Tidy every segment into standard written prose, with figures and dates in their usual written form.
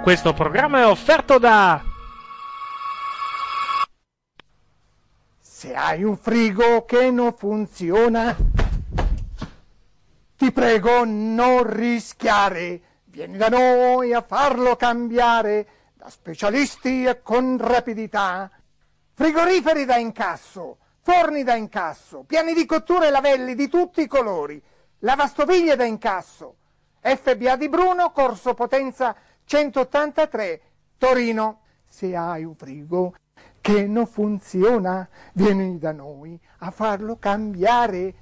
Questo programma è offerto da... Se hai un frigo che non funziona, ti prego non rischiare. Vieni da noi a farlo cambiare da specialisti e con rapidità. Frigoriferi da incasso, forni da incasso, piani di cottura e lavelli di tutti i colori, lavastoviglie da incasso. FBA di Bruno, Corso Potenza 183, Torino. Se hai un frigo che non funziona, vieni da noi a farlo cambiare.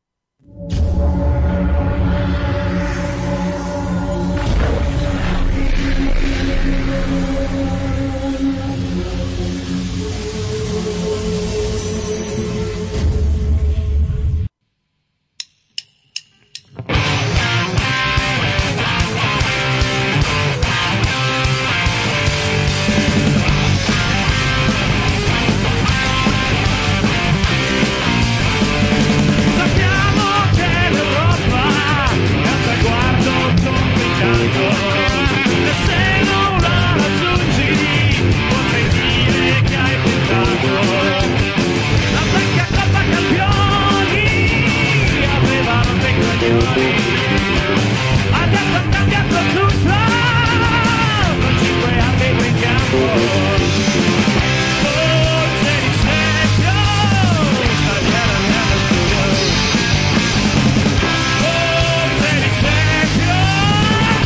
Adesso è cambiato tutto, con 5 anni in campo, forse di Champions, stagione nello studio, forse di Champions.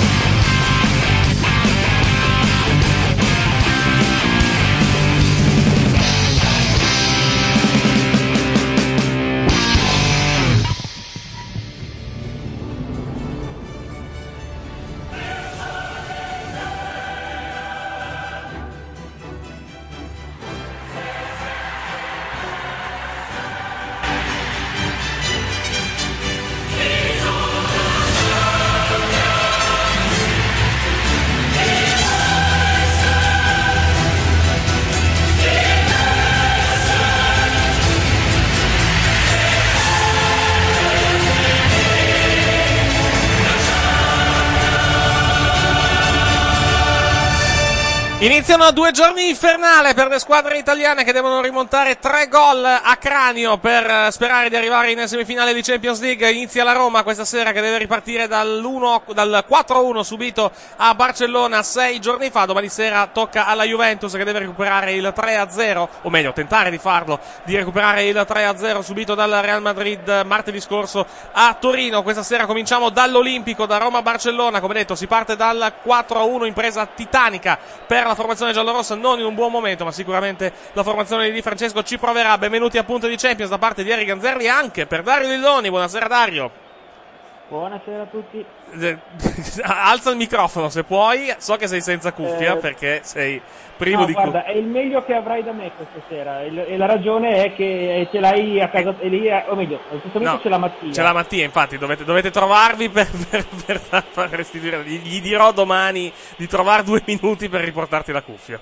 Iniziano 2 giorni infernali per le squadre italiane che devono rimontare 3 gol a cranio per sperare di arrivare in semifinale di Champions League. Inizia la Roma questa sera che deve ripartire dal 4-1 subito a Barcellona 6 giorni fa. Domani sera tocca alla Juventus che deve recuperare il 3-0, o meglio tentare di farlo, di recuperare il 3-0 subito dal Real Madrid martedì scorso a Torino. Questa sera cominciamo dall'Olimpico, da Roma-Barcellona. Come detto, si parte dal 4-1, impresa titanica per la formazione giallorossa, non in un buon momento, ma sicuramente la formazione di Di Francesco ci proverà. Benvenuti a Punto di Champions da parte di Eric Ganzerli, anche per Dario Lilloni. Buonasera Dario. Buonasera a tutti. Alza il microfono se puoi, so che sei senza cuffia perché sei privo di cuffia. Guarda, è il meglio che avrai da me questa sera e la ragione è che ce l'hai a casa, o meglio, in questo momento c'è la Mattia. C'è la Mattia, infatti dovete trovarvi per far restituire. Gli dirò domani di trovare 2 minuti per riportarti la cuffia.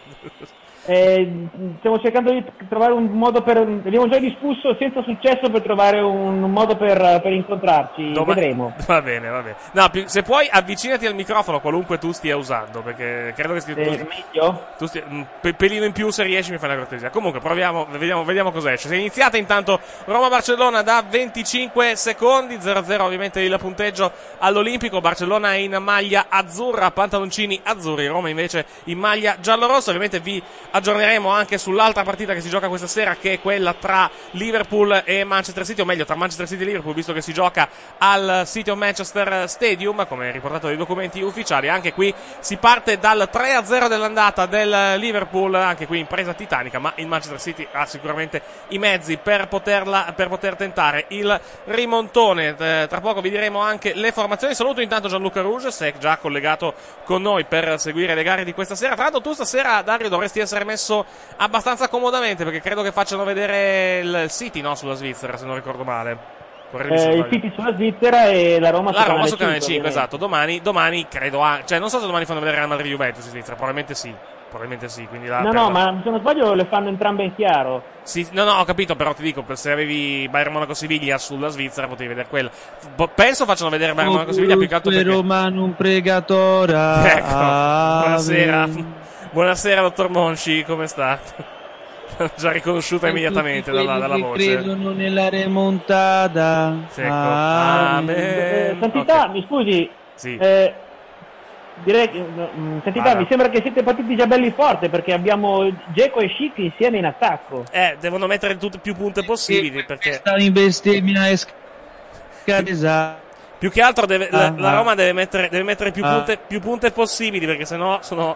Stiamo cercando di trovare un modo abbiamo già discusso senza successo per trovare un modo per incontrarci. Vedremo. Va bene. No, se puoi avvicinati al microfono qualunque tu stia usando, perché credo che stia meglio? Tu stia un pelino in più, se riesci mi fai una cortesia. Comunque proviamo, vediamo cosa esce. Si è iniziata intanto Roma-Barcellona da 25 secondi, 0-0 ovviamente il punteggio all'Olimpico. Barcellona in maglia azzurra, pantaloncini azzurri, Roma invece in maglia giallorossa. Ovviamente vi aggiorneremo anche sull'altra partita che si gioca questa sera, che è quella tra Liverpool e Manchester City, o meglio tra Manchester City e Liverpool, visto che si gioca al City of Manchester Stadium, come riportato dai documenti ufficiali. Anche qui si parte dal 3-0 dell'andata del Liverpool, anche qui impresa titanica, ma il Manchester City ha sicuramente i mezzi per poter tentare il rimontone. Tra poco vi diremo anche le formazioni. Saluto intanto Gianluca Rouge, se è già collegato con noi per seguire le gare di questa sera. Tra l'altro tu stasera, Dario, dovresti essere messo abbastanza comodamente, perché credo che facciano vedere il City, no, sulla Svizzera, se non ricordo male. Il City sulla Svizzera e la Roma su Canale 5, esatto. Domani credo, cioè non so se domani fanno vedere Real Madrid Juventus in Svizzera, probabilmente sì. probabilmente sì. Quindi No, ma se non sbaglio le fanno entrambe in chiaro. Sì, no, ho capito, però ti dico, se avevi Bayern Monaco-Siviglia sulla Svizzera potevi vedere quella. Penso facciano vedere Bayern Monaco-Siviglia più che altro perché... Romanum pregatora. Ecco, buonasera. Buonasera, dottor Monci, come sta? Già riconosciuta immediatamente dalla voce. Credono nella remontata. Sì, ecco. Amen. Santità, Okay. mi scusi. Sì. Direi che, Santità, mi sembra che siete partiti già belli forte perché abbiamo Dzeko e Schick insieme in attacco. Devono mettere tutte più punte possibili perché... Sta in bestemmia e scadesa. Più che altro la Roma deve mettere più punte possibili perché sennò sono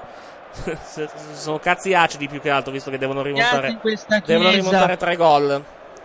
cazzi acidi più che altro, visto che devono rimontare 3 gol.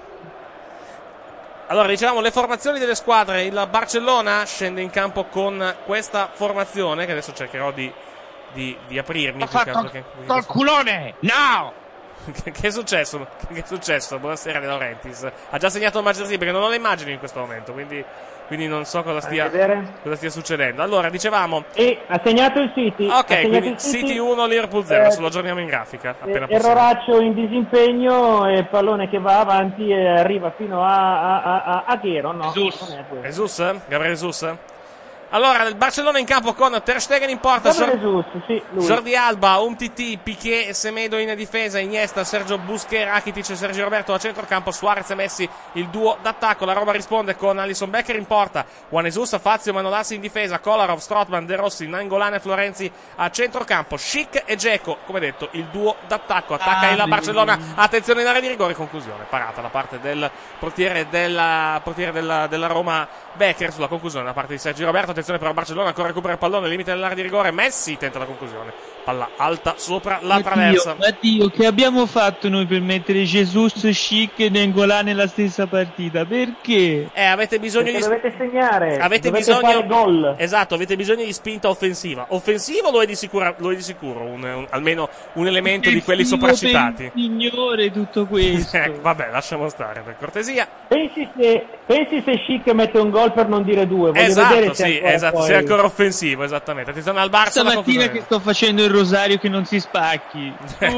Allora, dicevamo le formazioni delle squadre. Il Barcellona scende in campo con questa formazione che adesso cercherò di aprirmi. Col culone! No! Che è successo? Che è successo? Buonasera De Laurentiis. Ha già segnato il Manchester City perché non ho le immagini in questo momento, quindi non so cosa stia succedendo. Allora, dicevamo... E ha segnato il City. Ok, quindi City 1, Liverpool 0. Adesso lo aggiorniamo in grafica. Appena possibile. Erroraccio in disimpegno e pallone che va avanti e arriva fino a Ghero. No, Jesus? Gabriele Jesus? Allora, il Barcellona in campo con Ter Stegen in porta, Jordi Alba, Umtiti, Piqué e Semedo in difesa, Iniesta, Sergio Busquets, Rakitic e Sergio Roberto a centrocampo, Suarez e Messi il duo d'attacco. La Roma risponde con Alisson Becker in porta, Juan Jesus, Fazio, Manolassi in difesa, Kolarov, Strootman, De Rossi, Nainggolan e Florenzi a centrocampo, Schick e Dzeko, come detto, il duo d'attacco. Attacca il Barcellona, attenzione in area di rigore, conclusione, parata da parte del portiere della Roma, Becker, sulla conclusione da parte di Sergio Roberto. Attenzione per il Barcellona, ancora recupera il pallone, limite dell'area di rigore, Messi tenta la conclusione, palla alta sopra la traversa. Matteo, che abbiamo fatto noi per mettere Jesus, Schick e Nainggolan nella stessa partita? Perché? Avete bisogno dovete segnare, avete dovete bisogno fare gol. Esatto, avete bisogno di spinta offensiva. Offensivo lo è di sicuro almeno un elemento di quelli sopracitati. Signore, tutto questo. Vabbè, lasciamo stare per cortesia. Pensi se Schick mette un gol per non dire due. Voglio vedere se è ancora offensivo, esattamente. Attenzione al Barça. Stamattina che sto facendo il rosario che non si spacchi.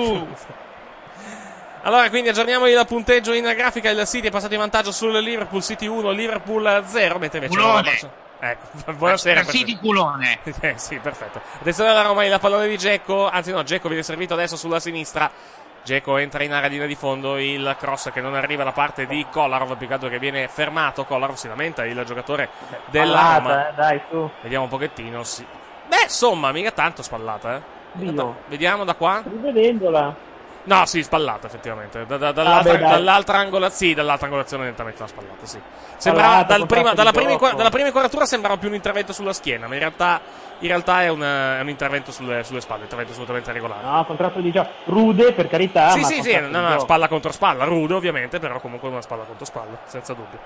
Allora, quindi aggiorniamo il punteggio in grafica. Il City è passato in vantaggio sul Liverpool, City 1, Liverpool 0, mentre invece culone. Ecco, buonasera. City culone. Sì, perfetto. Attenzione alla Roma, il pallone di Dzeko, anzi no, Dzeko viene servito adesso sulla sinistra. Dzeko entra in area di linea di fondo, il cross che non arriva da parte di Kolarov, più che altro che viene fermato. Kolarov si lamenta, il giocatore della Roma. Dai, su. Vediamo un pochettino, sì. Beh, insomma, mica tanto spallata, Vediamo da qua. Rivedendola. No, sì, spallata, effettivamente. Dall'altra angolazione nettamente una spallata, sì. Sembrava, dalla prima inquadratura sembrava più un intervento sulla schiena, ma in realtà è un intervento sulle spalle, un intervento assolutamente regolare. No, contratto di gioco rude, per carità. Sì, no, spalla contro spalla, rude ovviamente, però comunque una spalla contro spalla, senza dubbio.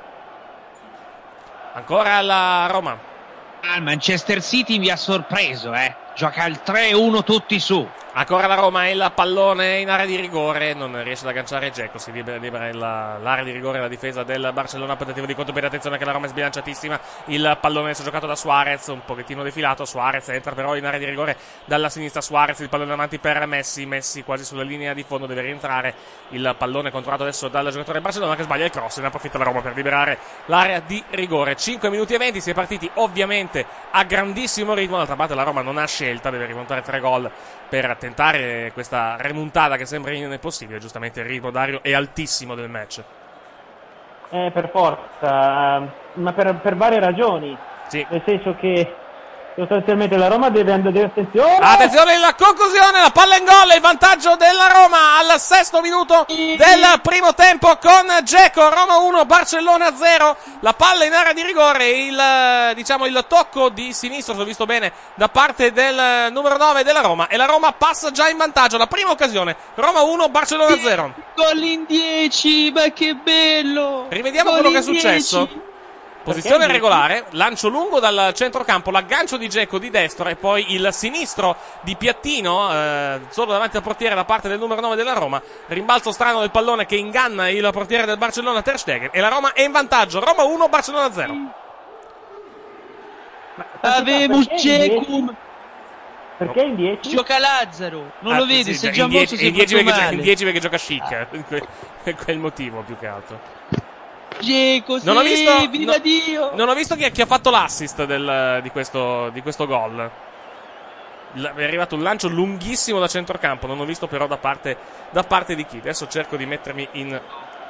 Ancora la Roma. Il Manchester City vi ha sorpreso, Gioca al 3-1 tutti su. Ancora la Roma, il pallone in area di rigore, non riesce ad agganciare Dzeko, si libera l'area di rigore, la difesa del Barcellona, tentativo di contropiede, attenzione che la Roma è sbilanciatissima, il pallone adesso giocato da Suarez, un pochettino defilato, Suarez entra però in area di rigore dalla sinistra, Suarez, il pallone avanti per Messi quasi sulla linea di fondo, deve rientrare, il pallone controllato adesso dal giocatore del Barcellona che sbaglia il cross, ne approfitta la Roma per liberare l'area di rigore. 5 minuti e 20, si è partiti ovviamente a grandissimo ritmo, d'altra parte la Roma non ha scelta, deve rimontare 3 gol per tentare questa remontata che sembra impossibile. Giustamente il ritmo Dario è altissimo del match. Per forza, ma per varie ragioni. Sì. Nel senso che sostanzialmente la Roma deve andare attenzione. Attenzione, la conclusione, la palla in gol, il vantaggio della Roma al 6° minuto del primo tempo con Dzeko. Roma 1, Barcellona 0. La palla in area di rigore, il tocco di sinistro, se ho visto bene, da parte del numero 9 della Roma, e la Roma passa già in vantaggio. La prima occasione, Roma 1, Barcellona 0. Gol in 10, ma che bello! Rivediamo quello che è successo. Posizione regolare, lancio lungo dal centrocampo, l'aggancio di Dzeko di destra e poi il sinistro di Piattino, solo davanti al portiere da parte del numero 9 della Roma. Rimbalzo strano del pallone che inganna il portiere del Barcellona Ter Stegen e la Roma è in vantaggio. Roma 1, Barcellona 0. Avemus Dzeko. Perché in 10? Gioca Lazzaro, non lo vedi, se già in molto si è fatto male. in 10 perché gioca Chic, è quel motivo più che altro. Dzeko, Non ho visto, viva Dio! Non ho visto chi ha fatto l'assist di questo gol. È arrivato un lancio lunghissimo da centrocampo, non ho visto però da parte di chi. Adesso cerco di mettermi in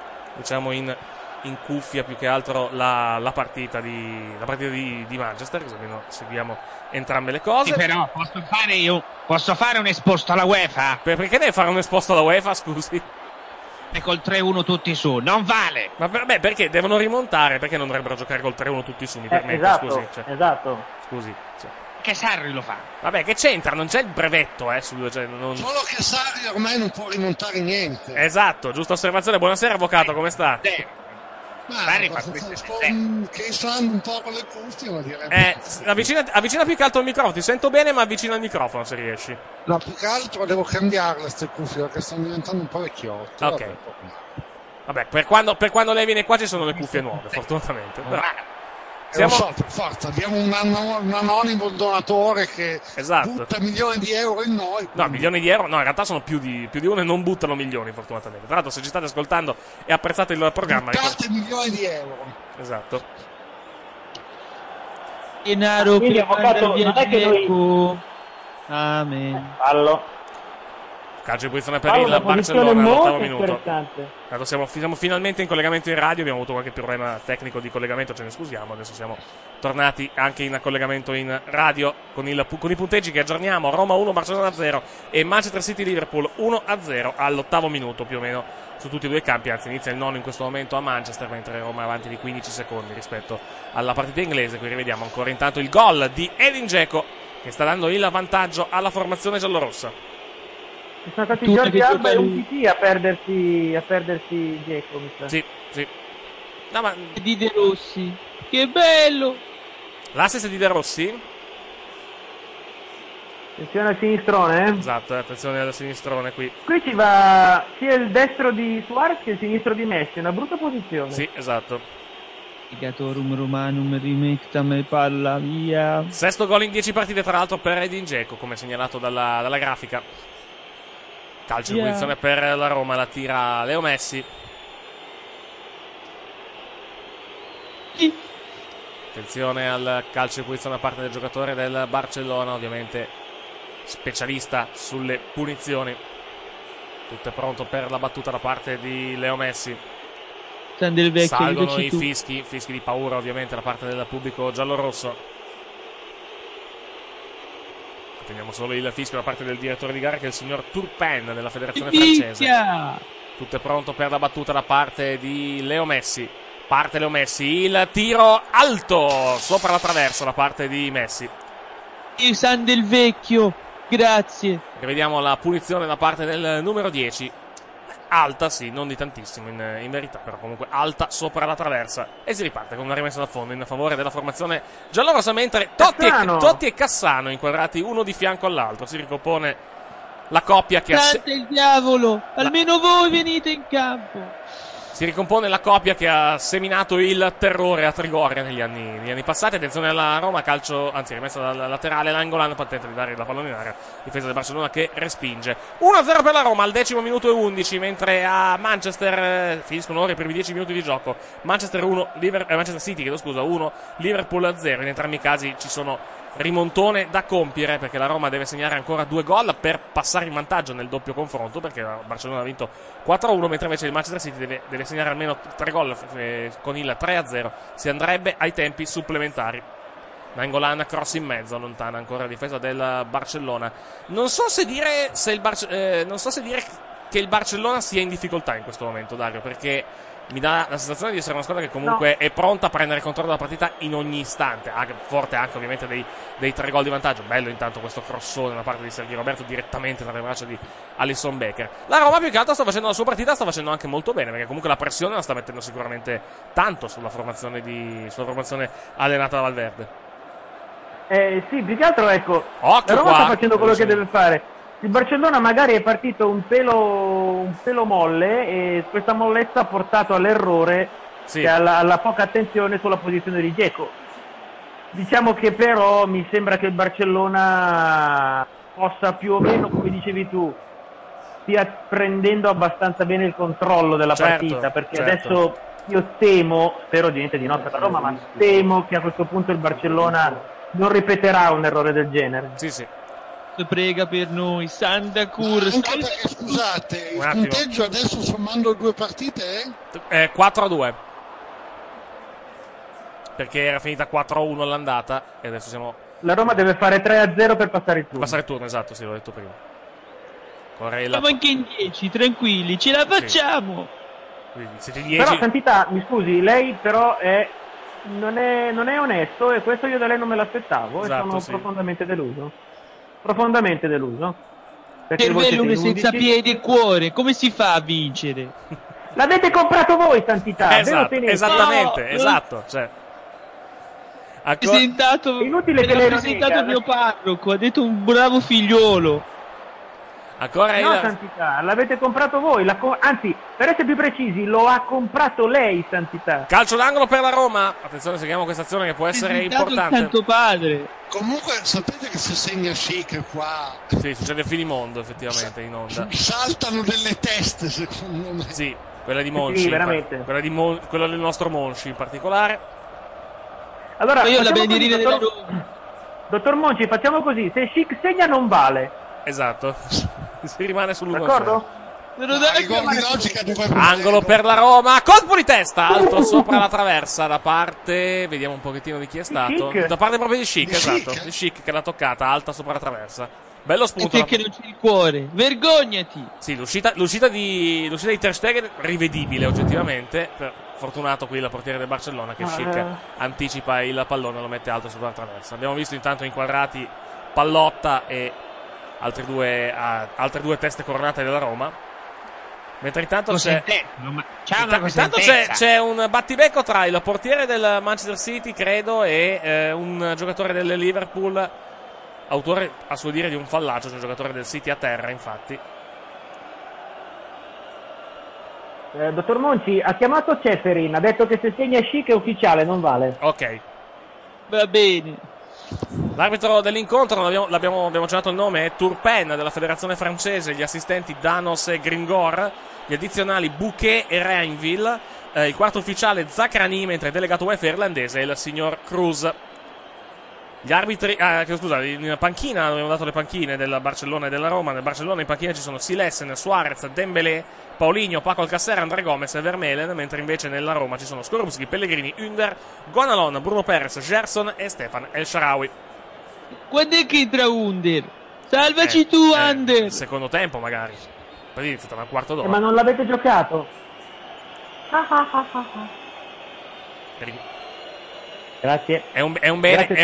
cuffia più che altro la partita di Manchester, così almeno seguiamo entrambe le cose. Sì, però posso fare un esposto alla UEFA? Perché deve fare un esposto alla UEFA, scusi? E col 3-1 tutti su, non vale. Ma perché devono rimontare? Perché non dovrebbero giocare col 3-1 tutti su? Mi permette, esatto, scusi. Esatto. Scusi. Cioè. Che Sarri lo fa. Vabbè, che c'entra? Non c'è il brevetto, Solo che Sarri ormai non può rimontare niente. Esatto, giusta osservazione. Buonasera, avvocato, come sta? Sarri fa questo che stanno un po' con le cuffie, ma direi. Avvicina più che altro il microfono. Ti sento bene, ma avvicina il microfono se riesci. No, più che altro devo cambiarle queste cuffie perché stanno diventando un po' vecchiotte. Ok. Vabbè, per quando lei viene qua ci sono le cuffie nuove, fortunatamente. Però. Lo so, per forza, abbiamo un anonimo donatore che butta milioni di euro in noi. Quindi... No, milioni di euro, no, in realtà sono più di uno e non buttano milioni, fortunatamente. Tra l'altro, se ci state ascoltando e apprezzate il programma... Buttate milioni di euro. Esatto. Denaro quindi, avvocato, non è che noi... Amen. Fallo. Calcio di posizione per il Barcellona all'8° minuto. Siamo finalmente in collegamento in radio. Abbiamo avuto qualche problema tecnico di collegamento, ce ne scusiamo. Adesso siamo tornati anche in collegamento in radio con i punteggi che aggiorniamo. Roma 1, Barcellona 0 e Manchester City Liverpool 1-0 all'8° minuto più o meno su tutti e due i campi. Anzi, inizia il nono in questo momento a Manchester, mentre Roma è avanti di 15 secondi rispetto alla partita inglese. Qui rivediamo ancora intanto il gol di Edin Dzeko che sta dando il vantaggio alla formazione giallorossa. Sono stati Jordi Alba e un PT a perdersi Dzeko, mi sa. Sì. No, ma... Di De Rossi, che bello! L'assist di De Rossi? Attenzione al sinistrone, Esatto, attenzione al sinistrone qui. Qui ci va sia il destro di Suarez che il sinistro di Messi, una brutta posizione. Sì, esatto. Ligatorum Romanum rimectam palla via. Sesto gol in 10 partite, tra l'altro, per Edin Dzeko, come segnalato dalla grafica. Calcio di posizione per la Roma, la tira Leo Messi. Attenzione al calcio di posizione da parte del giocatore del Barcellona, ovviamente specialista sulle punizioni. Tutto è pronto per la battuta da parte di Leo Messi. Salgono i fischi di paura ovviamente da parte del pubblico giallorosso. Teniamo solo il fischio da parte del direttore di gara, che è il signor Turpin della federazione francese. Tutto è pronto per la battuta da parte di Leo Messi. Parte Leo Messi, il tiro alto sopra la traversa da parte di Messi. Il San del Vecchio, grazie. Rivediamo la punizione da parte del numero 10. Alta, sì, non di tantissimo in verità, però comunque alta sopra la traversa. E si riparte con una rimessa da fondo in favore della formazione giallorossa, mentre Totti e Cassano inquadrati uno di fianco all'altro. Si ricompone la coppia che il diavolo, almeno voi venite in campo. Si ricompone la coppia che ha seminato il terrore a Trigoria negli anni passati. Attenzione alla Roma, calcio, anzi rimessa dal laterale, l'Angolan tenta di dare la pallone in aria, difesa del Barcellona che respinge. 1-0 per la Roma al 10° minuto e 11, mentre a Manchester finiscono ora i primi 10 minuti di gioco. Manchester City, 1, Liverpool 0. In entrambi i casi ci sono rimontone da compiere, perché la Roma deve segnare ancora 2 gol per passare in vantaggio nel doppio confronto, perché la Barcellona ha vinto 4-1, mentre invece il Manchester City deve segnare almeno 3 gol con il 3-0 si andrebbe ai tempi supplementari. Nainggolan, cross in mezzo, lontana ancora la difesa del Barcellona. Non so se dire che il Barcellona sia in difficoltà in questo momento, Dario, perché mi dà la sensazione di essere una squadra che comunque è pronta a prendere il controllo della partita in ogni istante, forte anche ovviamente dei 3 gol di vantaggio. Bello intanto questo crossone da parte di Sergio Roberto direttamente tra le braccia di Alisson Becker. La Roma più che altro sta facendo la sua partita, sta facendo anche molto bene, perché comunque la pressione la sta mettendo sicuramente tanto sulla formazione allenata da Valverde. Sì, più che altro ecco, Occhio la Roma qua, sta facendo quello che deve fare. Il Barcellona magari è partito un pelo molle, e questa mollezza ha portato all'errore, sì, che alla poca attenzione sulla posizione di Dzeko. Diciamo che però mi sembra che il Barcellona possa più o meno, come dicevi tu, stia prendendo abbastanza bene il controllo della partita, perché adesso io temo, spero di niente di no per la Roma, ma temo che a questo punto il Barcellona non ripeterà un errore del genere. Sì. Prega per noi, Santa Cur. Anche perché, scusate, il punteggio adesso sommando 2 partite è 4-2. Perché era finita 4-1 all'andata e adesso siamo... La Roma deve fare 3-0 per passare il turno. Passare il turno, esatto, sì, l'ho detto prima. Siamo anche in 10, tranquilli, ce la facciamo. Quindi siete 10. Però, Santità, mi scusi, lei però non è onesto e questo io da lei non me l'aspettavo, esatto, e sono profondamente deluso. Profondamente deluso. Cervello senza piedi e cuore, come si fa a vincere? L'avete comprato voi, Santità. Esattamente, esatto. Cioè. Inutile che lei presentato il mio parroco, ha detto un bravo figliolo. Santità, l'avete comprato voi, anzi, per essere più precisi, lo ha comprato lei, Santità. Calcio d'angolo per la Roma. Attenzione, seguiamo questa azione che può essere importante. Il Santo Padre. Comunque sapete che se segna Schick qua sì, succede finimondo effettivamente in onda. Saltano delle teste, secondo me. Sì, quella di Monchi, sì, veramente. Quella del nostro Monchi in particolare. Allora, io la bandierina della Roma. Dottor Monchi, facciamo così, se Schick segna non vale. Esatto. Si rimane sull'1-0. D'accordo? Angolo per la Roma, colpo di testa alto sopra la traversa da parte, vediamo un pochettino di chi è stato, da parte proprio di Schick, esatto, di Schick che l'ha toccata alta sopra la traversa. Bello spunto. E perché non c'è il cuore? Vergognati! Sì, l'uscita di Ter Stegen rivedibile oggettivamente. Fortunato qui il portiere del Barcellona che Schick anticipa il pallone e lo mette alto sopra la traversa. Abbiamo visto intanto inquadrati Pallotta e altre due teste coronate della Roma. Mentre intanto c'è un battibecco tra il portiere del Manchester City, credo, e un giocatore del Liverpool, autore a suo dire di un fallaggio, c'è un giocatore del City a terra, infatti. Dottor Monchi ha chiamato Ceferin, ha detto che se segna Schick è ufficiale, non vale. Ok. Va bene. L'arbitro dell'incontro, abbiamo accennato il nome, è Turpin della federazione francese, gli assistenti Danos e Gringor, gli addizionali Bouquet e Reinville, il quarto ufficiale Zachrani, mentre il delegato UEFA irlandese è il signor Cruz. Gli arbitri, in panchina abbiamo dato le panchine del Barcellona e della Roma. Nel Barcellona in panchina ci sono Silesen, Suarez, Dembélé, Paulinho, Paco Alcacer, André Gomes e Vermelen, mentre invece nella Roma ci sono Skorupski, Pellegrini, Ünder, Gonalon, Bruno Perez, Gerson e Stefan El Shaarawy. Quando è che entra Under? Salvaci tu, Under! Il secondo tempo magari. Poi è iniziato un quarto d'ora. Ma non l'avete giocato? Grazie. È un bene che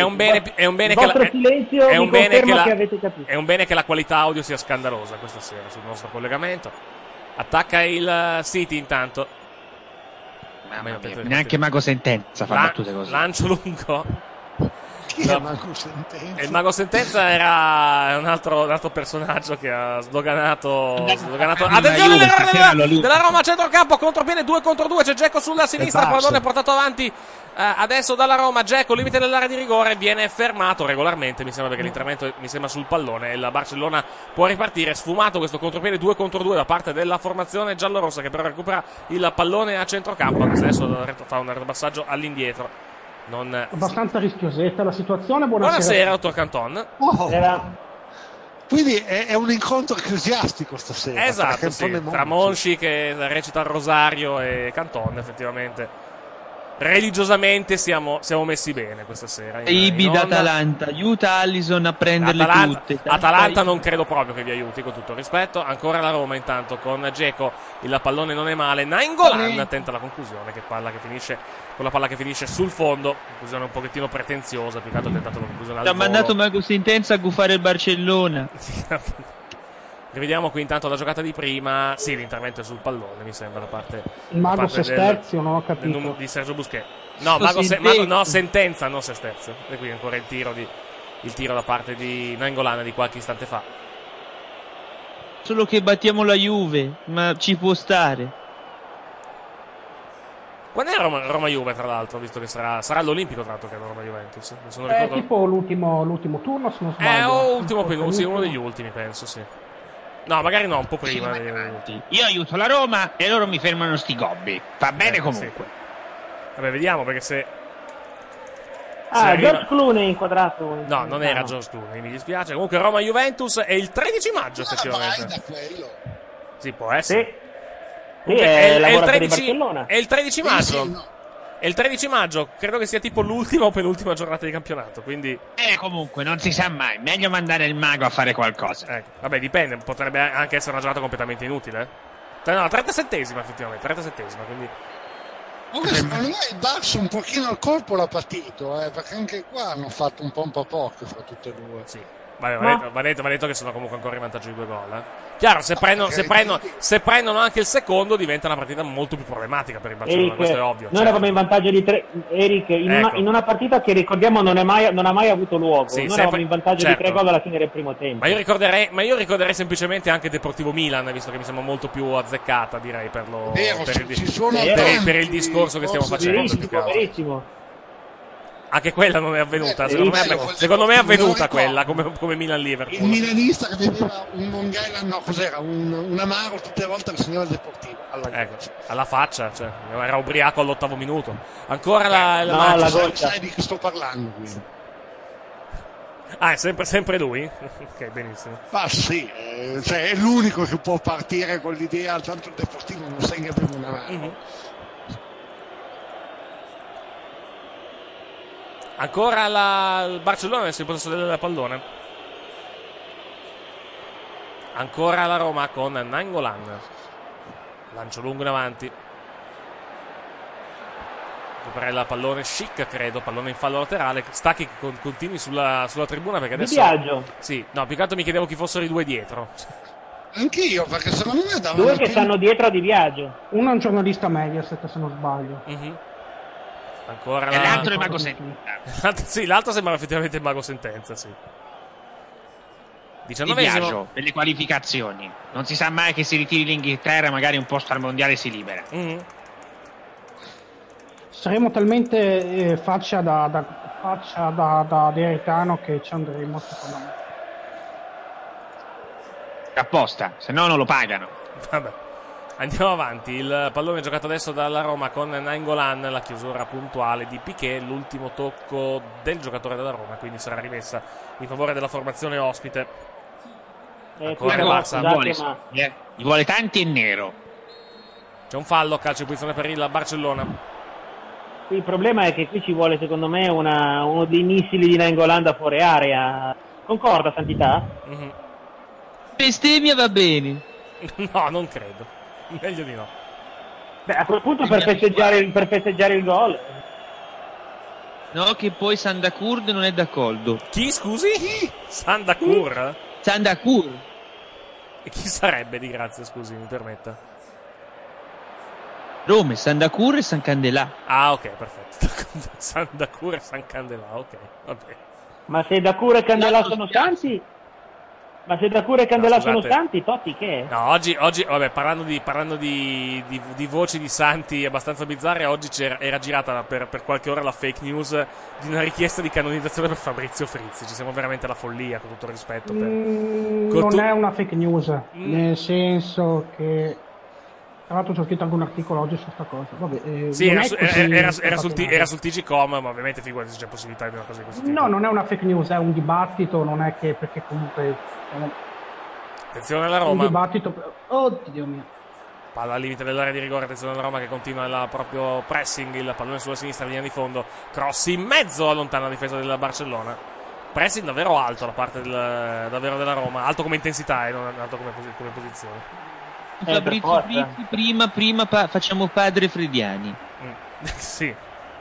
la qualità audio sia scandalosa questa sera sul nostro collegamento. Attacca il City intanto. Neanche Mago Sentenza fa battute così. Lancio lungo. Chi è Mago Sentenza? Il Mago Sentenza era un altro personaggio che ha sdoganato. Attenzione all'errore della Roma a centrocampo, contropiede 2 contro 2. C'è Dzeko sulla sinistra, il pallone portato avanti adesso dalla Roma. Dzeko, limite dell'area di rigore, viene fermato regolarmente. Mi sembra perché l'intervento mi sembra sul pallone. Il Barcellona può ripartire. Sfumato questo contropiede 2 contro 2 da parte della formazione giallorossa, che però recupera il pallone a centrocampo. Anche se adesso fa un passaggio all'indietro. Abbastanza rischiosetta la situazione. Buonasera, dottor Canton. Quindi è un incontro ecclesiastico stasera. Esatto, sì, tra Monchi che recita il rosario e Canton, effettivamente. Religiosamente siamo messi bene questa sera. Ibi d'Atalanta, aiuta Allison a prenderle tutte. Atalanta non credo proprio che vi aiuti, con tutto il rispetto. Ancora la Roma intanto con Dzeko, il pallone non è male. Nainggolan tenta la conclusione, con la palla che finisce sul fondo. Conclusione un pochettino pretenziosa, più che altro ha tentato la conclusione al volo. Ha mandato Mago Sentenza a gufare il Barcellona. Rivediamo qui intanto la giocata di prima. Sì, l'intervento è sul pallone, mi sembra, da parte il Mago Sesterzio, non ho capito. Di Sergio Busquets. No, Sentenza, non Sesterzio. E qui ancora il tiro da parte di Nainggolan di qualche istante fa. Solo che battiamo la Juve, ma ci può stare. Quando è Roma-Juve, tra l'altro, visto che sarà all'Olimpico, tra l'altro, che è Roma-Juventus? Non È ricordo. tipo l'ultimo turno, se non sbaglio. O ultimo penultimo, uno degli ultimi, penso, sì. No, magari no, un po' prima. Io aiuto la Roma e loro mi fermano sti gobbi. Va bene comunque. Sì. Vabbè, vediamo, perché se George Clooney inquadrato. No, non era George Clooney, mi dispiace. Comunque Roma-Juventus è il 13 maggio, effettivamente. Sì, può essere. Sì, è il 13 maggio. È il 13 maggio, credo che sia tipo l'ultima o penultima giornata di campionato, quindi... comunque, non si sa mai, meglio mandare il mago a fare qualcosa. Ecco, vabbè, dipende, potrebbe anche essere una giornata completamente inutile. No, 37esima effettivamente, 37esima, quindi... Secondo me il Barça un pochino al colpo l'ha partito, perché anche qua hanno fatto un po' poco fra tutte e due. Sì. Va detto che sono comunque ancora in vantaggio di 2 gol. Chiaro, se prendono anche il secondo diventa una partita molto più problematica per il Barcellona, questo è ovvio. Noi eravamo in vantaggio di 3, Eric, in una partita che ricordiamo non ha mai avuto luogo. Noi eravamo in vantaggio di 3 gol alla fine del primo tempo. Ma io ricorderei semplicemente anche Deportivo Milan, visto che mi sembra molto più azzeccata, direi, per il discorso che stiamo facendo. Verissimo. Anche quella non è avvenuta, secondo me è avvenuta quella, come Milan-Liverpool. Il milanista che vedeva un Mongaila, no, cos'era? Un amaro tutte le volte che segnava il Deportivo. Alla faccia, cioè, era ubriaco all'8° minuto. Ancora la sai di che sto parlando, quindi. È sempre lui? Ok, benissimo. Ma sì, cioè è l'unico che può partire con l'idea, tanto il Deportivo non segna più un amaro. Mm-hmm. Ancora il Barcellona adesso in possesso del pallone. Ancora la Roma con Nainggolan. Lancio lungo in avanti. Recupera il pallone Schick, credo. Pallone in fallo laterale. Stacchi continui sulla tribuna perché adesso. Di Biagio. Sì, no, più che altro mi chiedevo chi fossero i due dietro. Anch'io, perché secondo me davano. Due che stanno dietro a Di Biagio. Uno è un giornalista Mediaset, se non sbaglio. Mm-hmm. Ancora e l'altro è Mago Sentenza. Sì, l'altro sembra effettivamente il Mago Sentenza, sì. 19esimo per le qualificazioni. Non si sa mai che si ritiri l'Inghilterra, magari un posto al mondiale si libera. Mm-hmm. Saremo talmente faccia da Deretano che ci andremo, secondo me. Apposta, se no non lo pagano. Vabbè. Andiamo avanti, il pallone giocato adesso dalla Roma con Nainggolan, la chiusura puntuale di Piqué, l'ultimo tocco del giocatore della Roma, quindi sarà rimessa in favore della formazione ospite. Ancora il Barça. Gli vuole tanti e nero. C'è un fallo, calcio di posizione per il Barcellona. Il problema è che qui ci vuole secondo me uno dei missili di Nainggolan da fuori area. Concorda, Santità? Mm-hmm. Bestemmia va bene. No, non credo. Meglio di no. Beh, a quel punto per festeggiare il gol. No, che poi Sandakur non è d'accordo. Chi, scusi? Sandakur? Sandakur. E chi sarebbe di grazia, scusi, mi permetta? Rome, Sandakur e San Candelà. Ah, ok, perfetto. Sandakur e San Candelà, ok, vabbè. Ma se Dakur e Candelà sono santi... Ma se Dakur e Candelà sono santi, Totti che è? No, oggi vabbè, parlando di voci di santi abbastanza bizzarre, oggi era girata per qualche ora la fake news di una richiesta di canonizzazione per Fabrizio Frizzi. Ci siamo veramente alla follia, con tutto il rispetto. Non è una fake news, nel senso che... Tra l'altro c'è scritto anche un articolo oggi su sta cosa. Vabbè, sì, era sul TG.com, ma ovviamente figurati se c'è possibilità di una cosa di questo tipo. No, non è una fake news, è un dibattito, non è che perché comunque... Attenzione alla Roma. Un dibattito... Oddio mio. Palla al limite dell'area di rigore, attenzione alla Roma che continua il proprio pressing, il pallone sulla sinistra, linea di fondo, cross in mezzo, allontana la difesa del Barcellona. Pressing davvero alto da parte davvero della Roma, alto come intensità e non alto come posizione. Fabrizio Frizzi, prima facciamo padre Frediani. Sì.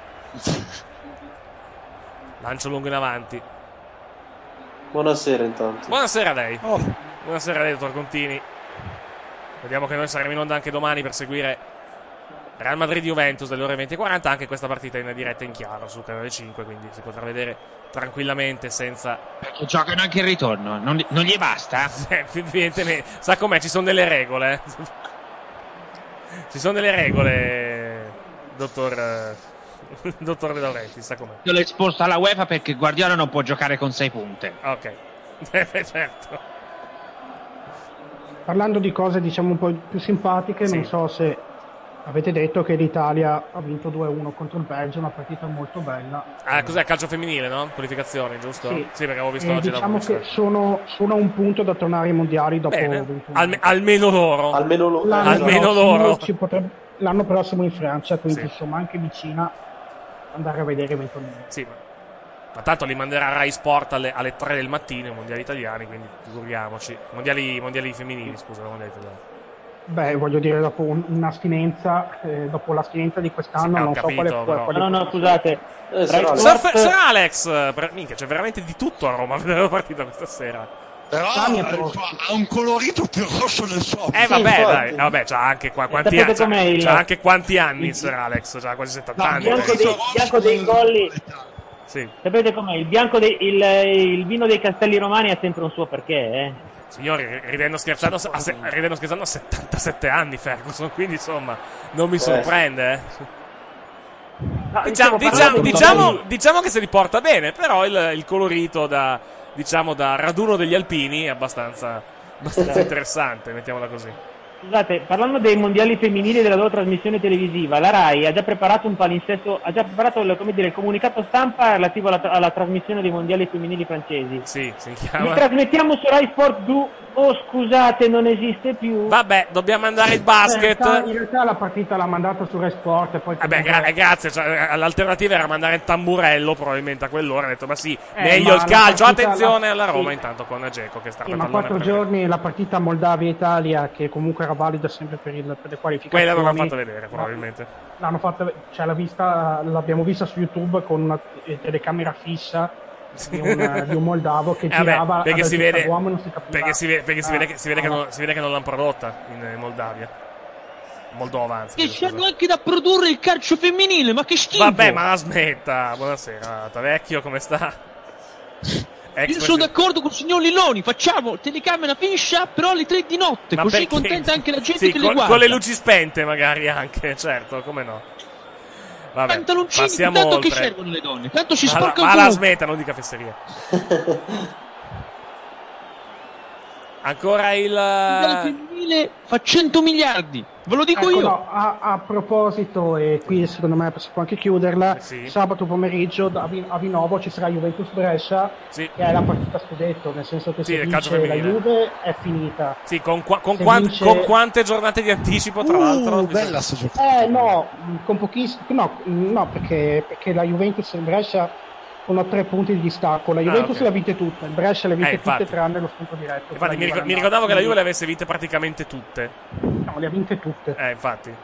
Lancio lungo in avanti. Buonasera intanto. Buonasera a lei. Buonasera a lei, dottor Contini. Vediamo che noi saremo in onda anche domani per seguire Real Madrid-Juventus delle ore 20:40. Anche questa partita in diretta in chiaro su Canale 5, quindi si potrà vedere tranquillamente senza... Perché giocano anche il ritorno, non gli basta? Evidentemente, sa com'è, ci sono delle regole. Ci sono delle regole. dottor De Laurentiis, sa com'è. Io l'ho esposto alla UEFA perché Guardiola non può giocare con 6 punte. Ok. Certo. Parlando di cose diciamo un po' più simpatiche, Sì. non so se avete detto che l'Italia ha vinto 2-1 contro il Belgio, una partita molto bella. Cos'è? Calcio femminile, no? Qualificazioni, giusto? Sì. Perché avevo visto oggi diciamo la che sono a un punto da tornare ai mondiali dopo Bene. 21 Almeno loro. L'anno loro. l'anno prossimo in Francia, quindi Sì. insomma anche vicina andare a vedere eventualmente. Sì, ma tanto li manderà Rai Sport alle 3 del mattino, i mondiali italiani, quindi figuriamoci. Mondiali femminili, scusa, mondiali italiani. Beh, voglio dire, dopo un'astinenza, dopo l'astinenza di quest'anno, Sì, ho non capito, so però. quale No, scusate. Sir Alex, minchia, c'è veramente di tutto a Roma a vedere la partita questa sera. Però ha un colorito più rosso del solito. Vabbè, dai, vabbè, c'ha anche quanti Sapete com'è c'ha anche quanti anni Sir Alex? C'ha quasi 70 anni. Il bianco dei colli. Sì. Sapete com'è? Il vino dei Castelli Romani ha sempre un suo perché, Signori, ridendo scherzando a 77 anni Ferguson, quindi insomma, non mi sorprende, Diciamo che se li porta bene, però il colorito da raduno degli alpini è abbastanza interessante, mettiamola così. Scusate, parlando dei mondiali femminili della loro trasmissione televisiva, la Rai ha già preparato un palinsesto, ha già preparato il comunicato stampa relativo alla trasmissione dei mondiali femminili francesi. Sì, si chiama. Li trasmettiamo su Rai Sport 2. Oh, scusate, non esiste più. Vabbè, dobbiamo andare il basket. In realtà la partita l'ha mandata su Rai Sport e poi... Grazie, cioè, l'alternativa era mandare il tamburello probabilmente a quell'ora, ha detto ma sì, meglio il calcio, attenzione alla Roma intanto con Dzeko che sta ma 4 giorni la partita Moldavia-Italia che comunque era valida sempre per le qualificazioni. Quella non l'hanno fatta vedere probabilmente. L'hanno fatta, cioè l'abbiamo vista su YouTube con una telecamera fissa di un moldavo che girava perché si vede, uomo e non si capiva. perché si vede che non l'hanno prodotta in Moldavia. Moldova, anzi. Che c'hanno anche da produrre il calcio femminile, ma che schifo! Vabbè, ma la smetta. Buonasera, Tavecchio, come sta? Io sono d'accordo con il signor Lilloni, facciamo telecamera fiscia però alle 3 di notte, così contenta anche la gente che le guarda. Con le luci spente magari anche, certo, come no. Vabbè, pantaloncini, passiamo tanto oltre. che servono le donne, tanto si sporcano. Ma la smetta, non dica fesseria. Ancora il femminile fa 100 miliardi, ve lo dico io. No, a proposito, e qui secondo me si può anche chiuderla, sabato pomeriggio a Vinovo ci sarà Juventus Brescia, che è la partita scudetto, nel senso che se vince la Juve è finita. Sì, con quante giornate di anticipo, tra l'altro? Bella no, con pochissimo, no, perché la Juventus in Brescia sono 3 punti di distacco. La Juventus le ha vinte tutte, il Brescia le ha vinte tutte tranne lo scontro diretto. Infatti mi ricordavo che la Juve le avesse vinte praticamente tutte. No, le ha vinte tutte. Infatti.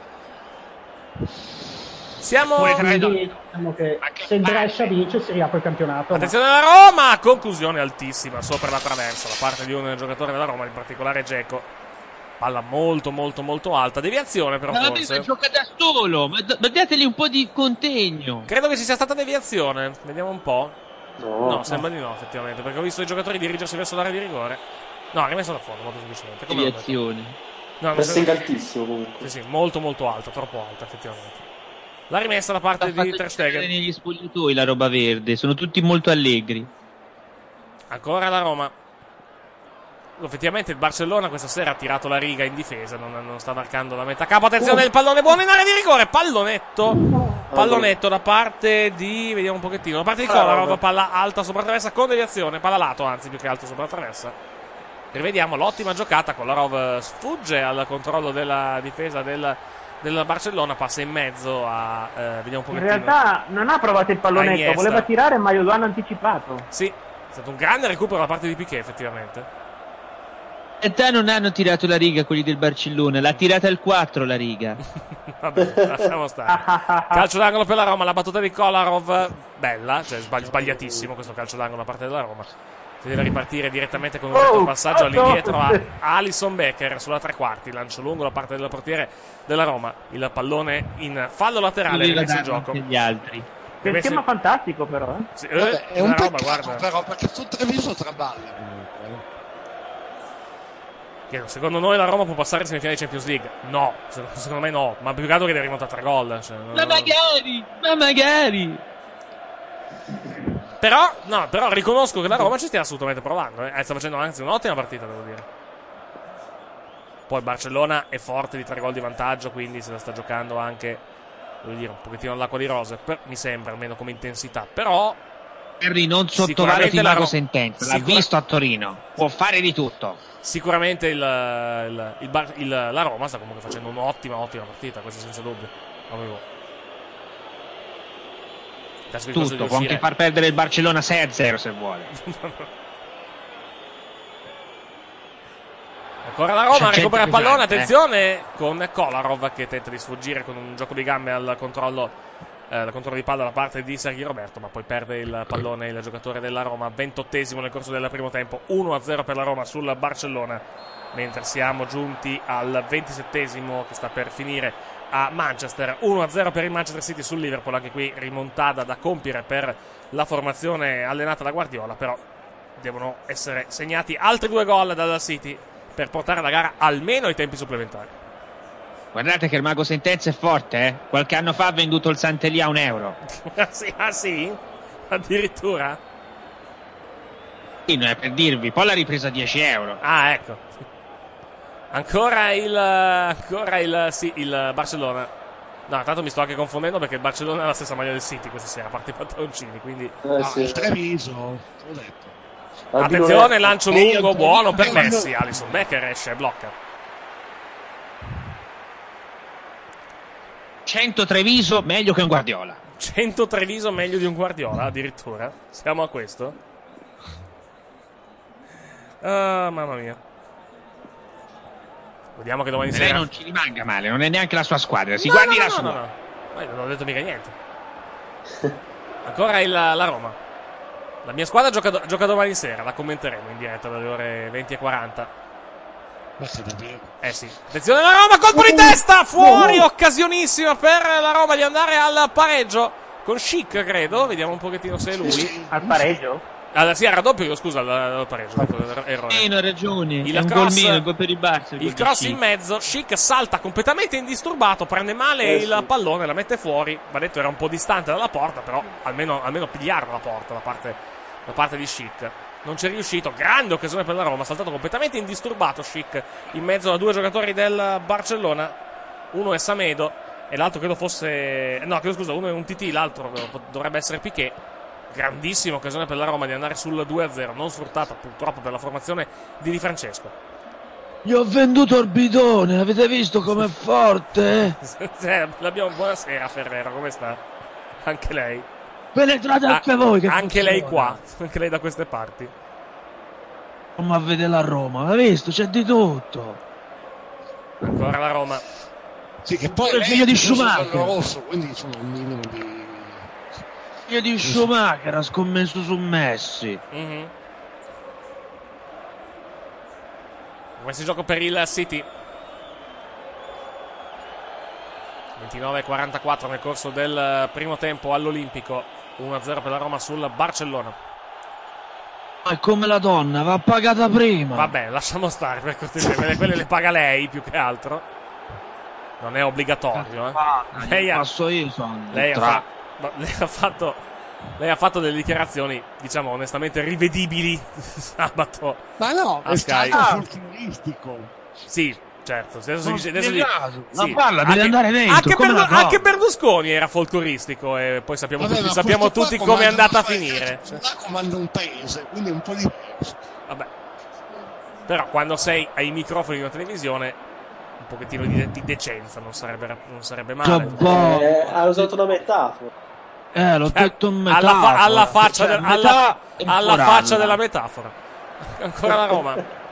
Siamo quindi, diciamo che se il Brescia vince si riapre il campionato. Attenzione alla Roma, conclusione altissima sopra la traversa da parte di un giocatore della Roma, in particolare Dzeko. Palla molto molto molto alta, deviazione però forse. Gioca da solo, ma dategli un po' di contegno. Credo che ci sia stata deviazione, vediamo un po'. No, sembra di no effettivamente, perché ho visto i giocatori dirigersi verso l'area di rigore. No, ha rimesso da fondo molto semplicemente. Deviazione. Pressing altissimo comunque. Sì, molto molto alta, troppo alta effettivamente. La rimessa da parte di Ter Stegen. Negli spogliatoi la roba verde, sono tutti molto allegri. Ancora la Roma. Effettivamente il Barcellona questa sera ha tirato la riga in difesa, non sta marcando la metà campo. Attenzione, il pallone buono in area di rigore, pallonetto da parte di, vediamo un pochettino, da parte di Kolarov, palla alta sopra traversa con deviazione, palla lato anzi più che alto sopra traversa. Rivediamo l'ottima giocata, Kolarov sfugge al controllo della difesa del Barcellona, passa in mezzo a vediamo un pochettino. In realtà non ha provato il pallonetto, voleva tirare ma lo hanno anticipato. Sì, è stato un grande recupero da parte di Piqué effettivamente. In realtà non hanno tirato la riga quelli del Barcellona, l'ha tirata il 4 la riga. Vabbè, lasciamo stare. Calcio d'angolo per la Roma, la battuta di Kolarov, bella, cioè sbagliatissimo questo calcio d'angolo da parte della Roma. Si deve ripartire direttamente con un passaggio all'indietro a Alisson Becker sulla tre quarti, lancio lungo da parte del portiere della Roma, il pallone in fallo laterale rimesso in gioco. Gli altri. Che schema fantastico però, Sì, Vabbè, è un peccato guarda. però perché su Treviso traballe. Secondo noi la Roma può passare in semifinale di Champions League? No, secondo me no, ma più che altro che deve rimontare 3 gol. Cioè, ma magari. Però riconosco che la Roma ci stia assolutamente provando. Sta facendo anzi un'ottima partita, devo dire. Poi Barcellona è forte di 3 gol di vantaggio, quindi se la sta giocando anche, voglio dire, un pochettino all'acqua di rose, mi sembra, almeno come intensità. Però Henry, non sottovaluti il Mago Sentenza, l'ha visto a Torino, può fare di tutto. Sicuramente la Roma sta comunque facendo un'ottima partita, questo senza dubbio. Tutto, può anche far perdere il Barcellona 6-0 se vuole. Ancora la Roma, recupera il pallone, attenzione, con Kolarov che tenta di sfuggire con un gioco di gambe al controllo di palla da parte di Sergio Roberto, ma poi perde il pallone il giocatore della Roma. 28esimo nel corso del primo tempo, 1-0 per la Roma sul Barcellona, mentre siamo giunti al 27esimo che sta per finire a Manchester. 1-0 per il Manchester City sul Liverpool, anche qui rimontada da compiere per la formazione allenata da Guardiola, però devono essere segnati altri 2 gol dal City per portare la gara almeno ai tempi supplementari. Guardate che il Mago Sentenza è forte, eh? Qualche anno fa ha venduto il Sant'Elia a €1. Ah sì? Addirittura? Sì, non è per dirvi, poi l'ha ripresa a €10. Ah, ecco. Ancora il Barcellona. No, tanto mi sto anche confondendo perché il Barcellona ha la stessa maglia del City questa sera, a parte i pantaloncini, quindi il Treviso, l'ho detto. Attenzione, lancio lungo, buono per Messi. Alisson Becker esce e blocca. 100 Treviso meglio che un Guardiola. 100 Treviso meglio di un Guardiola, addirittura. Siamo a questo? Mamma mia. Vediamo che domani sera non ci rimanga male, non è neanche la sua squadra. Si guardi la sua. No. Ma io non ho detto mica niente. Ancora la Roma. La mia squadra gioca domani sera, la commenteremo in diretta dalle ore 20:40. Sì. Attenzione la Roma, colpo di testa, fuori, occasionissima per la Roma di andare al pareggio con Schick, credo. Vediamo un pochettino se è lui. Al pareggio? Sì, al raddoppio, scusa, al pareggio. Errore. Hai ragione. Il cross in mezzo, Schick salta completamente indisturbato, prende male il pallone, la mette fuori. Va detto era un po' distante dalla porta, però almeno pigliare la porta da parte di Schick. Non c'è riuscito, grande occasione per la Roma, ha saltato completamente indisturbato Schick in mezzo a 2 giocatori del Barcellona. Uno è Samedo e l'altro uno è un TT, l'altro dovrebbe essere Piqué. Grandissima occasione per la Roma di andare sul 2-0, non sfruttata purtroppo per la formazione di Di Francesco. Gli ho venduto il bidone, avete visto com'è forte? Buonasera Ferrero, come sta? Anche lei. Penetrate anche voi che anche lei qua, anche lei da queste parti. Ma a vedere la Roma, hai visto? C'è di tutto. Ancora la Roma. Sì, che poi il figlio di Schumacher. Rosso, quindi insomma un minimo di... Il figlio di Schumacher ha scommesso su Messi. Questo gioco per il City. 29-44 nel corso del primo tempo all'Olimpico. 1-0 per la Roma sul Barcellona. Ma è come la donna, va pagata prima. Vabbè, lasciamo stare per cortesia, quelle le paga lei più che altro. Non è obbligatorio, Lei ha fatto delle dichiarazioni, diciamo onestamente rivedibili sabato. Ma no, è stato folcloristico. Sì, certo. Ma parla, deve andare dentro. Anche Berlusconi era folcloristico e poi sappiamo tutti come è andata a finire. Là comanda un paese, quindi è un po' diverso. Vabbè. Però quando sei ai microfoni di una televisione un pochettino di decenza non sarebbe male. Ha usato una metafora. L'ho detto in metafora. Alla faccia della metafora. Ancora la Roma.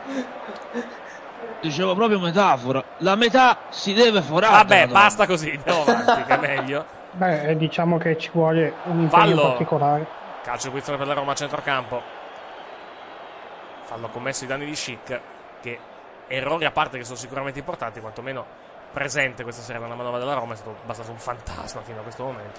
Dicevo proprio metafora. La metà si deve forare. Vabbè, basta così, andiamo avanti, che è meglio. Beh, diciamo che ci vuole un impegno particolare. Calcio di punizione per la Roma a centrocampo. Fallo commesso ai danni di Schick, che errori a parte che sono sicuramente importanti, quantomeno presente questa sera nella manovra della Roma, è stato bastato un fantasma fino a questo momento.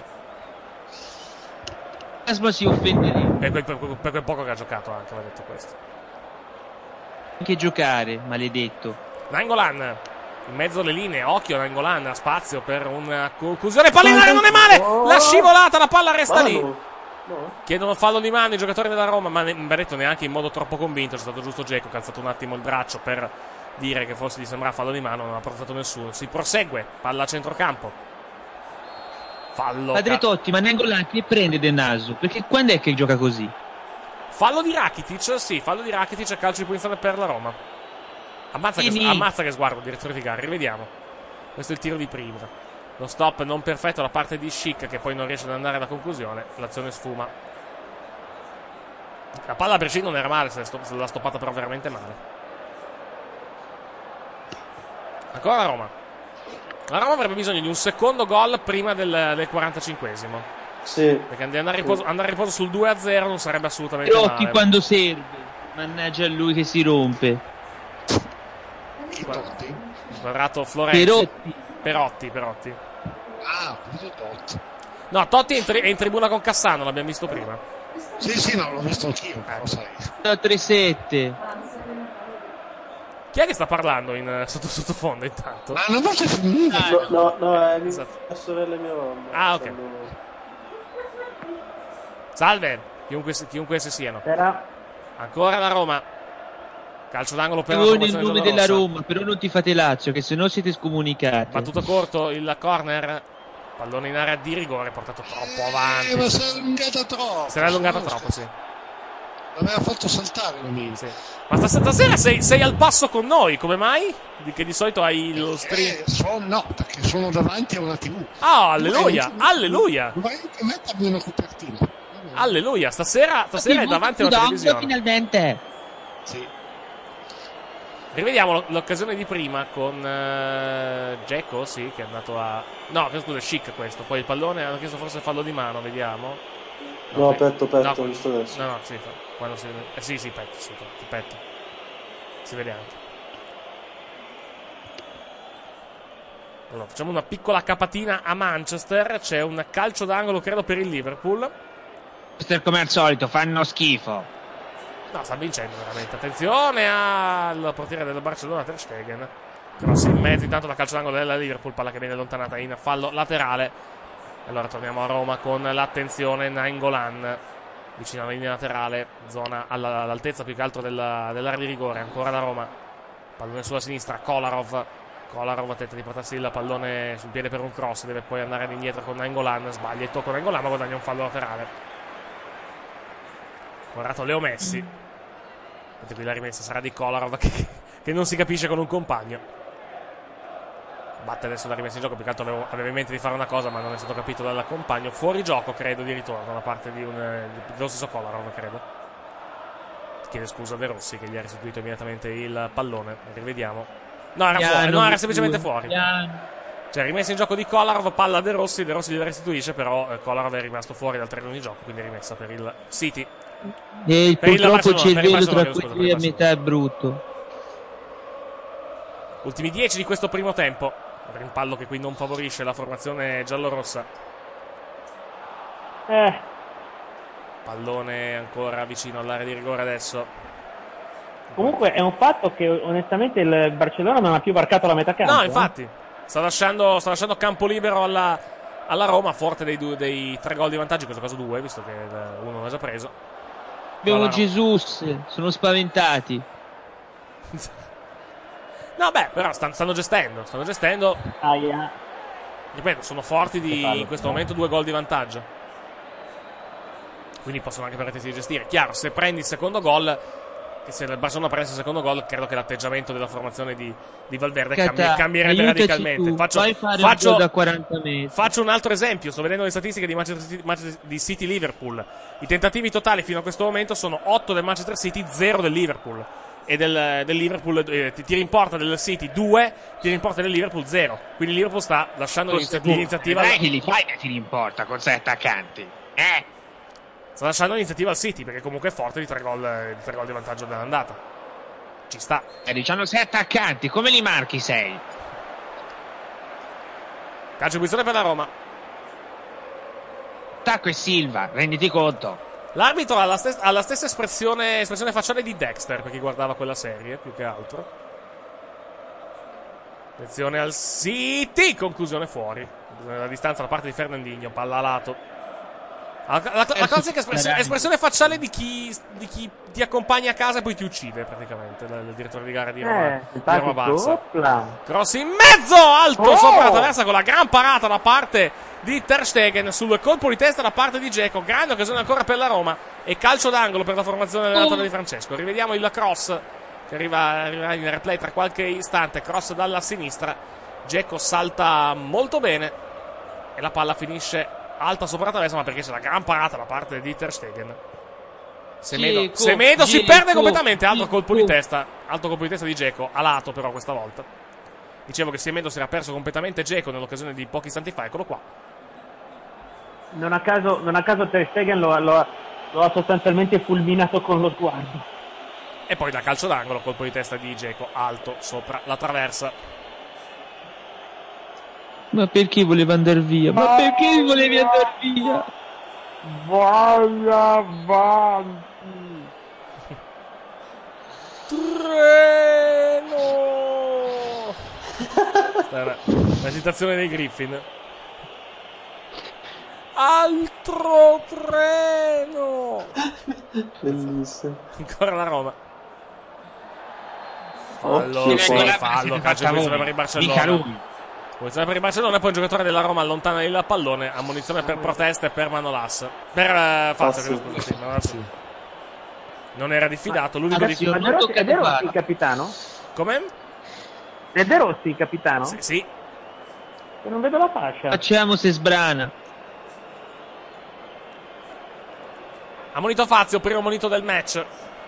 Si offende lì. Per quel poco che ha giocato anche, va detto questo. anche giocare, maledetto. Nainggolan in mezzo alle linee, occhio Nainggolan, spazio per una conclusione, palla in aria, non è male, la scivolata, la palla resta lì. No. Chiedono fallo di mano i giocatori della Roma, ma mi ha detto neanche in modo troppo convinto. C'è stato giusto Dzeko che ha alzato un attimo il braccio per dire che forse gli sembrava fallo di mano, non ha protestato nessuno. Si prosegue, palla a centrocampo. Fallo. Padre Totti, ma Nainggolan che prende De Naso? Perché quando è che gioca così? Fallo di Rakitic, sì, fallo di Rakitic a calcio di punizione per la Roma. Ammazza che sguardo, direttore di gara, rivediamo. Questo è il tiro di prima. Lo stop non perfetto da parte di Schick, che poi non riesce ad andare alla conclusione. L'azione sfuma. La palla a Bergin non era male, se l'ha stoppata però veramente male. Ancora la Roma. La Roma avrebbe bisogno di un secondo gol prima del 45esimo. Sì. Perché andare a riposo sul 2-0 non sarebbe assolutamente Totti male. quando serve. Mannaggia a lui che si rompe. Quadrato Florenzi. Perotti. Ah, Totti. No, Totti è in tribuna con Cassano, l'abbiamo visto prima. Sì, no, l'ho visto anch'io, lo sai. 3-7. Chi è che sta parlando in sottofondo intanto? Ma non c'è finito. No, è la sorella mia mamma. Ah, ok. Salve, chiunque essi siano. Ancora la Roma. Calcio d'angolo per la formazione nel nome della Roma, però non ti fate Lazio, che se no siete scomunicati. Battuto corto il corner. Pallone in area di rigore, portato troppo avanti. Ma si è allungata troppo. Si era allungata troppo, sì. L'aveva fatto saltare Lumini. Sì. Ma stasera sei al passo con noi, come mai? Che di solito hai lo stream. No, perché sono davanti a una TV. Ah, alleluia, alleluia. Vorrei che mettermi una copertina. Alleluia, stasera è davanti alla televisione. Finalmente. Sì. Rivediamo l'occasione di prima con Dzeko, sì, che è andato a... No, scusa, Schick questo. Poi il pallone, hanno chiesto forse fallo di mano, vediamo. No, petto, ho visto adesso. No, sì, quando si... sì, petto. Si vede anche. Allora, facciamo una piccola capatina a Manchester. C'è un calcio d'angolo, credo, per il Liverpool. Come al solito, fanno schifo. No, sta vincendo veramente. Attenzione al portiere del Barcellona, Ter Stegen. Cross in mezzo, intanto da calcio d'angolo della Liverpool, palla che viene allontanata in fallo laterale. E allora torniamo a Roma con l'attenzione Nainggolan vicino alla linea laterale, zona all'altezza più che altro dell'area di rigore. Ancora la Roma, pallone sulla sinistra, Kolarov tenta di portarsi il pallone sul piede per un cross, deve poi andare indietro con Nainggolan, sbaglia il tocco Nainggolan ma guadagna un fallo laterale. Guardato Leo Messi. Vedete qui la rimessa sarà di Kolarov che non si capisce con un compagno. Batte adesso la rimessa in gioco, più che altro aveva in mente di fare una cosa ma non è stato capito dal compagno. Fuori gioco credo di ritorno da parte dello stesso Kolarov, credo. Chiede scusa a De Rossi che gli ha restituito immediatamente il pallone. Rivediamo. No, era fuori, no, era semplicemente fuori. Cioè rimessa in gioco di Kolarov, palla a De Rossi gliela restituisce, però Kolarov è rimasto fuori dal terreno di gioco, quindi rimessa per il City. E purtroppo c'è il velo tra quelli e metà è brutto. Ultimi 10 di questo primo tempo. Rimpallo che qui non favorisce la formazione giallorossa. Pallone ancora vicino all'area di rigore adesso. Comunque è un fatto che onestamente il Barcellona non ha più varcato la metà campo. No, infatti sta lasciando campo libero alla Roma, forte dei 3 gol di vantaggio, in questo caso 2, visto che uno l'ha già preso. Abbiamo Jesus, sono spaventati. No, beh, però stanno gestendo. Ripeto, sono forti in questo momento 2 gol di vantaggio. Quindi possono anche permettersi di gestire. Chiaro, se prendi il secondo gol, che se il Barcellona prende il secondo gol, credo che l'atteggiamento della formazione di Valverde cambierebbe radicalmente. Faccio un altro esempio. Sto vedendo le statistiche di City Liverpool. I tentativi totali fino a questo momento sono 8 del Manchester City, 0 del Liverpool. E del Liverpool tiri in porta del City 2, tiri in porta del Liverpool 0. Quindi il Liverpool sta lasciando l'iniziativa. Non è che li fai che tiri in porta con 6 attaccanti. Sta lasciando l'iniziativa al City, perché comunque è forte di 3 gol di vantaggio dell'andata. Ci sta. Diciamo 6 attaccanti, come li marchi 6? Calcio di punizione per la Roma. Attacco e Silva, renditi conto. L'arbitro ha la stessa espressione facciale di Dexter, per chi guardava quella serie, più che altro. Attenzione al City, conclusione fuori. La distanza da parte di Fernandinho, palla a lato. La classica espressione facciale di chi ti accompagna a casa e poi ti uccide, praticamente. Il direttore di gara di Roma Barça. Cross in mezzo, alto sopra la traversa con la gran parata da parte di Ter Stegen sul colpo di testa da parte di Dzeko. Grande occasione ancora per la Roma e calcio d'angolo per la formazione dell'allenatore di Francesco. Rivediamo il cross che arriva in replay tra qualche istante. Cross dalla sinistra. Dzeko salta molto bene e la palla finisce alta sopra la traversa, ma perché c'è la gran parata da parte di Ter Stegen. Semedo si perde completamente. Alto colpo di testa di Dzeko, a lato però questa volta. Dicevo che Semedo si era perso completamente Dzeko nell'occasione di pochi istanti fa. Eccolo qua. Non a caso Ter Stegen lo ha sostanzialmente fulminato con lo sguardo. E poi da calcio d'angolo, colpo di testa di Dzeko, alto sopra la traversa. Ma perché voleva andare via? Ma perché volevi andare via? Vai avanti. Treno. La citazione dei Griffin. Altro treno. Bellissimo. Ancora la Roma. Fallo, calcio per il Barcellona. Posizione per il Barcellona, poi un giocatore della Roma allontana il pallone, ammonizione per proteste per Manolas. Per Fazio, scusa, sì. Non era diffidato, l'unico è De Rossi il capitano? Come? È De Rossi il capitano? Sì. Che non vedo la fascia. Facciamo se sbrana. Ammonito Fazio, primo ammonito del match.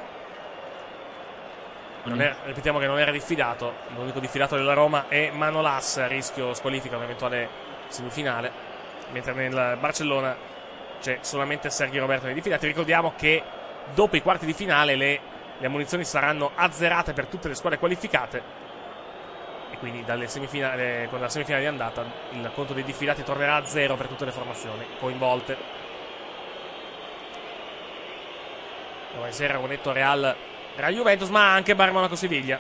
Ripetiamo che non era diffidato. L'unico diffidato della Roma è Manolas, a rischio squalifica un'eventuale semifinale, mentre nel Barcellona c'è solamente Sergio Roberto nei diffidati. Ricordiamo che dopo i quarti di finale le ammonizioni saranno azzerate per tutte le squadre qualificate e quindi con la semifinale di andata il conto dei diffidati tornerà a 0 per tutte le formazioni coinvolte. Domani sera ho detto Real Juventus, ma anche Bayern Monaco Siviglia.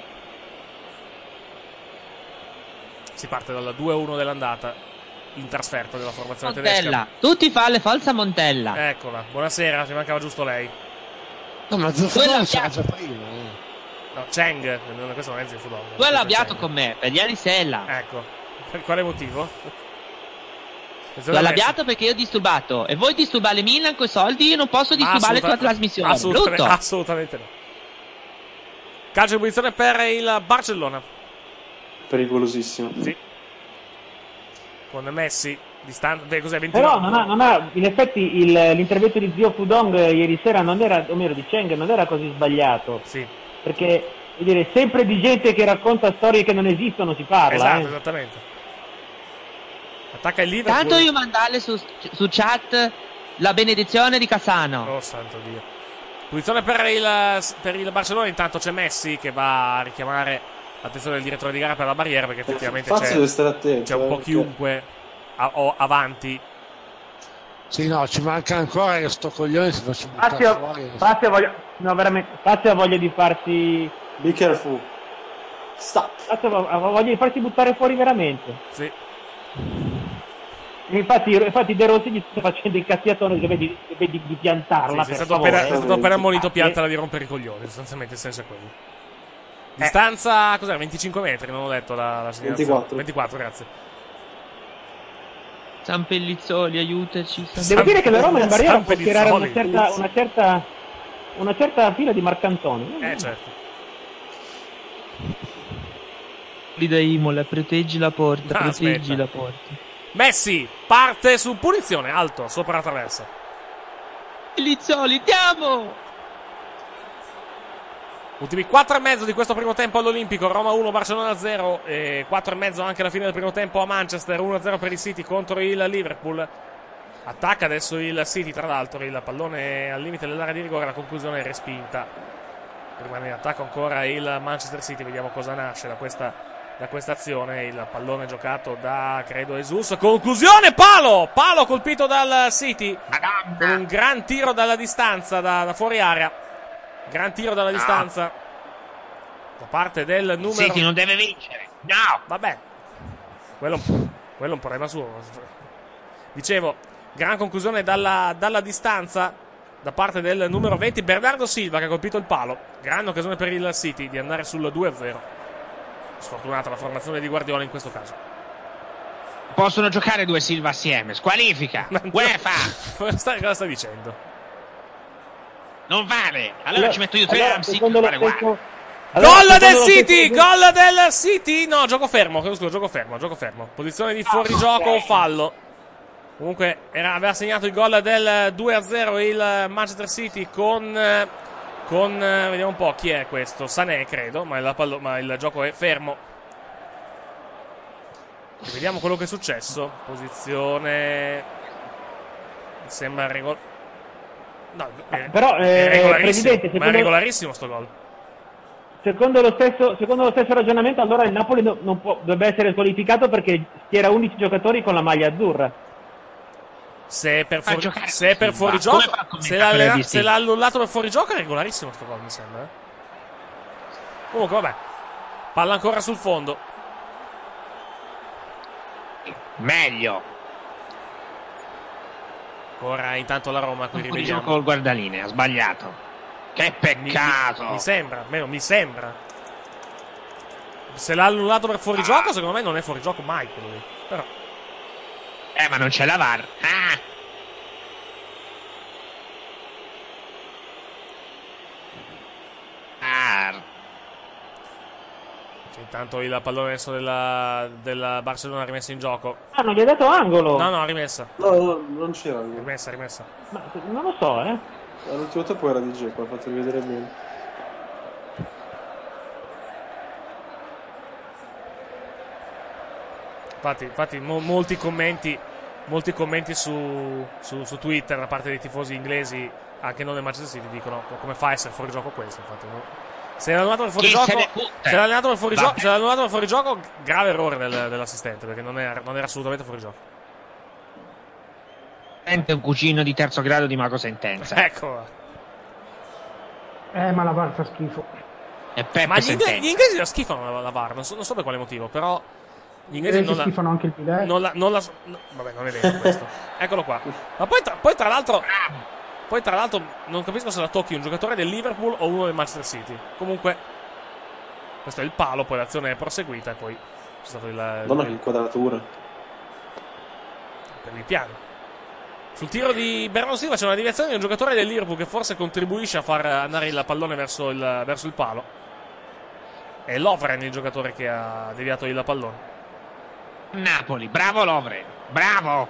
Si parte dal 2-1 dell'andata in trasferta della formazione Montella. tedesca. Tutti fa le falsa Montella. Eccola, buonasera, ci mancava giusto lei. No, ma Zeffirelli c'era già prima. No, Cheng, questo non è Zeffirelli. Tu hai l'arrabbiato con me, per Iani Sella. Ecco, per quale motivo? L'ho arrabbiato perché io ho disturbato. E voi disturbare Milan con i soldi, io non posso disturbare la trasmissione. Assolutamente no. Calcio di punizione per il Barcellona. Pericolosissimo. Sì. Con Messi distanza. Cos'è 29? Però non ha in effetti l'intervento di Zio Pudong ieri sera non era, o meglio di Cheng, non era così sbagliato. Sì. Perché vuol dire, sempre di gente che racconta storie che non esistono si parla. Esatto, esattamente. Attacca il Liverpool. Tanto io mandare su chat la benedizione di Cassano. Oh santo Dio. Posizione per il Barcellona. Intanto c'è Messi che va a richiamare l'attenzione del direttore di gara per la barriera, perché effettivamente c'è un po' chiunque avanti. Sì, no, ci manca ancora che sto coglione si faccia buttare fuori. Fazio ha voglia di farsi. Be careful. Stop. Fazio ha voglia di farsi buttare fuori veramente. Sì. Infatti De Rossi gli sta facendo il cazziatone che vedi di piantarla. Sì, è stato appena ammonito, piantala di rompere i coglioni. Sostanzialmente il senso è quello. Distanza, cos'era? 25 metri, non ho detto la segnalazione. 24, grazie. San Pellizzoli, aiutaci. Devo dire che la Roma in barriera può tirare una certa fila di marcantoni. Certo. Lì da Imola, proteggi la porta, la porta. Messi parte su punizione, alto, sopra la traversa. Pellizzoli, diamo! Ultimi 4,5 di questo primo tempo all'Olimpico. Roma 1, Barcellona 0 e 4,5 anche alla fine del primo tempo a Manchester. 1-0 per il City contro il Liverpool. Attacca adesso il City, tra l'altro il pallone è al limite dell'area di rigore, la conclusione è respinta. Rimane in attacco ancora il Manchester City, vediamo cosa nasce da questa azione. Il pallone giocato da, credo, Jesus. Conclusione, palo colpito dal City. con un gran tiro dalla distanza, da fuori area. Gran tiro dalla distanza da parte del numero... City non deve vincere. No! Vabbè, quello è un problema suo. Dicevo, gran conclusione dalla distanza da parte del numero 20, Bernardo Silva, che ha colpito il palo. Gran occasione per il City di andare sul 2-0. Sfortunata la formazione di Guardiola in questo caso. Possono giocare 2 Silva assieme. Squalifica. UEFA. Cosa stai dicendo? Non vale. Allora ci metto io 3 a City. Gol del City! Gol del City! No, gioco fermo. Gioco fermo. Posizione di fuorigioco o fallo. Comunque aveva segnato il gol del 2-0 il Manchester City con vediamo un po' chi è questo. Sané, credo, ma il gioco è fermo. E vediamo quello che è successo. Posizione, mi sembra però Presidente, ma è regolarissimo sto gol. Secondo lo stesso ragionamento, allora il Napoli non dovrebbe essere squalificato perché schiera 11 giocatori con la maglia azzurra. Se è per fuorigioco, se l'ha annullato per fuorigioco, è regolarissimo sto gol, mi sembra. Comunque, vabbè, palla ancora sul fondo. Meglio. Ancora intanto la Roma, qui rivediamo. Col guardaline, ha sbagliato. Che peccato. Mi sembra, almeno mi sembra. Se l'ha annullato per fuorigioco, secondo me non è fuorigioco mai quello lì. Però ma non c'è la VAR. intanto il pallone adesso della Barcellona rimessa in gioco. Non gli ha dato angolo. No, rimessa. No, non c'era angolo. Rimessa. Ma non lo so, All'ultimo tempo era di Dzeko, ha fatto rivedere bene. Infatti molti commenti su Twitter da parte dei tifosi inglesi, anche non del Manchester City, dicono come fa a essere fuori gioco questo. Infatti, no? Se l'ha annullato per fuorigioco, grave errore dell'assistente, perché non era assolutamente fuori gioco. È un cugino di terzo grado di Mago Sentenza. Ecco. Ma la VAR fa schifo. Ma gli inglesi la schifano la VAR, non so per quale motivo, però gli inglesi non schifano anche il bidet. Vabbè, non è vero questo. Eccolo qua. Ma poi tra l'altro non capisco se la tocchi un giocatore del Liverpool o uno del Manchester City. Comunque questo è il palo, poi l'azione è proseguita e poi c'è stato Madonna che inquadratura. Per il piano. Sul tiro di Bernardo Silva c'è una deviazione di un giocatore del Liverpool che forse contribuisce a far andare il pallone verso il palo. È Lovren il giocatore che ha deviato il pallone. Napoli, bravo Lovren, bravo.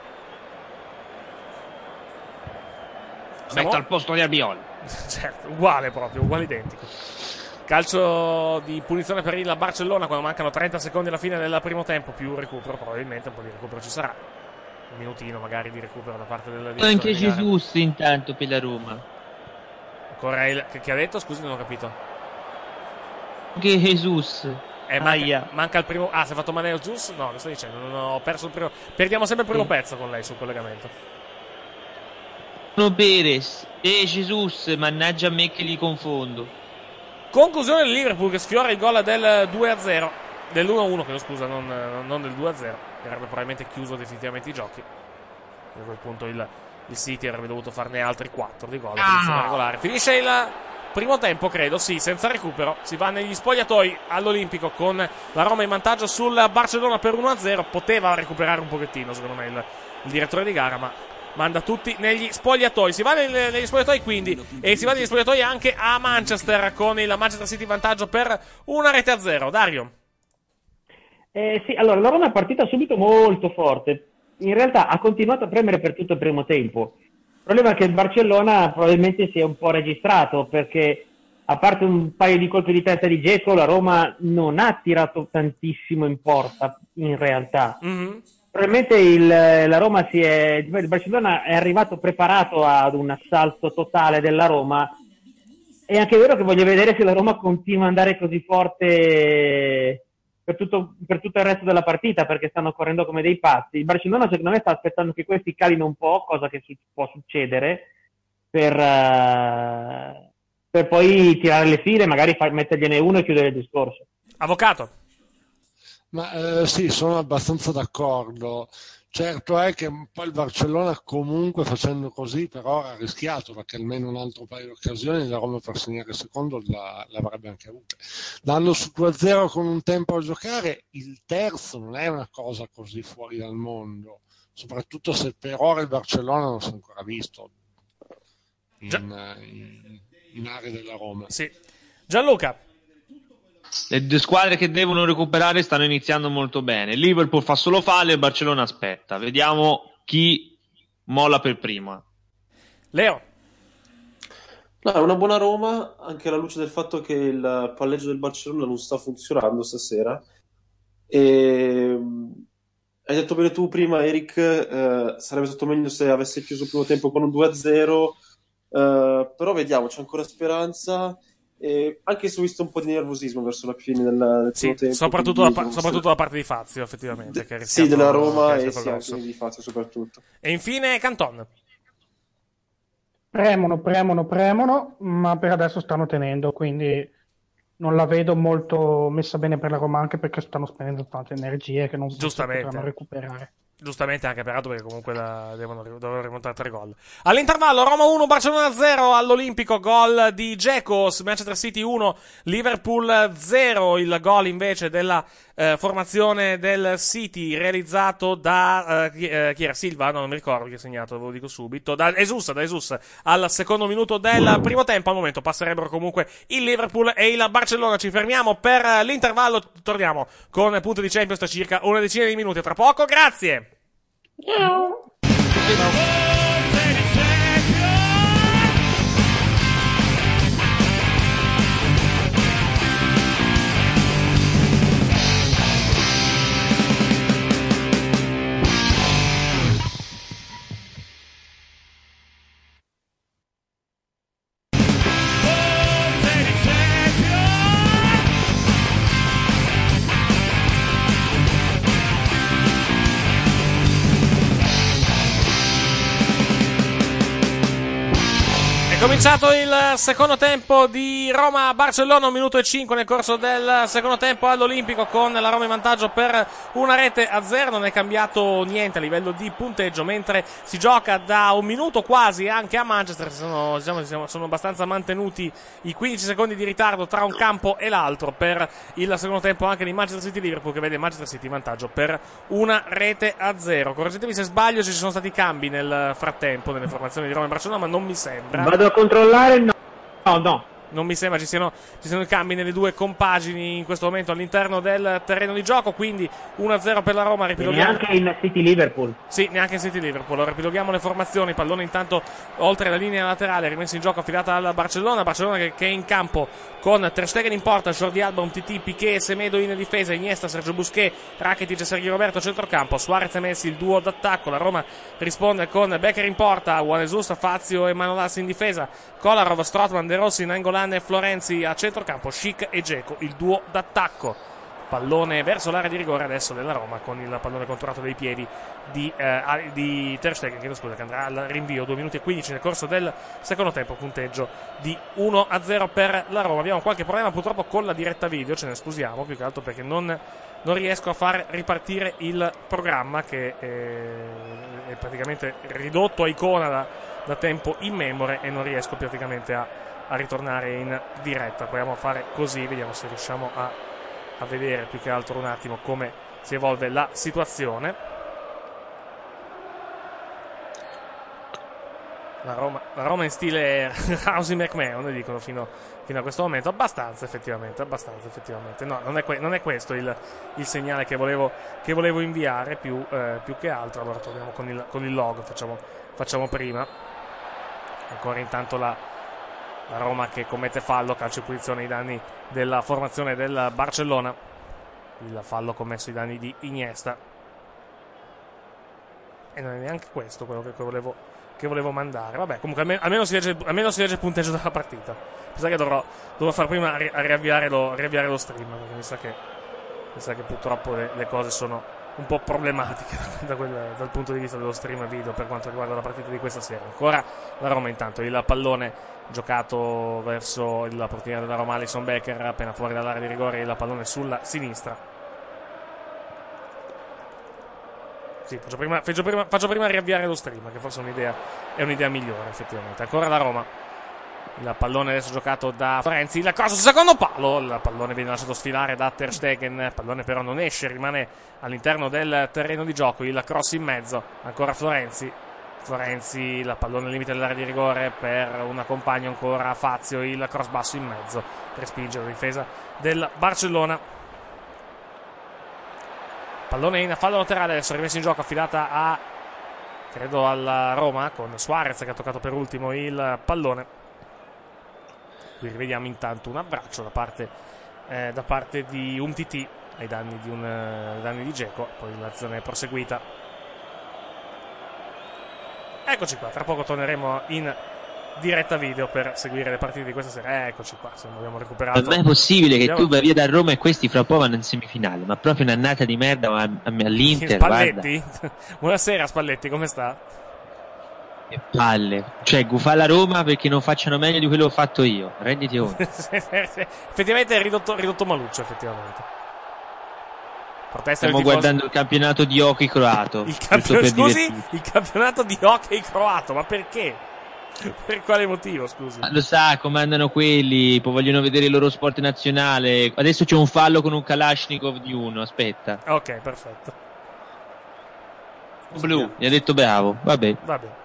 Metto al posto di Albiol. Certo, uguale identico. Calcio di punizione per il Barcellona quando mancano 30 secondi alla fine del primo tempo, più recupero, probabilmente un po' di recupero ci sarà. Un minutino magari di recupero da parte del anche Jesus intanto per la Roma. Ancora che ha detto? Scusi, non ho capito. Che Jesus. Manca il primo. Si è fatto Maneo Gius? No, lo sto dicendo, non ho perso il primo. Perdiamo sempre il primo pezzo con lei sul collegamento. Perez e Jesus, mannaggia a me che li confondo. Conclusione del Liverpool che sfiora il gol del 2-0, del 1-1, chiedo scusa, non del 2-0, che avrebbe probabilmente chiuso definitivamente i giochi. A quel punto il City avrebbe dovuto farne altri 4 di gol. Regolare. Finisce il primo tempo, credo, sì, senza recupero. Si va negli spogliatoi all'Olimpico con la Roma in vantaggio sul Barcellona per 1-0. Poteva recuperare un pochettino, secondo me, il direttore di gara, ma manda tutti negli spogliatoi. Si va negli spogliatoi quindi, e si va negli spogliatoi anche a Manchester con il Manchester City in vantaggio per 1-0. Dario. Sì, allora la Roma è partita subito molto forte. In realtà ha continuato a premere per tutto il primo tempo. Il problema è che il Barcellona probabilmente si è un po' registrato, perché a parte un paio di colpi di testa di Dzeko, la Roma non ha tirato tantissimo in porta in realtà. Probabilmente il Barcellona è arrivato preparato ad un assalto totale della Roma. È anche vero che voglio vedere se la Roma continua ad andare così forte per tutto il resto della partita, perché stanno correndo come dei pazzi. Il Barcellona secondo me sta aspettando che questi calino un po', cosa che può succedere, per poi tirare le file, magari mettergliene uno e chiudere il discorso. Avvocato. Ma sì, sono abbastanza d'accordo. Certo è che poi il Barcellona comunque facendo così per ora ha rischiato, perché almeno un altro paio di occasioni la Roma per segnare il secondo l'avrebbe anche avuta. Dando su 2-0 con un tempo a giocare, il terzo non è una cosa così fuori dal mondo, soprattutto se per ora il Barcellona non si è ancora visto in area della Roma. Sì. Gianluca. Le due squadre che devono recuperare stanno iniziando molto bene. Il Liverpool fa solo fallo e il Barcellona aspetta. Vediamo chi molla per prima. Leo. No, è una buona Roma, anche alla luce del fatto che il palleggio del Barcellona non sta funzionando stasera. E hai detto bene tu prima, Eric, sarebbe stato meglio se avesse chiuso il primo tempo con un 2-0, però vediamo, c'è ancora speranza. Anche se ho visto un po' di nervosismo verso la fine del primo tempo, soprattutto da parte di Fazio, effettivamente, che sì, della Roma e sì, anche di Fazio soprattutto. E infine Canton. Premono, ma per adesso stanno tenendo, quindi non la vedo molto messa bene per la Roma, anche perché stanno spendendo tante energie che non si potranno recuperare. Giustamente anche peraltro, perché comunque devono rimontare 3 gol. All'intervallo Roma 1, Barcellona 0 all'Olimpico, gol di Dzeko, Manchester City 1, Liverpool 0, il gol invece della formazione del City realizzato da chi era? Silva? No, non mi ricordo chi ha segnato, ve lo dico subito, da Jesus al secondo minuto del primo tempo. Al momento passerebbero comunque il Liverpool e il Barcellona. Ci fermiamo per l'intervallo, torniamo con punto di Champions tra circa una decina di minuti, tra poco. Grazie. Ciao. È cominciato il secondo tempo di Roma-Barcellona, 1 minuto e 5 nel corso del secondo tempo all'Olimpico, con la Roma in vantaggio per 1-0. Non è cambiato niente a livello di punteggio, mentre si gioca da 1 minuto quasi anche a Manchester. Sono abbastanza mantenuti i 15 secondi di ritardo tra un campo e l'altro per il secondo tempo anche di Manchester City-Liverpool, che vede Manchester City in vantaggio per 1-0. Correggetemi se sbaglio, ci sono stati cambi nel frattempo nelle formazioni di Roma e Barcellona, ma non mi sembra. Vado a controllare, no. Non mi sembra ci siano i cambi nelle due compagini in questo momento all'interno del terreno di gioco, quindi 1-0 per la Roma. Neanche in City-Liverpool. Sì, neanche in City-Liverpool. Allora, ripiloghiamo le formazioni. Pallone intanto oltre la linea laterale, rimesso in gioco, affidata al Barcellona. Barcellona che è in campo con Ter Stegen in porta, Jordi Alba, Umtiti, Piqué, Semedo in difesa, Iniesta, Sergio Busquets, Rakitic e Sergio Roberto a centrocampo, Suarez e Messi il duo d'attacco. La Roma risponde con Becker in porta, Juan Jesus, Fazio e Manolas in difesa, Kolarov, Strootman, De Rossi, Nainggolan e Florenzi a centrocampo, Schick e Dzeko il duo d'attacco. Pallone verso l'area di rigore adesso della Roma, con il pallone controllato dai piedi di Ter Stegen, che andrà al rinvio. 2 minuti e 15 nel corso del secondo tempo, punteggio di 1-0 per la Roma. Abbiamo qualche problema purtroppo con la diretta video, ce ne scusiamo, più che altro perché non riesco a far ripartire il programma, che è praticamente ridotto a icona da tempo immemore, e non riesco praticamente a ritornare in diretta. Proviamo a fare così, vediamo se riusciamo a vedere più che altro un attimo come si evolve la situazione. La Roma in stile Rousey McMahon, dicono fino a questo momento. Abbastanza effettivamente. No, non è questo il segnale che volevo inviare più che altro. Allora torniamo con il logo, facciamo prima. Ancora intanto la Roma che commette fallo, calcio di punizione ai danni della formazione del Barcellona. Il fallo commesso ai danni di Iniesta. E non è neanche questo quello che volevo mandare. Vabbè, comunque almeno si legge il punteggio della partita. Mi sa che dovrò far prima a riavviare lo stream, perché mi sa che Mi sa che purtroppo le cose sono un po' problematiche dal punto di vista dello stream video per quanto riguarda la partita di questa sera. Ancora la Roma intanto, il pallone giocato verso il portiere della Roma, Alisson Becker, appena fuori dall'area di rigore, il pallone sulla sinistra. Sì, faccio prima riavviare lo stream, che forse è un'idea migliore effettivamente. Ancora la Roma. Il pallone adesso giocato da Florenzi, il cross sul secondo palo, il pallone viene lasciato sfilare da Ter Stegen, il pallone però non esce, rimane all'interno del terreno di gioco, il cross in mezzo, ancora Florenzi, il pallone al limite dell'area di rigore per una compagna, ancora Fazio, il cross basso in mezzo, respinge la difesa del Barcellona. Pallone in fallo laterale, adesso rimesso in gioco, affidata credo alla Roma, con Suarez che ha toccato per ultimo il pallone. Qui rivediamo intanto un abbraccio da parte di Umtiti ai danni di Dzeko. Poi l'azione è proseguita. Eccoci qua, tra poco torneremo in diretta video per seguire le partite di questa sera. Eccoci qua, se non abbiamo recuperato. Non è possibile che tu vai via da Roma e questi fra poco vanno in semifinale, ma proprio un'annata di merda all'Inter. Spalletti? Buonasera Spalletti, come sta? Che palle, cioè gufa la Roma perché non facciano meglio di quello che ho fatto io, renditi conto. Effettivamente è ridotto maluccio, effettivamente. Stiamo guardando il campionato di hockey croato. Il campionato di hockey croato, ma perché? Per quale motivo, scusi? Lo sa, comandano quelli, poi vogliono vedere il loro sport nazionale. Adesso c'è un fallo con un Kalashnikov di uno, aspetta. Ok, perfetto. Blu, gli ha detto bravo, vabbè.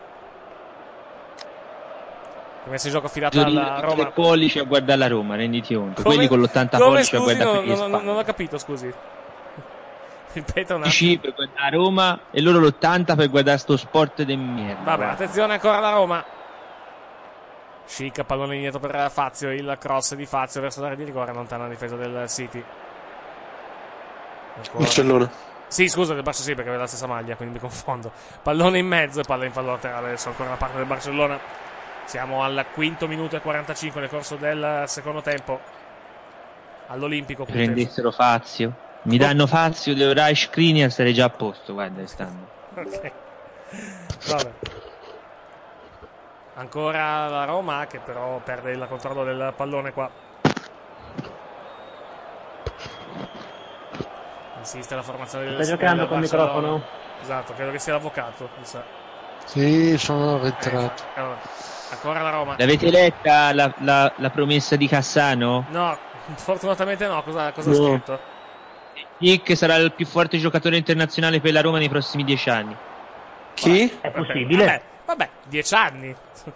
Messo in gioco affidato alla Roma. 3 pollici a guardare la Roma, renditi conto. Quelli con l'80 pollici a guardare non ho capito, scusi. Ripeto un attimo. Per guardare Roma e loro l'80 per guardare sto sport di merda. Vabbè, attenzione ancora alla Roma. Schick, pallone indietro per Fazio, il cross di Fazio verso l'area di rigore, lontana la difesa del City. Barcellona. Sì, scusa, del Barça sì, perché aveva la stessa maglia, quindi mi confondo. Pallone in mezzo e palla in fallo laterale, adesso ancora la parte del Barcellona. Siamo al quinto minuto e 45 nel corso del secondo tempo. All'Olimpico. Prendessero Fazio. Mi danno Fazio, Deorai, Skriniar, sarei già a posto, guarda, stanno. Ok. Vabbè. Ancora la Roma che però perde il controllo del pallone qua. Insiste la formazione del Sta giocando con il microfono? Esatto, credo che sia l'avvocato, mi sa. Sì, sono ritirato. Ancora la Roma. L'avete letta la promessa di Cassano? No, fortunatamente no. Cosa ha scritto? Schick sarà il più forte giocatore internazionale per la Roma nei prossimi 10 anni. Chi? È possibile? Vabbè, 10 anni.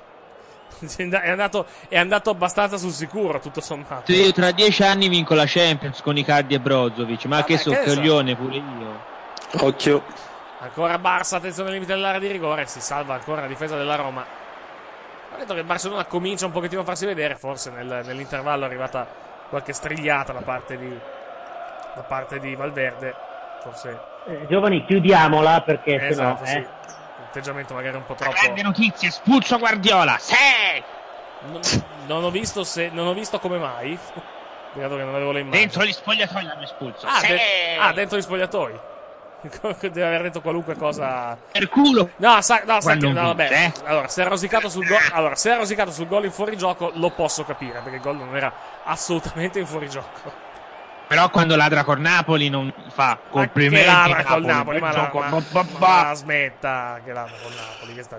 È andato abbastanza sul sicuro, tutto sommato. Io tra 10 anni vinco la Champions con Icardi e Brozovic. Ma che so, coglione pure io. Occhio. Ancora Barça, attenzione al limite dell'area di rigore. Si salva ancora la difesa della Roma. Ho detto che il Barcellona comincia un pochettino a farsi vedere, forse nell'intervallo è arrivata qualche strigliata da parte di Valverde, forse. Giovani, chiudiamola perché esatto, sennò, sì. L'atteggiamento magari un po' troppo. Grande notizie, spulso Guardiola. Non ho visto come mai. Peccato che non avevo le immagini. Dentro gli spogliatoi l'hanno espulso. Dentro gli spogliatoi. Deve aver detto qualunque cosa per culo. No, vabbè. Allora, se è rosicato sul gol in fuorigioco lo posso capire, perché il gol non era assolutamente in fuorigioco. Però quando ladra col Napoli non fa complimenti. Che ladra col Napoli, ma smetta che ladra col Napoli, che sta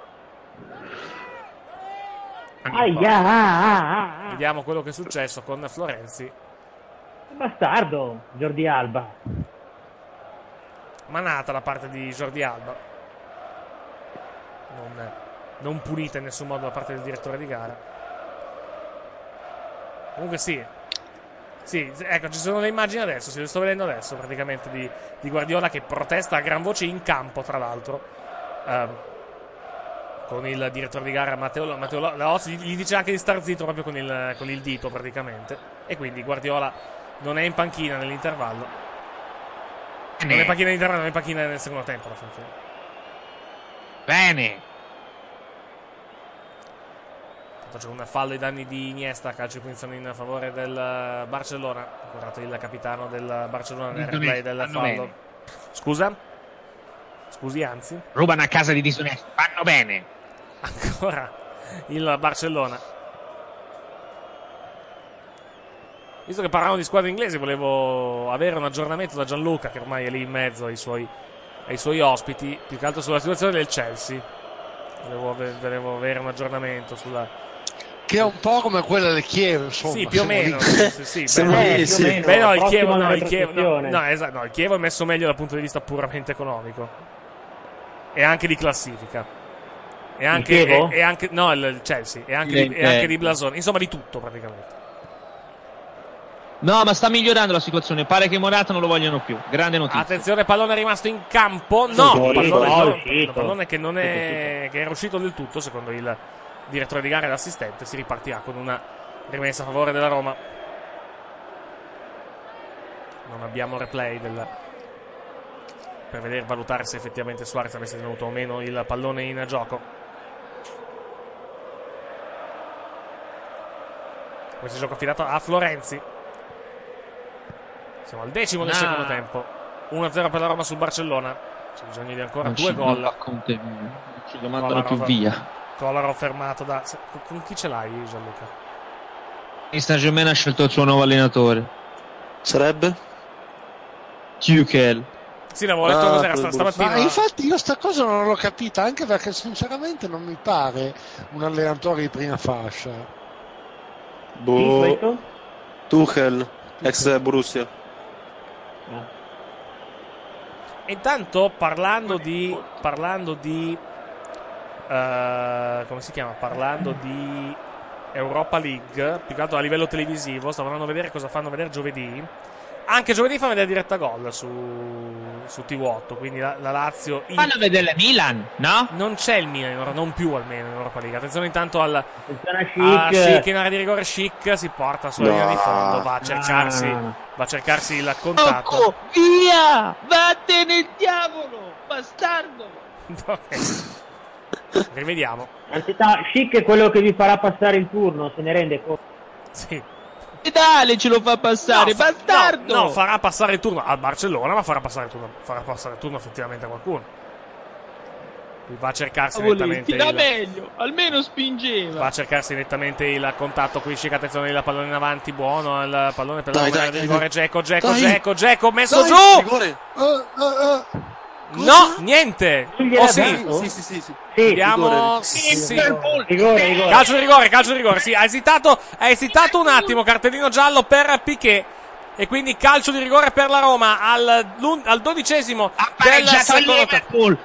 a Vediamo quello che è successo con Florenzi. Bastardo, Jordi Alba. Manata da parte di Jordi Alba, non punita in nessun modo da parte del direttore di gara. Comunque sì, ecco, ci sono le immagini adesso, le sto vedendo adesso praticamente di Guardiola che protesta a gran voce in campo, tra l'altro, con il direttore di gara Matteo Lahoz, gli dice anche di star zitto proprio con il dito praticamente, e quindi Guardiola non è in panchina nell'intervallo. Non è panchina all'interno, non è panchina nel secondo tempo alla fine. Bene. Esatto, c'è un fallo ai danni di Iniesta, calcio di punizione in favore del Barcellona, ancora il capitano del Barcellona nel replay del fallo. Scusa? Scusi, anzi. Rubano a casa di disonesti, vanno bene. Ancora il Barcellona. Visto che parlavamo di squadre inglesi, volevo avere un aggiornamento da Gianluca, che ormai è lì in mezzo ai suoi ospiti, più che altro sulla situazione del Chelsea. Volevo avere un aggiornamento sulla... Che è un po' come quella del Chievo, insomma. Sì, più o meno. Sì, beh, no, il Chievo è messo meglio dal punto di vista puramente economico. E anche di classifica. E anche il Chelsea. E anche di blasone. Insomma, di tutto praticamente. No, ma sta migliorando la situazione. Pare che Morata non lo vogliono più. Grande notizia. Attenzione, pallone è rimasto in campo. No, pallone che non è che era uscito del tutto, secondo il direttore di gara e l'assistente. Si ripartirà con una rimessa a favore della Roma. Non abbiamo replay per vedere, valutare se effettivamente Suarez avesse tenuto o meno il pallone in gioco. Questo gioco affidato a Florenzi. Siamo al 10° del secondo tempo. 1-0 per la Roma sul Barcellona. C'è bisogno di ancora 2 gol. Ci lo mandano più via. Kolarov fermato da... Con chi ce l'hai, Gianluca? Il Saint-Germain ha scelto il suo nuovo allenatore. Sarebbe? Tuchel. Sì, l'avevo letto cos'era stamattina. Ma infatti io sta cosa non l'ho capita, anche perché sinceramente non mi pare un allenatore di prima fascia. Tuchel, ex Borussia. Intanto parlando di come si chiama? Parlando di Europa League, più che altro a livello televisivo, stavano a vedere cosa fanno vedere giovedì. Anche giovedì fanno vedere diretta gol su TV8, quindi la Lazio... Fanno vedere Milan, no? Non c'è il Milan, non più almeno in Europa League. Attenzione intanto a Schick in area di rigore. Schick si porta sulla linea di fondo, va a cercarsi il contatto. Tocco, via! Vattene il diavolo, bastardo! Rivediamo. Schick è quello che vi farà passare il turno, se ne rende conto? Sì. E dale, ce lo fa passare, bastardo! No, farà passare il turno al Barcellona, ma farà passare il turno effettivamente a qualcuno. Va a cercarsi nettamente meglio, almeno spingeva. Va a cercarsi nettamente il contatto qui. Schick, attenzione, il pallone in avanti, buono il pallone per la rigore. Dzeko messo giù. No, niente. Sì. Vediamo. Rigore. Calcio di rigore. Sì, ha esitato un attimo. Cartellino giallo per Piqué. E quindi calcio di rigore per la Roma al 12° del secondo tempo.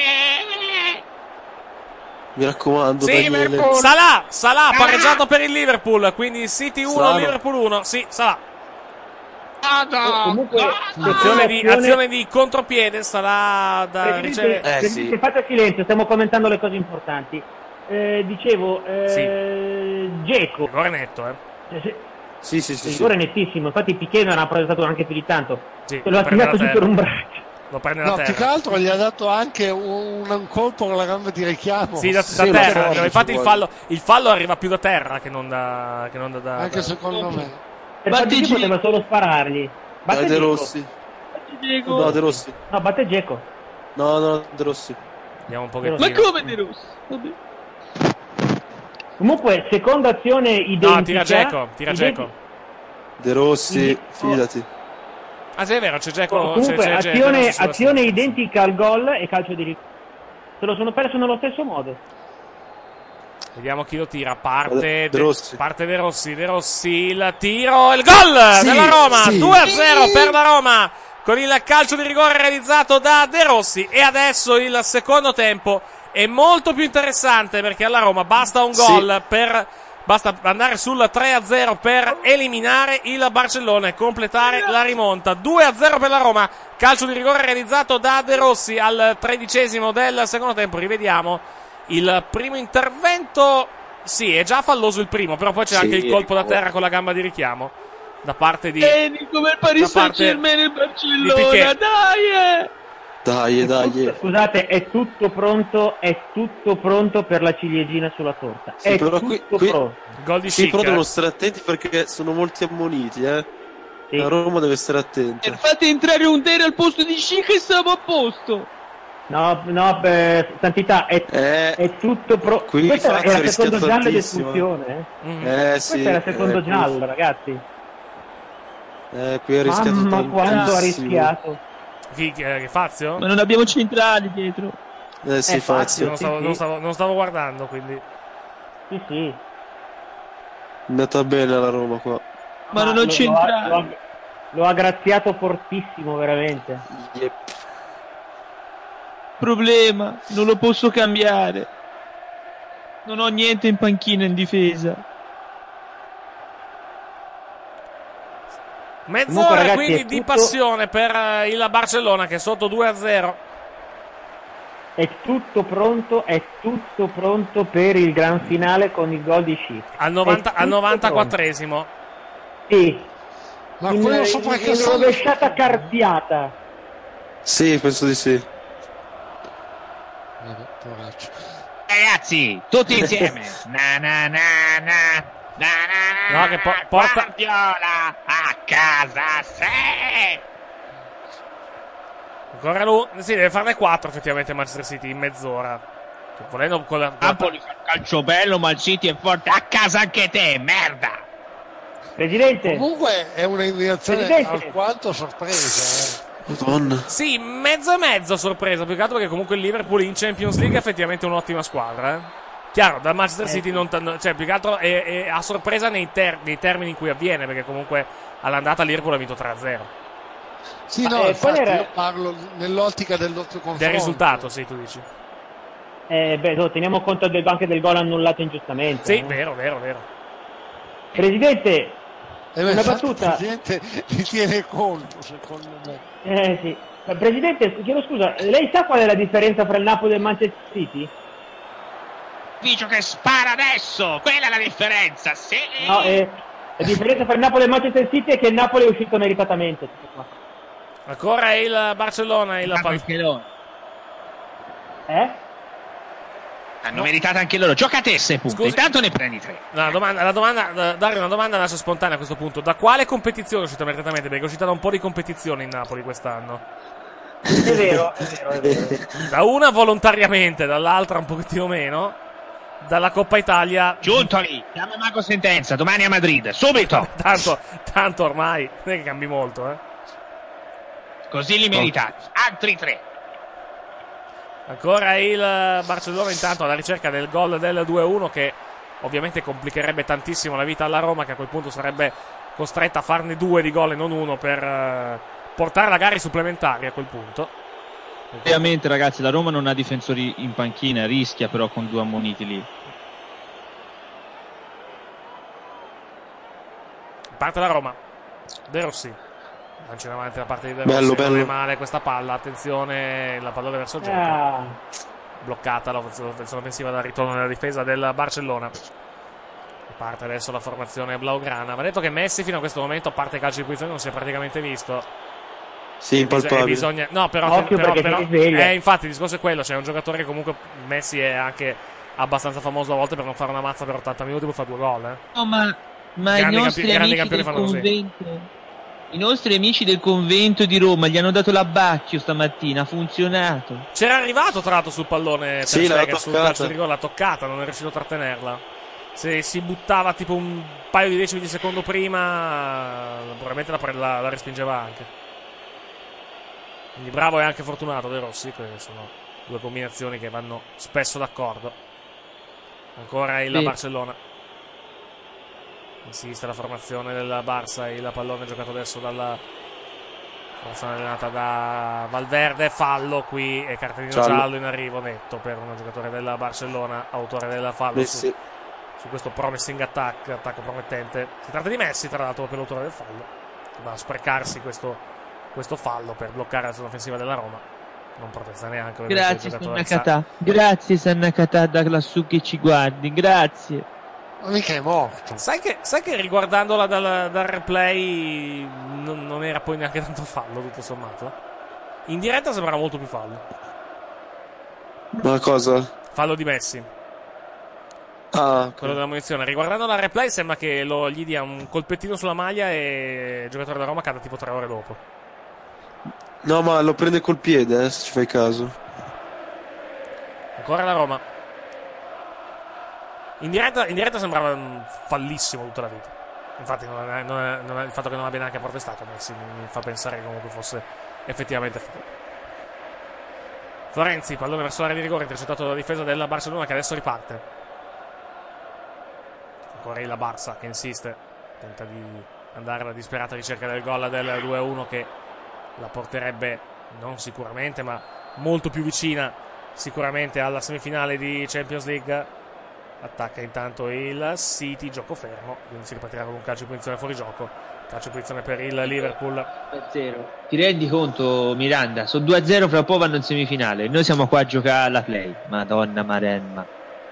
Mi raccomando, Salah pareggiato per il Liverpool. Quindi City 1, Liverpool 1. Sì, Salah. Comunque azione di contropiede, sarà da ricevere. Sì. Fate silenzio, stiamo commentando le cose importanti. Dzeko. Rigore netto, Sì. Rigore nettissimo, infatti Piqué non ha protestato anche più di tanto. Sì, lo ha tirato giù per un braccio. Lo prende da terra. Più che altro gli ha dato anche un colpo con la gamba di richiamo. Sì, da terra. Infatti il fallo arriva più da terra che non da anche secondo me. Batte poteva solo sparargli. Batte De Rossi. No, De Rossi. No, batte Dzeko. No, De Rossi. Andiamo un pochettino. Ma come De Rossi? Vabbè. Comunque, seconda azione identica. No, tira Dzeko. De Rossi, fidati. Ah, sì, è vero, c'è Dzeko. Comunque, azione identica al gol e calcio di rigore. Se lo sono perso nello stesso modo. Vediamo chi lo tira. Parte De Rossi. Il tiro, il gol della Roma. 2-0 per la Roma con il calcio di rigore realizzato da De Rossi. E adesso il secondo tempo è molto più interessante, perché alla Roma basta un gol basta andare sul 3-0 per eliminare il Barcellona e completare la rimonta. 2-0 per la Roma, calcio di rigore realizzato da De Rossi al 13° del secondo tempo. Rivediamo il primo intervento. Sì, è già falloso il primo, però poi c'è anche il colpo da terra con la gamba di richiamo da parte di come il Paris Saint-Germain e il Barcellona, dai! Dai. Scusate, è tutto pronto per la ciliegina sulla torta. Sì, però qui pronto. Gol di Schick. Però devono stare attenti perché sono molti ammoniti, Sì. La Roma deve stare attenta. Fate entrare un Dere al posto di Schick e siamo a posto. No, Santità, è tutto pronto. Questa è la seconda gialla di espulsione. Sì. Questa è la seconda gialla, ragazzi. Qui ha rischiato Mamma quanto ha rischiato. Chi Fazio? Ma non abbiamo centrali dietro. Sì, Fazio. Non stavo guardando, quindi. Sì. È andata bene la Roma qua. Ma non ho centrali. Lo ha graziato fortissimo, veramente. Yep. Problema, non lo posso cambiare. Non ho niente in panchina in difesa. Mezz'ora ragazzi, quindi di passione per il Barcellona che è sotto 2-0. È tutto pronto per il gran finale con il gol di Schick. Al 94esimo. Sì. Ma quello sopra che in rovesciata carpiata. Sì, penso di sì. Ragazzi, tutti insieme. No, che porta Guardiola a casa, sì! Ancora lui. Sì, deve farne 4 effettivamente Manchester City in mezz'ora. Volendo con la Napoli fa calcio bello, ma il City è forte. A casa anche te, merda! Presidente. Comunque è un'indicazione alquanto sorpresa. Madonna. Sì, mezzo e mezzo sorpresa, più che altro perché comunque il Liverpool in Champions League è effettivamente un'ottima squadra, Chiaro, da Manchester City cioè più che altro è a sorpresa nei termini in cui avviene, perché comunque all'andata Liverpool ha vinto 3-0. Sì, no, infatti io parlo nell'ottica del doppio confronto. Del risultato, sì, tu dici. Teniamo conto anche del gol annullato ingiustamente. Sì, vero. Presidente, una battuta. Il Presidente li tiene conto, secondo me. Sì. Presidente, chiedo scusa, lei sa qual è la differenza fra il Napoli e il Manchester City? Dice che spara adesso, quella è la differenza, sì. No, la differenza tra il Napoli e il Manchester City è che il Napoli è uscito meritatamente. Ancora il Barcellona e il Barcellona. Hanno meritato anche loro. Gioca a te 6 punti, intanto ne prendi 3. La domanda Dario, una domanda nasce spontanea a questo punto. Da quale competizione è uscita meritatamente? Perché è uscita da un po' di competizioni in Napoli quest'anno. È vero. Da una volontariamente, dall'altra un pochettino meno. Dalla Coppa Italia. Giuntoli, chiama Mago Sentenza, domani a Madrid, subito. tanto ormai non è che cambi molto, Così li meritate. Altri 3. Ancora il Barcellona intanto alla ricerca del gol del 2-1, che ovviamente complicherebbe tantissimo la vita alla Roma, che a quel punto sarebbe costretta a farne 2 di gol e non 1 per portare la gara ai supplementari a quel punto. Ovviamente ragazzi, la Roma non ha difensori in panchina, rischia però con 2 ammoniti lì. Parte la Roma. De Rossi lancia in avanti da parte di De Rossi. Non è male questa palla, attenzione, la pallone verso il gioco. Bloccata l'offensiva offensiva dal ritorno nella difesa del Barcellona. Parte adesso la formazione blaugrana. Va detto che Messi fino a questo momento, a parte calcio di punizione, non si è praticamente visto. Sì, impalpabile. No, però infatti il discorso è quello, c'è un giocatore che comunque Messi è anche abbastanza famoso a volte per non fare una mazza per 80 minuti, poi fa 2 gol. No, ma i nostri amici del convento, i nostri amici del convento di Roma gli hanno dato l'abbacchio stamattina, ha funzionato. C'era arrivato tra l'altro sul pallone, sì, sul calcio di rigore, l'ha toccata, non è riuscito a trattenerla. Se si buttava tipo un paio di decimi di secondo prima, probabilmente la respingeva anche. Quindi bravo e anche fortunato De Rossi, che sono 2 combinazioni che vanno spesso d'accordo. Ancora il Barcellona. Insiste la formazione del Barça, il pallone giocato adesso dalla formazione allenata da Valverde, fallo qui e cartellino giallo in arrivo netto per un giocatore del Barcellona, autore del fallo su questo promising attacco promettente. Si tratta di Messi, tra l'altro, per l'autore del fallo, che va a sprecarsi questo fallo per bloccare la zona offensiva della Roma. Non protesta neanche. Grazie Sannakata da lassù che ci guardi, grazie. Ma mica è morto. Sai che riguardandola dal replay non era poi neanche tanto fallo, tutto sommato. In diretta sembrava molto più fallo. Ma cosa? Fallo di Messi. Okay. Quello della munizione. Riguardando la replay sembra che gli dia un colpettino sulla maglia e il giocatore da Roma cada tipo 3 ore dopo. No, ma lo prende col piede, se ci fai caso. Ancora la Roma. In diretta sembrava fallissimo tutta la vita. Infatti il fatto che non abbia neanche protestato Messi mi fa pensare che comunque fosse effettivamente fallo. Florenzi, pallone verso l'area di rigore, intercettato dalla difesa della Barcellona che adesso riparte. Ancora la Barça che insiste, tenta di andare alla disperata ricerca del gol del 2-1 che la porterebbe non sicuramente ma molto più vicina sicuramente alla semifinale di Champions League. Attacca intanto il City, gioco fermo, quindi si ripartirà con un calcio di punizione fuori gioco. Calcio di punizione per il Liverpool. 2-0. Ti rendi conto, Miranda? Sono 2-0, fra poco vanno in semifinale. Noi siamo qua a giocare alla play. Madonna Maremma.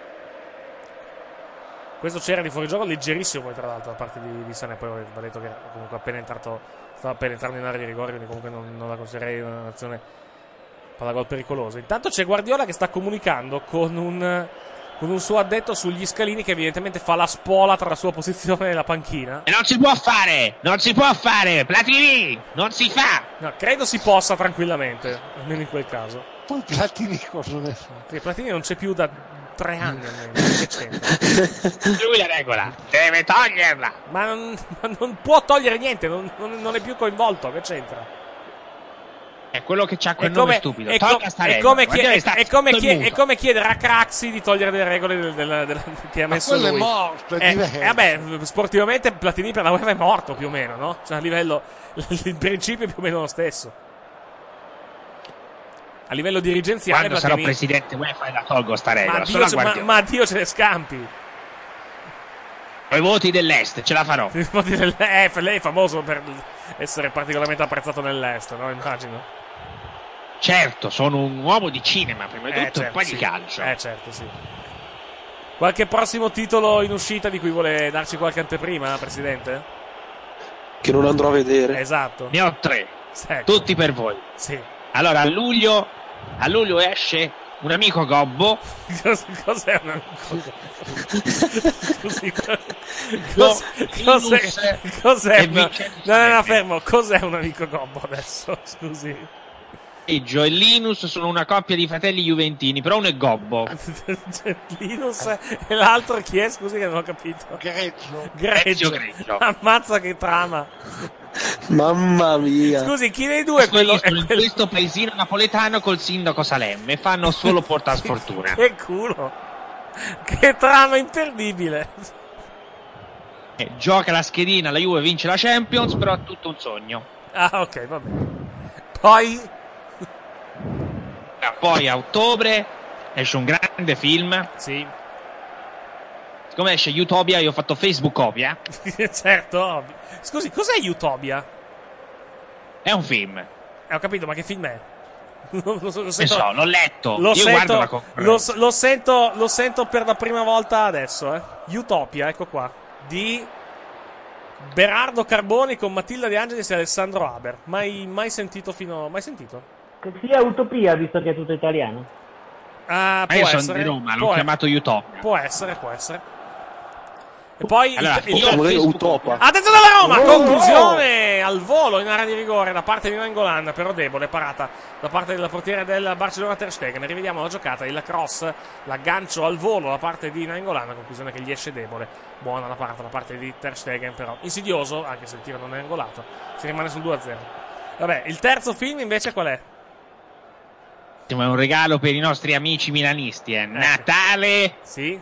Questo c'era di fuorigioco leggerissimo poi tra l'altro da parte di Sané. Poi va detto che comunque stava appena entrando in area di rigore, quindi comunque non la considererei un'azione pallagol pericolosa. Intanto c'è Guardiola che sta comunicando con un suo addetto sugli scalini che evidentemente fa la spola tra la sua posizione e la panchina. E non si può fare, Platini, non si fa. No, credo si possa tranquillamente, almeno in quel caso. Poi Platini cosa ne fa? Perché Platini non c'è più da 3 anni almeno, che c'entra? Lui la regola, deve toglierla. Ma non può togliere niente, non è più coinvolto, che c'entra? È quello che c'ha quel nome stupido. È come chiedere a Craxi di togliere delle regole che ha messo lui. Quello è morto, è diverso. Vabbè, sportivamente Platini per la UEFA è morto più o meno, no? Cioè a livello il principio è più o meno lo stesso. A livello dirigenziale quando Platini... sarò presidente UEFA e la tolgo sta regola. Ma Dio ce ne scampi. I voti dell'Est ce la farò. I voti dell'Est, lei è famoso per essere particolarmente apprezzato nell'Est, no? Immagino. Certo, sono un uomo di cinema prima di tutto, certo, e poi sì. di calcio. Certo, sì. Qualche prossimo titolo in uscita di cui vuole darci qualche anteprima, Presidente? Che non andrò a vedere. Esatto. Ne ho 3, ecco. Tutti per voi. Sì. Allora, a luglio esce un amico Gobbo. Cos'è un amico? Scusi, cos'è no, fermo. Cos'è un amico Gobbo adesso? Scusi. E Linus sono una coppia di fratelli juventini, però uno è Gobbo. Linus e l'altro chi è? Scusi che non ho capito. Greggio. Ammazza che trama. Mamma mia. Scusi, chi dei due è quello? In questo paesino napoletano col sindaco Salemme fanno solo porta sfortuna. Che culo. Che trama imperdibile. Gioca la schedina, la Juve vince la Champions, però è tutto un sogno. Ah, ok, va bene. Poi a ottobre esce un grande film. Sì. Siccome esce Utopia, io ho fatto Facebookopia. Certo, ovvio. Scusi, cos'è Utopia? È un film. Ho capito, ma che film è? L'ho letto. Lo sento per la prima volta adesso, Utopia, ecco qua. Di Berardo Carboni con Matilda De Angelis e Alessandro Haber. Mai sentito Mai sentito? Che sia Utopia, visto che è tutto italiano. Io sono di Roma, l'ho chiamato Utopia. Può essere. E poi Utopia. attenzione alla Roma, conclusione al volo in area di rigore da parte di Nainggolan, però debole, parata da parte del portiere del Barcellona Ter Stegen. Rivediamo la giocata, il cross, l'aggancio al volo da parte di Nainggolan, conclusione che gli esce debole. Buona la parata da parte di Ter Stegen, però insidioso, anche se il tiro non è angolato. Si rimane sul 2-0. Vabbè, il terzo film invece qual è? È un regalo per i nostri amici milanisti, Natale. Sì.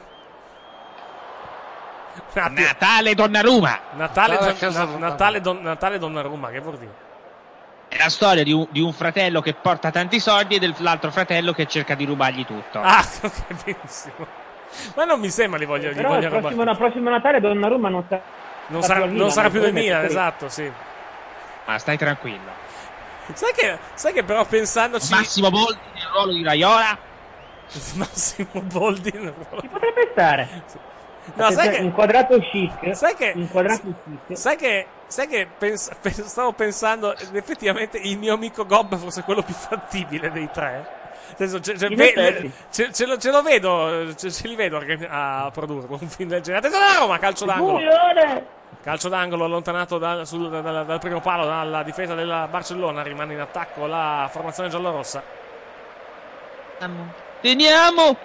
Natale Donnarumma. Natale Donnarumma, che vuol dire? È la storia di un fratello che porta tanti soldi e dell'altro fratello che cerca di rubargli tutto. Ah, ok, benissimo. Ma non mi sembra li voglio rubare. Il prossimo Natale Donnarumma non sarà più del Milan, esatto, sì. Ma stai tranquillo. Sai che però pensandoci... Massimo Boldi nel ruolo di Raiola. Massimo Boldi nel ruolo... Ci potrebbe stare. Sì. No, sai che inquadrato chic. Sai che inquadrato chic. Sai che stavo pensando effettivamente il mio amico Gob fosse quello più fattibile dei tre. Ce lo vedo, ce li vedo a produrre un film del genere. Attenzione alla Roma, calcio d'angolo. Calcio d'angolo allontanato dal primo palo dalla difesa della Barcellona. Rimane in attacco la formazione giallorossa. Teniamo.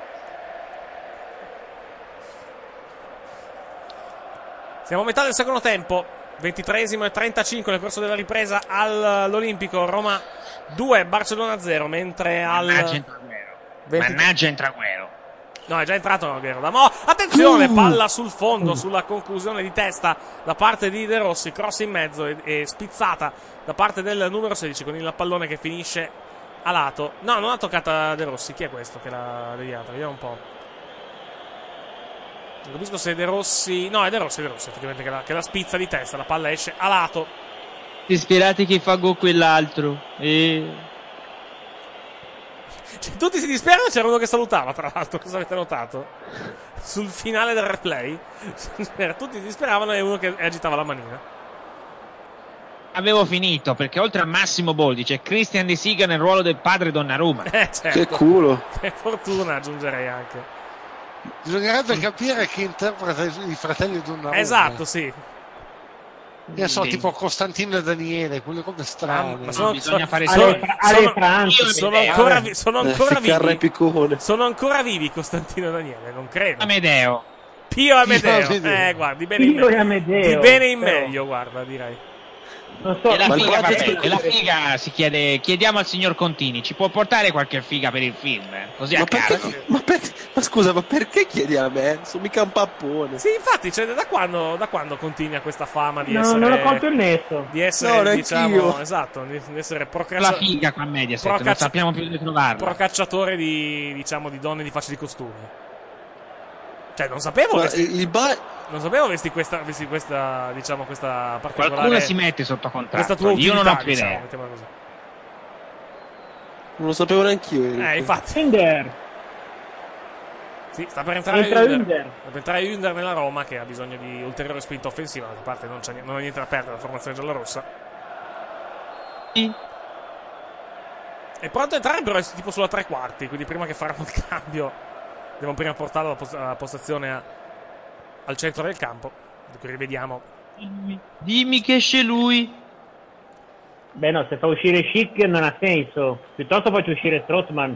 Siamo a metà del secondo tempo, 23esimo e 35 nel corso della ripresa all'Olimpico. Roma 2, Barcellona 0, mentre Mannaggia Intraguero. No, è già entrato Agüero. Attenzione, palla sul fondo, sulla conclusione di testa da parte di De Rossi, cross in mezzo e spizzata da parte del numero 16 con il pallone che finisce a lato. No, non ha toccata De Rossi. Chi è questo che l'ha deviata? Vediamo un po'. Non capisco se De Rossi. No, è De Rossi effettivamente che la spizza di testa. La palla esce a lato. Disperati che fa gol quell'altro. Cioè, tutti si disperano, c'era uno che salutava, tra l'altro. Cosa avete notato? Sul finale del replay tutti si disperavano e uno che agitava la manina. Avevo finito, perché oltre a Massimo Boldi c'è Christian De Siga nel ruolo del padre Donnarumma. Certo. Che culo. Che fortuna, aggiungerei anche. Bisognerebbe capire chi interpreta i fratelli Donnarumma. Esatto, sì. Io so, tipo Costantino e Daniele, quelle cose strane. Ma bisogna fare sono ancora vivi Costantino e Daniele, non credo. Amedeo. Pio Amedeo. Guarda, di bene in meglio, guarda, direi. Non so, e la figa si chiediamo al signor Contini, ci può portare qualche figa per il film? Così a caso. Ma scusa, ma perché chiedi a me? Sono mica un pappone. Sì, infatti, cioè, da quando continua questa fama di essere. Non ho colto il nesso. Di essere, diciamo, esatto, di essere la figa qua a Mediaset, non sappiamo più dove trovarla. Procacciatore di, diciamo, di donne di faccia di costume. Cioè, non sapevo avessi questa, diciamo, questa particolare. Qualcuno si mette sotto contratto. Io non ho più idea. Non lo sapevo neanch'io. Infatti. Ünder. Sì, sta per entrare Ünder. Sta per entrare Ünder nella Roma, che ha bisogno di ulteriore spinta offensiva. D'altra parte non ha niente da perdere la formazione giallorossa. Sì. È pronto a entrare, però è tipo sulla 3/4, quindi prima che faranno il cambio devono prima portarlo alla postazione al centro del campo. Rivediamo. Dimmi che esce lui. Beh no, se fa uscire Schick non ha senso. Piuttosto faccio uscire Strootman.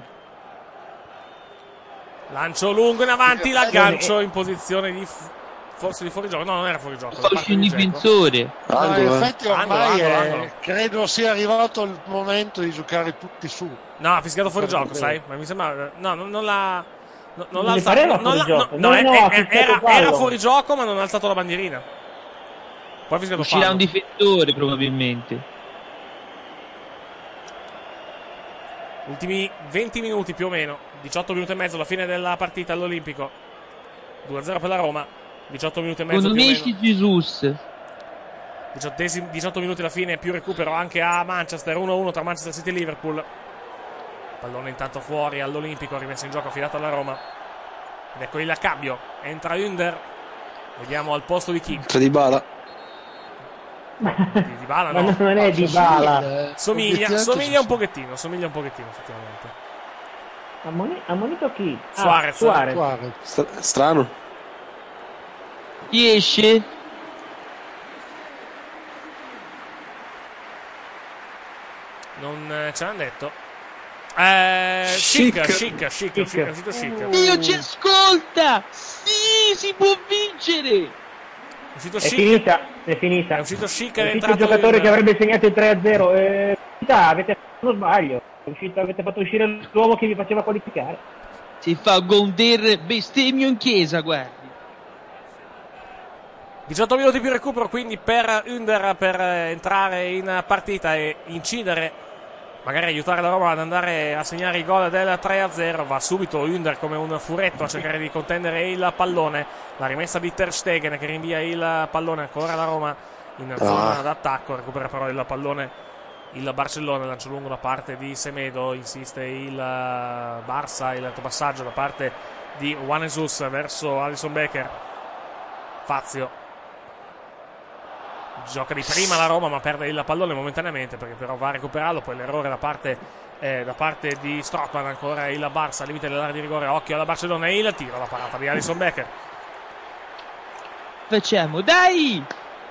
Lancio lungo in avanti, l'aggancio in posizione di forse di fuorigioco. No, non era fuorigioco. Fa uscire un difensore. In effetti ormai credo sia arrivato il momento di giocare tutti su. No, ha fischiato fuorigioco, sai? Ma mi sembra. No, non l'ha. Non l'ha alzato. Era fuori gioco, ma non ha alzato la bandierina. Poi uscirà un difensore probabilmente. Ultimi 20 minuti più o meno, 18 minuti e mezzo alla fine della partita all'Olimpico. 2-0 per la Roma, 18 minuti e mezzo più o meno. Jesus. 18 minuti alla fine, più recupero anche a Manchester, 1-1 tra Manchester City e Liverpool. Pallone intanto fuori all'Olimpico, rimesso in gioco, affidato alla Roma. Ed ecco il cambio. Entra Ünder. Vediamo al posto di chi? C'è Dybala. Dybala no. Ma non è Dybala. Somiglia un pochettino, effettivamente. Ammonito chi? Suarez. Strano. Chi esce? Non ce l'hanno detto. Chic. Dio ci ascolta. Sì, si può vincere. È finita. È uscito Schick, è entrato il giocatore che avrebbe segnato il 3-0. Avete fatto uno sbaglio. Avete fatto uscire l'uomo che vi faceva qualificare. Si fa Gonder bestemmio in chiesa, guardi. 18 minuti più recupero quindi per Ünder per entrare in partita e incidere, magari aiutare la Roma ad andare a segnare il gol del 3-0. Va subito Ünder come un furetto a cercare di contendere il pallone. La rimessa di Ter Stegen che rinvia il pallone, ancora la Roma in zona d'attacco, recupera però il pallone il Barcellona, lancio lungo da parte di Semedo, insiste il Barça, il passaggio da parte di Juan Jesus verso Alisson Becker. Fazio gioca di prima la Roma, ma perde il pallone momentaneamente, perché però va a recuperarlo. Poi l'errore da parte di Strootman. Ancora il Barça al limite dell'area di rigore. Occhio alla Barcellona, e il tiro, la parata di Alisson Becker. Facciamo, dai!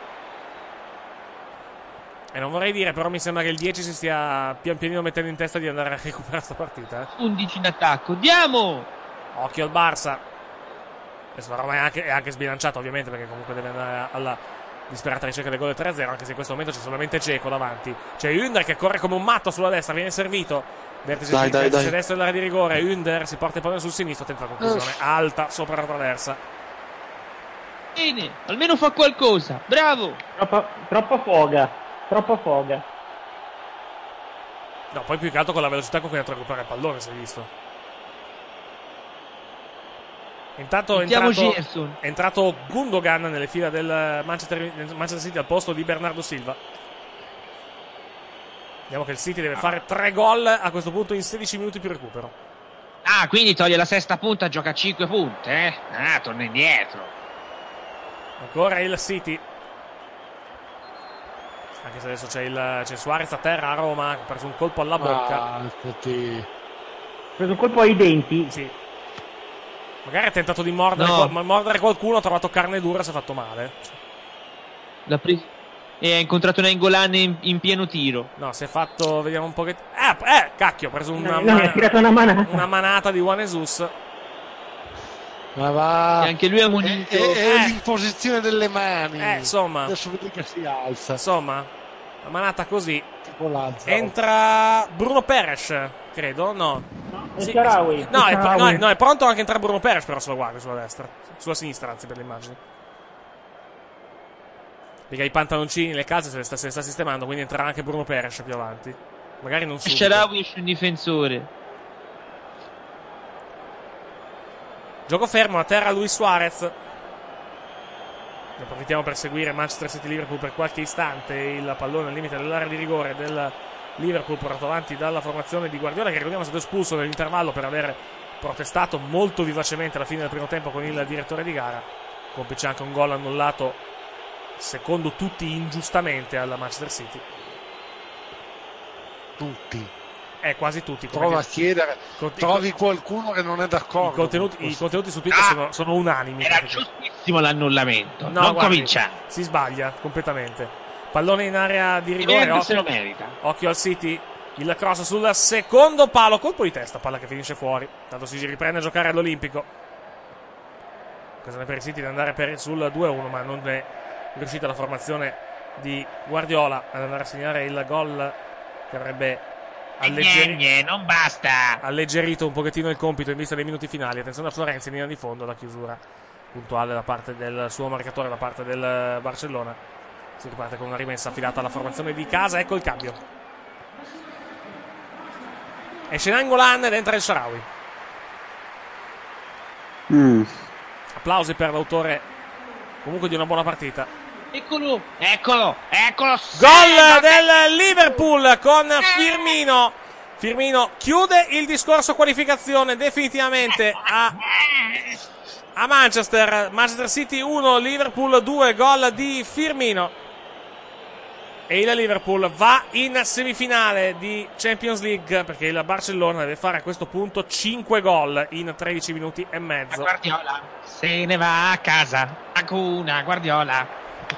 E non vorrei dire, però mi sembra che il 10 si stia pian pianino mettendo in testa di andare a recuperare questa partita. 11 in attacco, diamo! Occhio al Barça. Adesso la Roma è anche sbilanciata, ovviamente, perché comunque deve andare alla disperata ricerca del gol 3-0, anche se in questo momento c'è solamente Dzeko davanti. C'è Ünder che corre come un matto sulla destra, viene servito. Vertice destro dell'area di rigore. Ünder si porta il pallone sul sinistro, tenta la conclusione alta sopra la traversa. Bene, almeno fa qualcosa, bravo! Troppa foga. No, poi più che altro con la velocità con cui è andato a recuperare il pallone, si è visto. Intanto è entrato Gundogan nelle fila del Manchester City al posto di Bernardo Silva. Vediamo che il City deve fare 3 gol a questo punto in 16 minuti più recupero. Ah, quindi toglie la sesta punta, gioca a 5 punte, Ah, torna indietro. Ancora il City. Anche se adesso c'è Suarez a terra a Roma, ha preso un colpo alla bocca. Ha preso un colpo ai denti? Sì. Magari ha tentato di mordere qualcuno, ha trovato carne dura e si è fatto male. E ha incontrato una Nainggolan in pieno tiro. No, si è fatto, vediamo un pochettino. Cacchio, ha preso ha tirato una manata di Juan Jesus. Ma va. E anche lui ha munito. È l'imposizione delle mani. Insomma. Adesso vedi che si alza. Insomma, la manata così. Tipo Lazzaro. Entra Bruno Peres, credo, no. Sì. No, è pronto anche entrare Bruno Peres, però se lo guardi sulla destra. Sulla sinistra, anzi, per le immagini. Perché i pantaloncini, le calze se le sta sistemando, quindi entrerà anche Bruno Peres più avanti. Magari non subito. Shaarawy esce un difensore. Gioco fermo, a terra Luis Suarez. Ne approfittiamo per seguire Manchester City-Liverpool per qualche istante. Il pallone al limite dell'area di rigore del Liverpool, portato avanti dalla formazione di Guardiola, che ricordiamo è stato espulso nell'intervallo per aver protestato molto vivacemente alla fine del primo tempo con il direttore di gara. Complice anche un gol annullato, secondo tutti ingiustamente, alla Manchester City. Tutti. Quasi tutti. Prova a chiedere, trovi qualcuno che non è d'accordo. I contenuti su Twitter sono unanimi. Era giustissimo l'annullamento. No, non guardi, comincia. Si sbaglia completamente. Pallone in area di rigore. Se lo merita. Occhio al City. Il cross sul secondo palo. Colpo di testa. Palla che finisce fuori. Tanto si riprende a giocare all'Olimpico. Occasione per il City di andare sul 2-1, ma non è riuscita la formazione di Guardiola ad andare a segnare il gol che avrebbe non basta. alleggerito un pochettino il compito in vista dei minuti finali. Attenzione a Florenzi in linea di fondo, la chiusura puntuale da parte del suo marcatore, da parte del Barcellona. Si riparte con una rimessa affidata alla formazione di casa. Ecco il cambio. Esce Nainggolan ed entra il Shaarawy. Applausi per l'autore comunque di una buona partita. Eccolo. Gol del Liverpool con Firmino. Firmino chiude il discorso qualificazione definitivamente a Manchester. Manchester City 1, Liverpool 2, gol di Firmino. E il Liverpool va in semifinale di Champions League, perché il Barcellona deve fare a questo punto 5 gol in 13 minuti e mezzo. Guardiola se ne va a casa. Acuna Guardiola.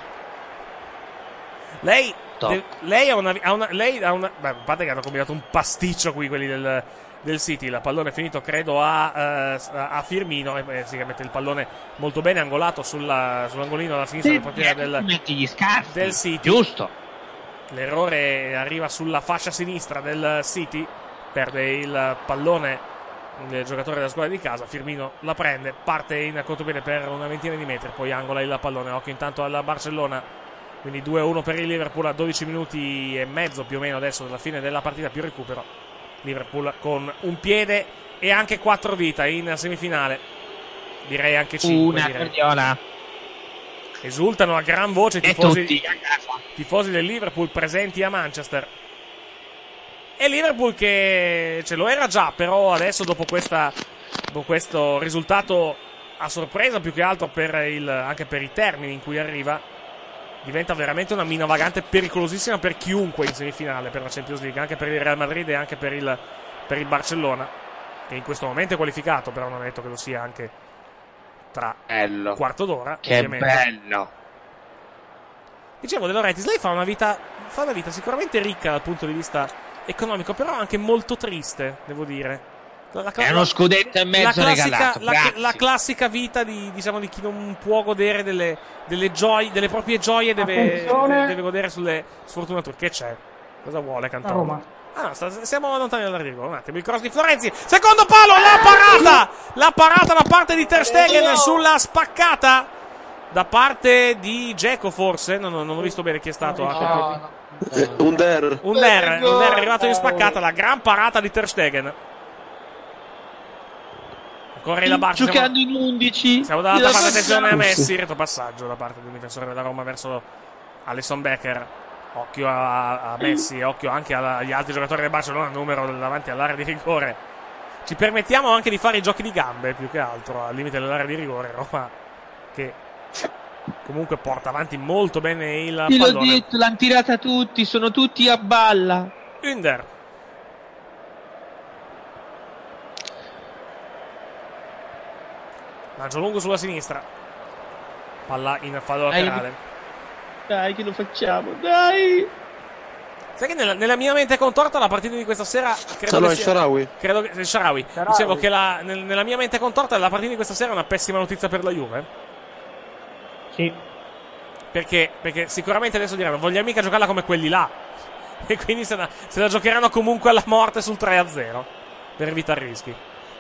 Lei ha una a parte che hanno combinato un pasticcio qui quelli del City. Il pallone è finito credo a Firmino, e si mette il pallone molto bene angolato sull'angolino alla sinistra del portiere del City. Giusto. L'errore arriva sulla fascia sinistra del City, perde il pallone il giocatore della squadra di casa. Firmino la prende, parte in contropiede per una ventina di metri, poi angola il pallone. Occhio intanto alla Barcellona. Quindi 2-1 per il Liverpool a 12 minuti e mezzo più o meno adesso dalla fine della partita più recupero. Liverpool con un piede e anche 4 dita in semifinale. Direi anche 5. Guardiola. Esultano a gran voce i tifosi del Liverpool presenti a Manchester. E Liverpool che ce lo era già, però adesso dopo questa dopo questo risultato a sorpresa, più che altro anche per i termini in cui arriva, diventa veramente una mina vagante pericolosissima per chiunque in semifinale per la Champions League, anche per il Real Madrid e anche per il Barcellona, che in questo momento è qualificato, però non è detto che lo sia anche tra quarto d'ora. Che ovviamente. Bello! Dicevo, De Laurentiis, lei fa una vita sicuramente ricca dal punto di vista economico, però anche molto triste, devo dire. È uno scudetto e mezzo regalato. La classica vita di chi non può godere delle proprie gioie, deve godere sulle sfortunature. Che c'è? Cosa vuole Cantone? Roma. Siamo lontani dall'arrivo. Un attimo, il cross di Florenzi. Secondo palo, la parata da parte di Ter Stegen sulla spaccata da parte di Dzeko, forse. Non ho visto bene chi è stato. Under è arrivato in spaccata. La gran parata di Ter Stegen. Corre la Barca, giocando in 11. Siamo dall'altra parte, attenzione a Messi, retropassaggio da parte del difensore della Roma verso Alisson Becker. Occhio a Messi, occhio anche agli altri giocatori del Barcellona, numero davanti all'area di rigore. Ci permettiamo anche di fare i giochi di gambe, più che altro, al limite dell'area di rigore. Roma che comunque porta avanti molto bene il pallone. L'ho detto, l'hanno tirata tutti, sono tutti a balla. Under. Lancio lungo sulla sinistra. Palla in fallo laterale. Dai che lo facciamo, dai! Sai che nella mia mente contorta la partita di questa sera credo che Shaarawy. Dicevo che nella mia mente contorta la partita di questa sera è una pessima notizia per la Juve. Sì. Perché sicuramente adesso diranno vogliamo mica giocarla come quelli là. E quindi se la giocheranno comunque alla morte sul 3-0 per evitare rischi.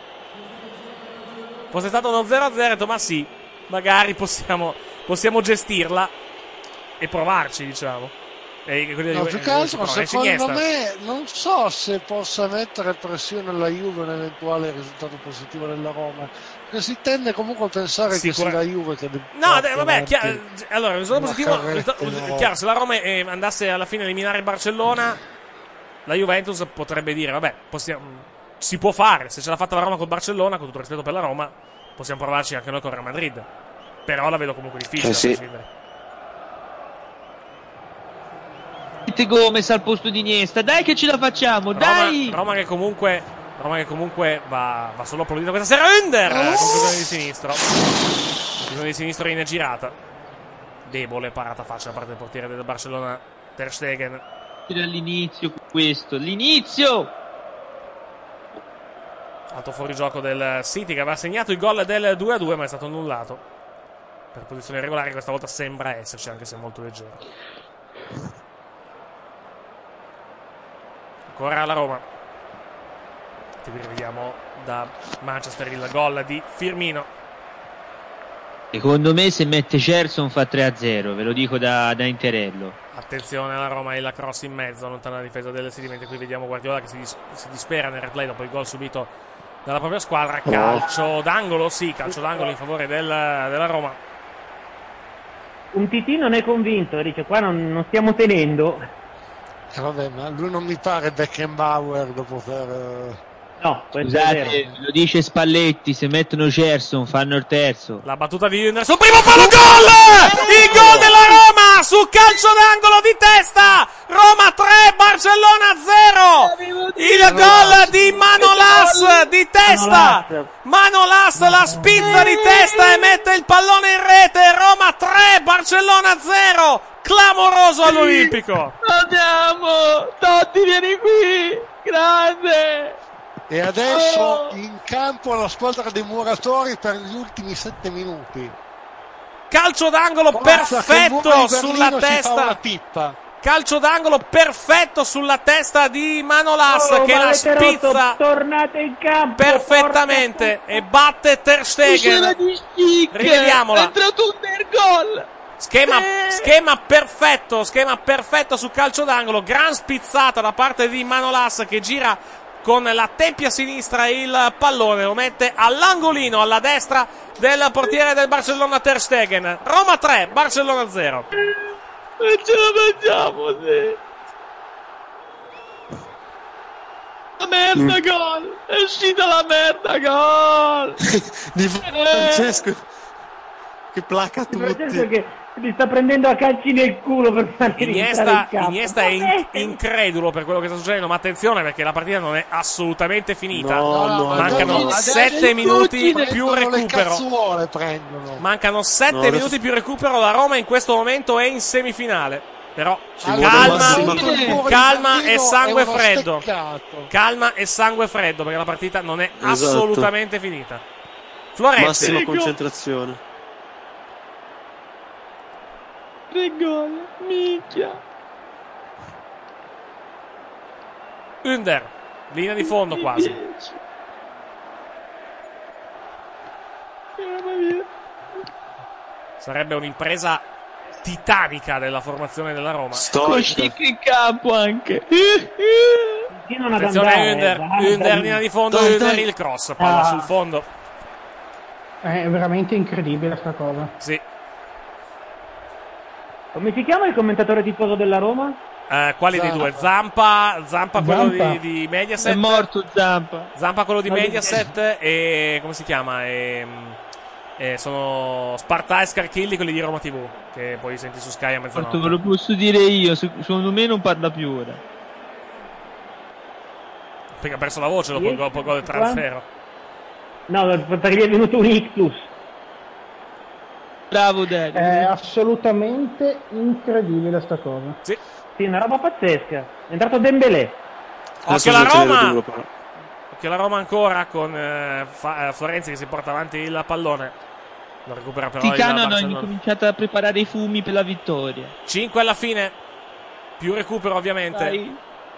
Fosse stato uno 0-0, ma sì, magari possiamo gestirla e provarci, diciamo. No, più che altro, secondo me, non so se possa mettere pressione alla Juve un eventuale risultato positivo della Roma, perché si tende comunque a pensare che sia la Juve che vabbè, allora, il risultato positivo, chiaro, se la Roma andasse alla fine a eliminare il Barcellona, la Juventus potrebbe dire, vabbè, si può fare, se ce l'ha fatta la Roma col Barcellona, con tutto il rispetto per la Roma, possiamo provarci anche noi con Real Madrid, però la vedo comunque difficile da prescindere. Gomez al posto di Iniesta, dai che ce la facciamo, dai! Roma che comunque va solo applaudito questa sera. Under, conclusione di sinistro in girata, debole, parata facile da parte del portiere del Barcellona Ter Stegen. Dall'inizio l'inizio alto fuorigioco del City che aveva segnato il gol del 2-2 ma è stato annullato per posizione regolare. Questa volta sembra esserci, anche se molto leggero. Ancora la Roma. Che vediamo da Manchester il gol di Firmino. Secondo me se mette Gerson fa 3-0, ve lo dico da Interello. Attenzione alla Roma e la cross in mezzo, lontana la difesa del City, mentre qui vediamo Guardiola che si dispera nel replay dopo il gol subito dalla propria squadra. Calcio d'angolo in favore della Roma. Un Titì non è convinto, dice qua non stiamo tenendo. Vabbè, ma lui non mi pare Beckenbauer dopo per... No, scusate, lo dice Spalletti, se mettono Gerson fanno il terzo. La battuta di Under sul primo palo, gol! Il gol della Roma su calcio d'angolo di testa. Roma 3, Barcellona 0. Il gol di Manolas di testa. Manolas la spizza di testa e mette il pallone in rete. Roma 3, Barcellona 0. Clamoroso all'Olimpico. Andiamo, Totti vieni qui, grande. E adesso in campo la squadra dei muratori per gli ultimi 7 minuti. Calcio d'angolo perfetto sulla testa. Calcio d'angolo perfetto sulla testa di Manolas che la spizza tornate in campo perfettamente e batte Ter Stegen. Rivediamola. È entrato un gol. Schema perfetto su calcio d'angolo. Gran spizzata da parte di Manolas che gira con la tempia sinistra il pallone, lo mette all'angolino alla destra del portiere del Barcellona Ter Stegen. Roma 3, Barcellona 0. Non ce la facciamo, sì. La merda, gol! È uscita la merda, gol! Di Francesco che placa tutti. Francesco che mi sta prendendo a calci nel culo per farmi Iniesta è incredulo per quello che sta succedendo, ma attenzione perché la partita non è assolutamente finita. Mancano 7 minuti più recupero. Mancano 7 minuti più recupero. La Roma in questo momento è in semifinale. Però calma e sangue freddo. Calma e sangue freddo perché la partita non è assolutamente finita. Florenzi. Massima concentrazione. 3 gol, minchia. Under, linea di fondo quasi. Sarebbe un'impresa titanica della formazione della Roma. Con Schick in campo anche. Attenzione Under, linea di fondo, Under il cross, palla sul fondo. È veramente incredibile sta cosa. Sì. Come si chiama il commentatore tifoso della Roma? Quali dei due? Zampa quello di Mediaset. È morto Zampa quello di Mediaset e come si chiama? Sono Sparta e Scarchilli, quelli di Roma TV, che poi senti su Sky a mezzanotte. Ve lo posso dire io, secondo me non parla più ora. Perché ha perso la voce dopo il gol del transfero. No, perché gli è venuto un ictus. Bravo Dario. È assolutamente incredibile sta cosa. Sì, una roba pazzesca. È entrato Dembélé. Occhio la Roma. Occhio la Roma ancora con Florenzi che si porta avanti il pallone. Lo recupera però Ticano hanno incominciato a preparare i fumi per la vittoria. 5 alla fine. Più recupero ovviamente. Dai.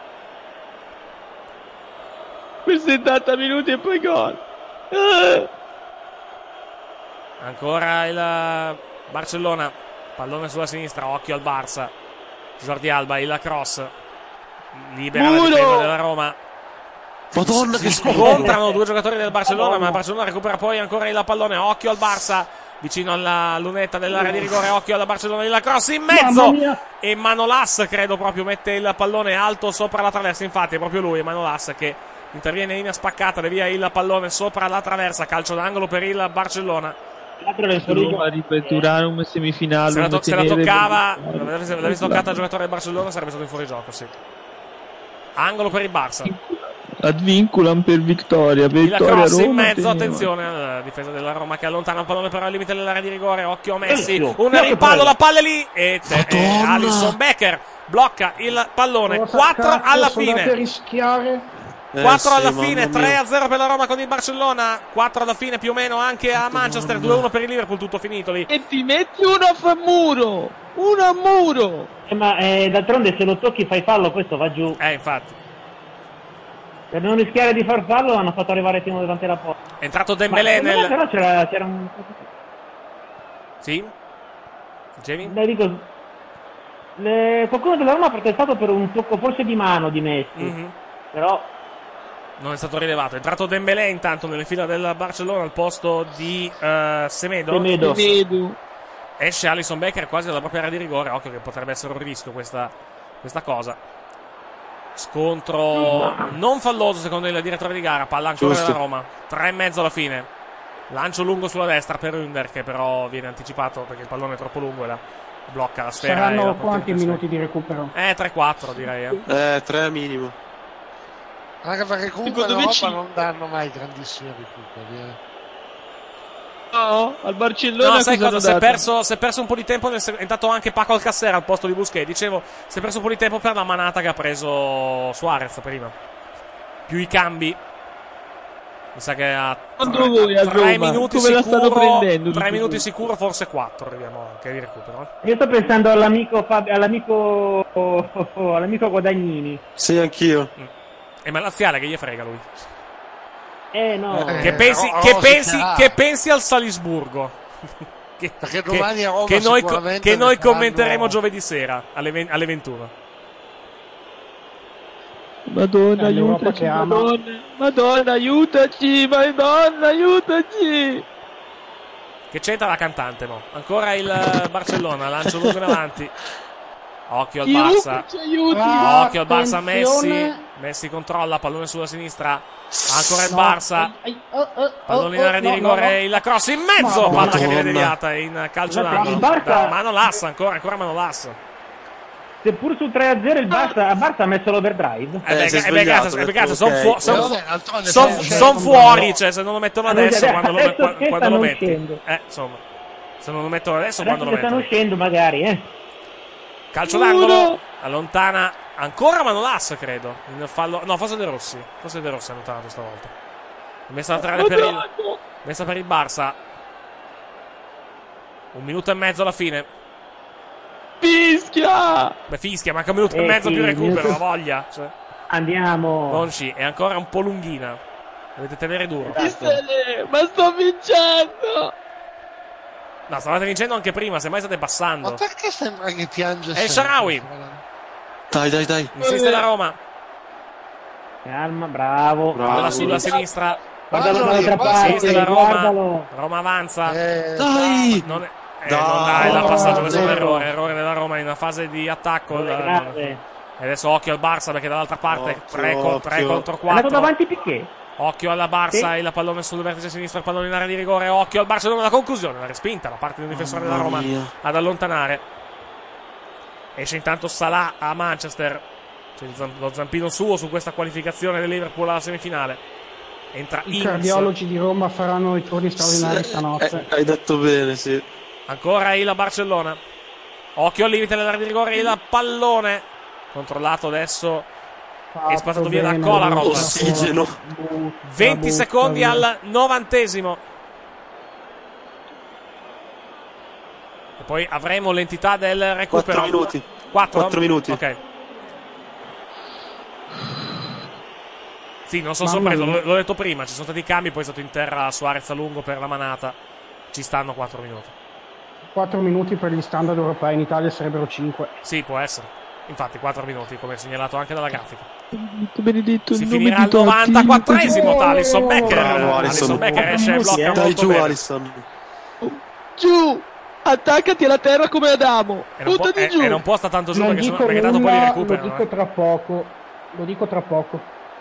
Per 70 minuti e poi gol. Ancora il Barcellona, pallone sulla sinistra, occhio al Barça. Jordi Alba, il cross, libera la difesa della Roma. Madonna che scontrano due giocatori del Barcellona, ma il Barcellona recupera poi ancora il pallone, occhio al Barça, vicino alla lunetta dell'area di rigore, occhio alla Barcellona, il cross in mezzo, e Manolas credo proprio mette il pallone alto sopra la traversa, infatti è proprio lui, Manolas, che interviene in linea spaccata, devia il pallone sopra la traversa, calcio d'angolo per il Barcellona. Roma ripeturare un semifinale. Se la toccava, l'avesse toccata al giocatore del Barcellona sarebbe stato in fuorigioco, sì. Angolo per il Barça. Ad vinculam per vittoria. Il cross in mezzo, attenzione alla difesa della Roma che allontana il pallone però al limite dell'area di rigore, occhio a Messi, un rimpallo, la palla è lì e Alisson Becker blocca il pallone. 4 alla fine. Rischiare. 4 alla fine, 3-0 per la Roma con il Barcellona, 4 alla fine più o meno anche a Manchester, 2-1 per il Liverpool, tutto finito lì. E ti metti uno a muro, uno a muro. Ma d'altronde se lo tocchi fai fallo, questo va giù. Infatti. Per non rischiare di far fallo l'hanno fatto arrivare fino davanti alla porta. È entrato Dembélé nel... Però c'era un... Sì? Dicevi? Dico, qualcuno della Roma ha protestato per un tocco forse di mano di Messi, però... Non è stato rilevato. È entrato Dembélé intanto nelle fila del Barcellona al posto di Semedo. Esce Alisson Becker quasi dalla propria area di rigore. Occhio che potrebbe essere un rischio questa cosa. Scontro non falloso secondo il direttore di gara. Palla ancora della Roma. 3,5 alla fine. Lancio lungo sulla destra per Under che però viene anticipato perché il pallone è troppo lungo e blocca la sfera. Saranno quanti minuti di recupero? 3-4 direi. 3 minimo. Anche perché comunque l'Europa non danno mai grandissimi recuperi. No, al Barcellona no, sai cosa? Si è perso un po' di tempo. È entrato anche Paco Alcacer al posto di Busquets. Dicevo, si è perso un po' di tempo per la manata che ha preso Suarez prima. Più i cambi. Mi sa che a 3 minuti sicuro. 3 minuti sicuro, forse 4. Arriviamo anche di recupero. Io sto pensando all'amico Guadagnini. Sì, anch'io. È malaziale che gli frega lui. No. Che pensi al Salisburgo. Perché domani a Roma che noi commenteremo giovedì sera alle 21. Madonna, aiutaci, Madonna, aiutaci, Madonna, aiutaci. Che c'entra la cantante, no? Ancora il Barcellona, lancio lungo in avanti. Occhio al Barça. Occhio al Barça, Attenzione. Messi controlla, pallone sulla sinistra. Ancora il Barça. Pallone in area di rigore, il cross in mezzo. Palla che viene deviata in calcio d'angolo. Mano Lassa, ancora Mano Lassa. Seppur sul 3-0 il Barça ha messo l'overdrive. Sono fuori, cioè se non lo mettono adesso, quando lo metti. Insomma, se non lo mettono adesso, quando lo mettono. Stanno uscendo magari, Calcio d'angolo, allontana ancora Manolas, credo. No, forse De Rossi. Forse De Rossi ha allontanato stavolta. Messa laterale per il Barça. 1 minuto e mezzo alla fine. Fischia! Beh, fischia, manca 1 minuto e mezzo più recupero, la voglia. Cioè. Andiamo. Bonci è ancora un po' lunghina. Dovete tenere duro. Ma sto vincendo! No, stavate vincendo anche prima, semmai state passando. Ma perché sembra che piange? È il Shaarawy. Dai. Insiste la Roma. Calma, bravo. Palla sulla sinistra. Guardalo dall'altra parte, la guardalo. Roma avanza. Dai! Non dai, l'ha passato, questo è un errore della Roma in una fase di attacco. E adesso occhio al Barça perché dall'altra parte 3 contro 4. È andato davanti Piqué. Occhio alla Barça, il pallone sul vertice sinistro, il pallone in area di rigore. Occhio al Barça, la conclusione, la respinta da parte di un difensore della Roma ad allontanare. Esce intanto Salah a Manchester. C'è lo zampino suo su questa qualificazione del Liverpool alla semifinale. Entra I cardiologi di Roma faranno i turni straordinari stanotte. Hai detto bene, sì. Ancora il Barcellona. Occhio al limite dell'area di rigore, il pallone controllato adesso. È spazzato via da Kolarov. Ossigeno. 20 secondi al 90°. E poi avremo l'entità del recupero. 4 minuti. 4 minuti. Ok. Sì, non sono sorpreso, l'ho detto prima. Ci sono stati i cambi, poi è stato in terra Suarez a lungo per la manata. Ci stanno 4 minuti. 4 minuti per gli standard europei, in Italia sarebbero 5. Sì, può essere. Infatti 4 minuti, come segnalato anche dalla grafica. Benedetto, si finirà al 94esimo. Alisson Becker. Alisson Becker esce e blocca dai molto giù, bene. Alisson. Giù! Attaccati alla terra come Adamo. Buttati giù. E non può sta tanto giù perché dico tanto poi li recupera. Lo dico tra poco.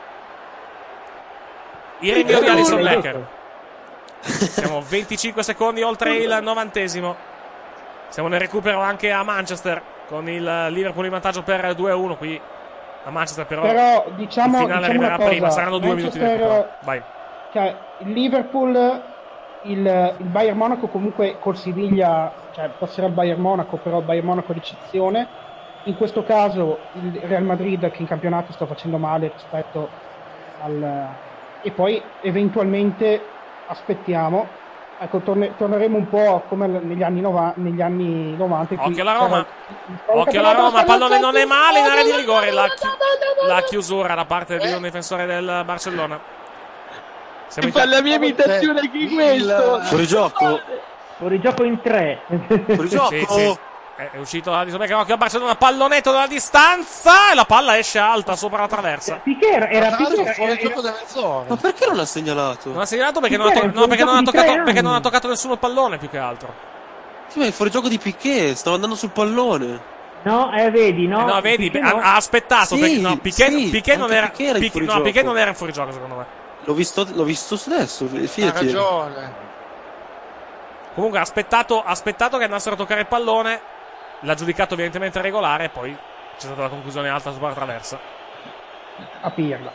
Il rinvio di Alisson Becker. Siamo 25 secondi oltre il 90°. Siamo nel recupero anche a Manchester con il Liverpool in vantaggio per 2-1 qui a Manchester, però diciamo, il finale arriverà prima, saranno 2 minuti di recupero. Vai. Cioè, il Liverpool, il Bayern Monaco comunque col Siviglia, cioè passerà il Bayern Monaco, però il Bayern Monaco è l'eccezione. In questo caso il Real Madrid che in campionato sta facendo male rispetto al... E poi eventualmente aspettiamo. Ecco, torneremo un po' come negli anni 90. Occhio alla Roma. Occhio alla Roma. Pallone non è male in area di rigore. La chiusura da parte di un difensore del Barcellona. Fa la mia imitazione anche questo. Fuori gioco in 3. Fuori gioco. Sì. È uscito Alisson Becker. Occhio al Barcellona. Pallonetto dalla distanza. E la palla esce alta sopra la traversa. Era fuori gioco da mezz'ora. Ma perché non l'ha segnalato? Non ha segnalato perché non ha toccato nessuno il pallone, più che altro. Sì, ma è fuori gioco di Piqué. Stava andando sul pallone. No, vedi, no. No, vedi, ha aspettato. Sì, Piqué non era. Piqué non era in fuorigioco, secondo me. L'ho visto adesso. Ha ragione. Comunque ha aspettato che andassero a toccare il pallone. L'ha giudicato evidentemente regolare. E poi c'è stata la conclusione alta sopra la traversa. A Pirla.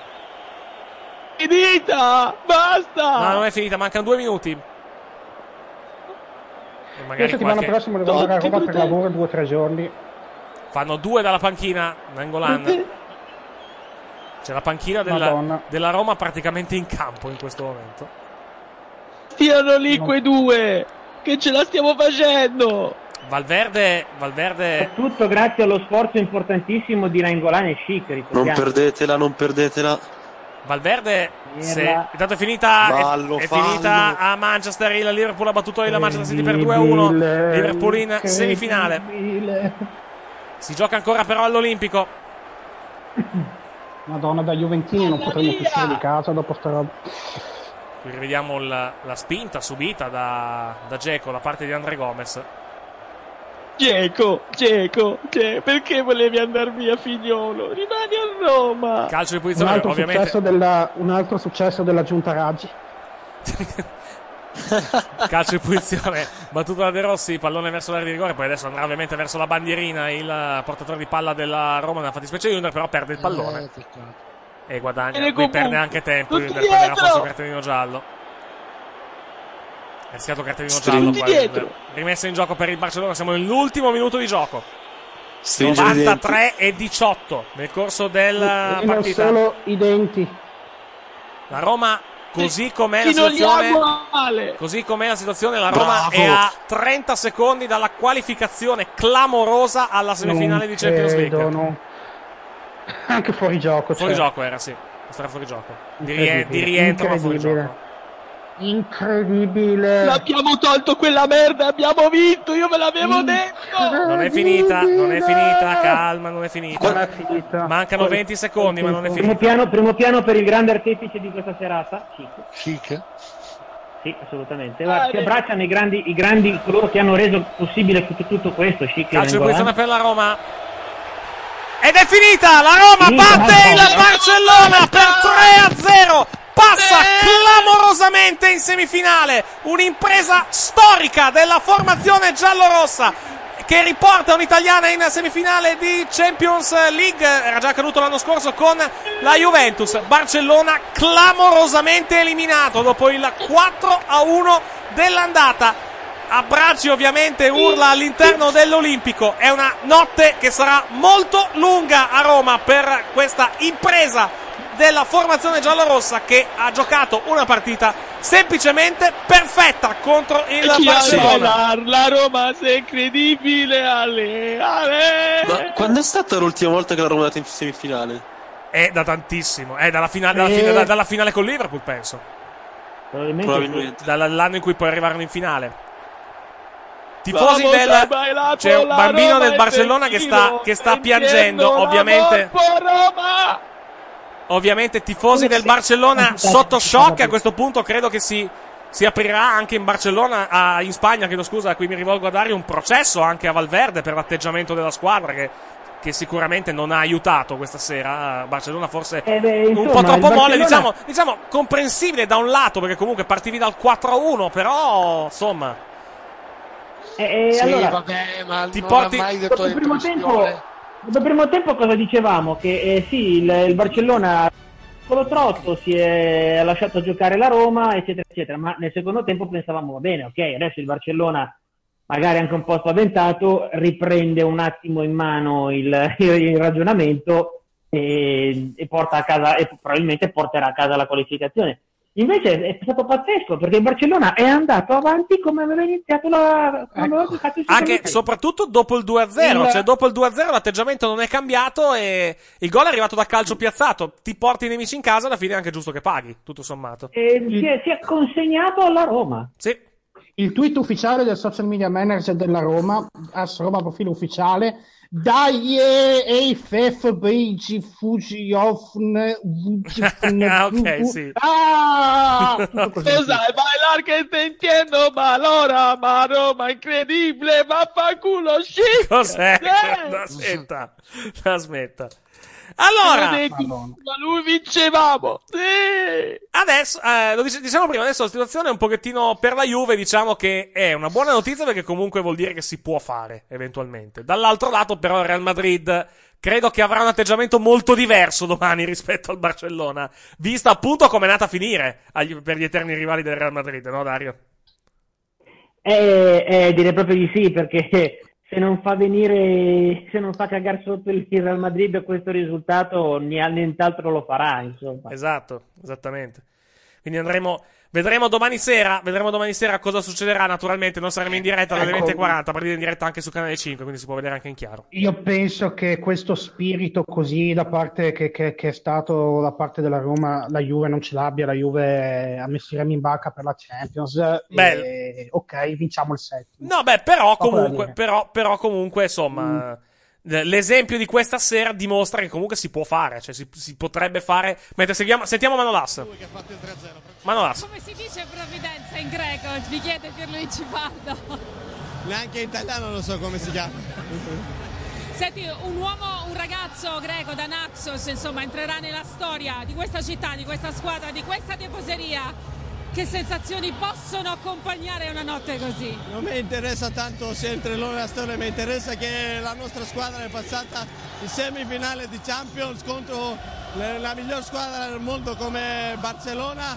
Finita! Basta! No, non è finita, mancano 2 minuti. La settimana prossima devo andare a Roma per lavoro 2 o 3 giorni. Fanno 2 dalla panchina Nainggolan. C'è la panchina della Roma praticamente in campo in questo momento. Stiano lì quei due, che ce la stiamo facendo. Valverde. Tutto grazie allo sforzo importantissimo di Nainggolan e Schick. Non perdetela. Valverde, intanto è finita finita a Manchester. Il Liverpool ha battuto il Manchester City per 2-1. Liverpool in semifinale. Si gioca ancora però all'Olimpico. Madonna, da Juventini non potremo più uscire di casa dopo sta roba. Qui rivediamo la spinta subita da Dzeko da parte di André Gomes. Geco, perché volevi andare via, figliolo? Rimani a Roma. Calcio di punizione, ovviamente. Un altro successo della giunta Raggi. Calcio di punizione, battuto da De Rossi, pallone verso l'area di rigore, poi adesso andrà ovviamente verso la bandierina il portatore di palla della Roma nella fattispecie Junior, però perde il pallone e guadagna, qui perde anche tempo, Junior prenderà forse il cartellino giallo. È stato cartellino giallo qua, rimessa in gioco per il Barcellona, siamo nell'ultimo minuto di gioco. 93 e 18 nel corso della partita. Solo i denti. La Roma, così com'è la situazione, la Roma è a 30 secondi dalla qualificazione clamorosa alla semifinale di Champions League. No. Anche fuori gioco. Fuori gioco era, sì. Sarà fuori gioco. Di rientro, ma fuori gioco. Incredibile. L'abbiamo tolto quella merda, abbiamo vinto, io ve l'avevo detto. Non è finita, calma, non è finita. Mancano 20 secondi, ma non è finita. Primo piano per il grande artefice di questa serata. Chic. Sì, assolutamente. Si abbracciano i grandi, coloro che hanno reso possibile tutto questo. Calcio di punizione per la Roma. Ed è finita! La Roma batte il Barcellona per 3-0. Passa clamorosamente in semifinale, un'impresa storica della formazione giallorossa che riporta un'italiana in semifinale di Champions League. Era già accaduto l'anno scorso con la Juventus. Barcellona clamorosamente eliminato dopo il 4-1 dell'andata. Abbracci, ovviamente, urla all'interno dell'Olimpico. È una notte che sarà molto lunga a Roma per questa impresa della formazione giallorossa, che ha giocato una partita semplicemente perfetta contro il Barcellona. La Roma è incredibile, Ale. Ma quando è stata l'ultima volta che la Roma è andata in semifinale? È da tantissimo, è dalla finale con Liverpool, penso. Probabilmente. Dall'anno in cui poi arrivarono in finale. Tifosi c'è un bambino del Barcellona che sta piangendo, ovviamente. Ovviamente tifosi del Barcellona sotto shock. A questo punto credo che si aprirà anche in Barcellona, in Spagna, chiedo scusa, qui mi rivolgo a Dario, un processo anche a Valverde per l'atteggiamento della squadra che sicuramente non ha aiutato questa sera. Barcellona forse un po' troppo molle, diciamo comprensibile da un lato, perché comunque partivi dal 4-1, però insomma allora, vabbè, ma ti porti mai detto dopo il primo tempo cosa dicevamo? Che sì, il Barcellona con lo trotto si è lasciato giocare la Roma, eccetera eccetera, ma nel secondo tempo pensavamo, va bene, ok, adesso il Barcellona, magari anche un po' spaventato, riprende un attimo in mano il ragionamento e porta a casa, e probabilmente porterà a casa la qualificazione. Invece è stato pazzesco, perché il Barcellona è andato avanti come aveva iniziato anche soprattutto dopo il 2-0, cioè dopo il 2-0 l'atteggiamento non è cambiato e il gol è arrivato da calcio piazzato. Ti porti i nemici in casa, alla fine è anche giusto che paghi, tutto sommato. Si è consegnato alla Roma. Sì. Il tweet ufficiale del social media manager della Roma, Roma profilo ufficiale: dai, FFBG Fujiofn. Ok, sì. Scusa, bailar che te entiendo, ma allora, ma Roma incredibile, vaffanculo, shit. Cos'è? La smetta. Allora, ma lui vincevamo. Sì. Adesso, lo diciamo prima, adesso la situazione è un pochettino per la Juve, diciamo che è una buona notizia perché comunque vuol dire che si può fare, eventualmente. Dall'altro lato, però, il Real Madrid credo che avrà un atteggiamento molto diverso domani rispetto al Barcellona, vista appunto come è nata a finire per gli eterni rivali del Real Madrid, no Dario? Direi proprio di sì, perché se non fa cagare sotto il Real Madrid questo risultato, nient'altro lo farà, insomma. Esatto, esattamente. Quindi vedremo domani sera cosa succederà. Naturalmente non saremo in diretta alle 20:40, partita in diretta anche su Canale 5, quindi si può vedere anche in chiaro. Io penso che questo spirito così da parte che è stato da parte della Roma, la Juve non ce l'abbia. La Juve ha messo i remi in barca per la Champions. Ok, vinciamo il 7. No, però comunque insomma l'esempio di questa sera dimostra che comunque si può fare, cioè si potrebbe fare. Mentre sentiamo Manolas. Manolas. Come si dice provvidenza in greco? Vi chiede Pierluigi Pardo. neanche in italiano non so come si chiama. Senti, un ragazzo greco da Naxos, insomma, entrerà nella storia di questa città, di questa squadra, di questa tifoseria. Che sensazioni possono accompagnare una notte così? Non mi interessa tanto se entra loro nella storia, mi interessa che la nostra squadra è passata in semifinale di Champions contro la miglior squadra del mondo come Barcellona,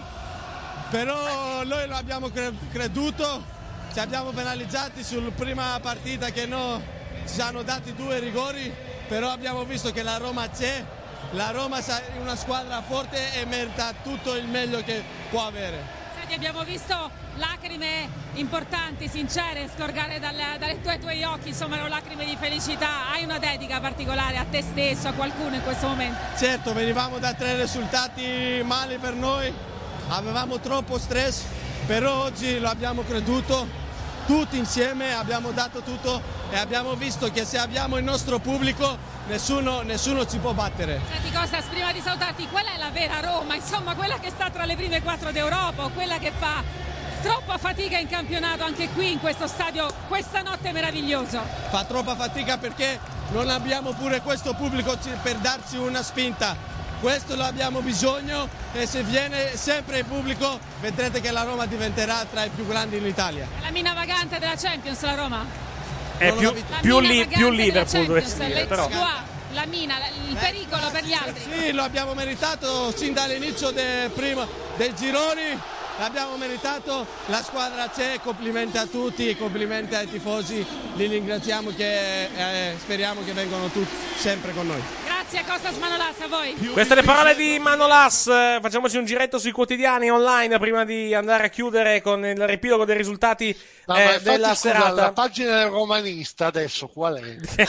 però noi lo abbiamo creduto, ci abbiamo penalizzati sulla prima partita che ci hanno dati 2 rigori, però abbiamo visto che la Roma c'è, la Roma è una squadra forte e merita tutto il meglio che può avere. Abbiamo visto lacrime importanti, sincere, scorgere dai tuoi occhi, insomma erano lacrime di felicità. Hai una dedica particolare a te stesso, a qualcuno in questo momento? Certo, venivamo da 3 risultati male per noi, avevamo troppo stress, però oggi lo abbiamo creduto, tutti insieme abbiamo dato tutto e abbiamo visto che se abbiamo il nostro pubblico nessuno ci può battere. Senti Costas, prima di salutarti, qual è la vera Roma? Insomma, quella che sta tra le prime 4 d'Europa, o quella che fa troppa fatica in campionato anche qui in questo stadio questa notte meraviglioso? Fa troppa fatica perché non abbiamo pure questo pubblico per darci una spinta. Questo lo abbiamo bisogno e se viene sempre il pubblico vedrete che la Roma diventerà tra i più grandi in Italia. È la mina vagante della Champions, la Roma? È più Liverpool dovresti dire, però. La mina, il pericolo per gli altri. Sì, lo abbiamo meritato sin dall'inizio dei gironi, l'abbiamo meritato, la squadra c'è, complimenti a tutti, complimenti ai tifosi, li ringraziamo che speriamo che vengano tutti sempre con noi. Grazie Costas Manolas, a voi. Queste le parole di Manolas. Facciamoci un giretto sui quotidiani online prima di andare a chiudere con il riepilogo dei risultati della serata. La pagina del romanista adesso qual è?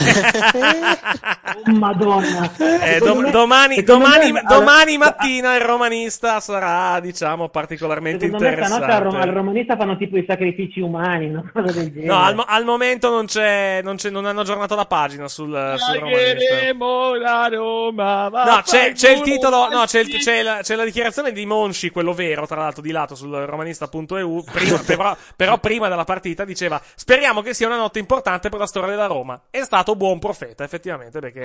Oh, Madonna. Domani mattina il romanista sarà, diciamo, particolarmente interessante. Stanotte al romanista fanno tipo i sacrifici umani, una cosa del genere. No, al momento non hanno aggiornato la pagina sul romanista. Roma, no, c'è il titolo, no, c'è la dichiarazione di Monci, quello vero, tra l'altro, di lato sul romanista.eu, però prima della partita diceva: speriamo che sia una notte importante per la storia della Roma. È stato buon profeta, effettivamente, perché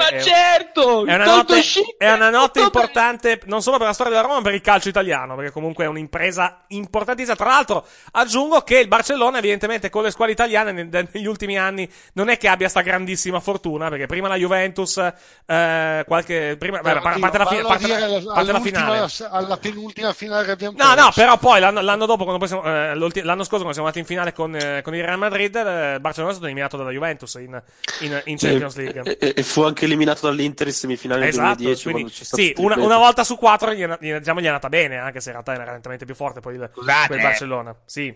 è una notte importante non solo per la storia della Roma, ma per il calcio italiano, perché comunque è un'impresa importantissima. Tra l'altro aggiungo che il Barcellona, evidentemente, con le squadre italiane negli ultimi anni non è che abbia sta grandissima fortuna, perché prima la Juventus a parte la finale, alla penultima finale che abbiamo perso. No, però poi l'anno dopo, l'anno scorso, quando siamo andati in finale con il Real Madrid, il Barcellona è stato eliminato dalla Juventus in Champions League e fu anche eliminato dall'Inter in semifinale nel 2010. Quindi, sì, una volta su 4 gli è andata bene, anche se in realtà era nettamente più forte poi il Barcellona. Sì,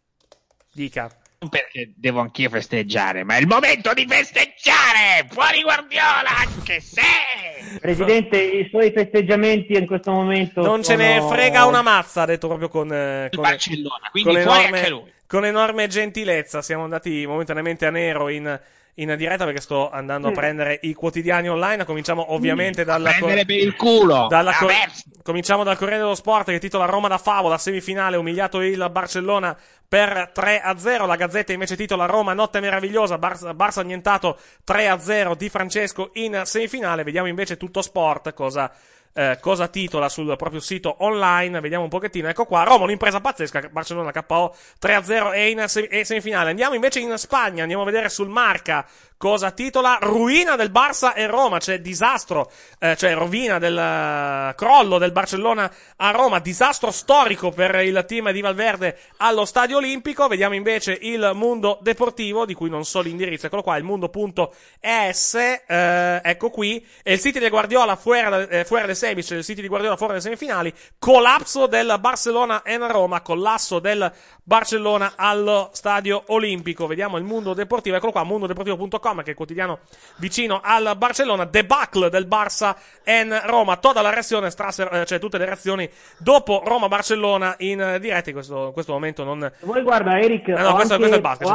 dica. Perché devo anch'io festeggiare, ma è il momento di festeggiare! Fuori Guardiola, anche se... Presidente, i suoi festeggiamenti in questo momento non ce ne frega una mazza, ha detto proprio con Barcellona, quindi fuori anche lui. Con enorme gentilezza. Siamo andati momentaneamente a nero in diretta perché sto andando a prendere i quotidiani online. Cominciamo ovviamente prendere per il culo. Cominciamo dal Corriere dello Sport, che titola: Roma da favola, semifinale, umiliato il Barcellona per 3-0. La Gazzetta invece titola: Roma, notte meravigliosa, Barça annientato 3-0 di Francesco in semifinale. Vediamo invece Tutto Sport cosa titola sul proprio sito online. Vediamo un pochettino. Ecco qua: Roma, un'impresa pazzesca, Barcellona KO 3-0 e in semifinale. Andiamo invece in Spagna, andiamo a vedere sul Marca cosa titola: ruina del Barça e Roma, cioè disastro, cioè rovina del crollo del Barcellona a Roma, disastro storico per il team di Valverde allo Stadio Olimpico. Vediamo invece il Mundo Deportivo, di cui non so l'indirizzo, eccolo qua, il mundo.es, ecco qui, e il City di Guardiola fuera de semis, il City di Guardiola fuori dalle semifinali, collapso del Barcellona en Roma, collasso del Barcellona allo Stadio Olimpico. Vediamo il Mundo Deportivo, eccolo qua, mundodeportivo.com, che è il quotidiano vicino al Barcellona. Debacle del Barça en Roma, tutta la reazione, cioè tutte le reazioni dopo Roma-Barcellona in diretta. In questo momento non... Vuoi, guarda Eric, questo è il basket,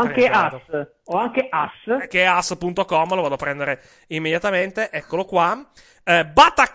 ho anche As, che è as.com, lo vado a prendere immediatamente, eccolo qua.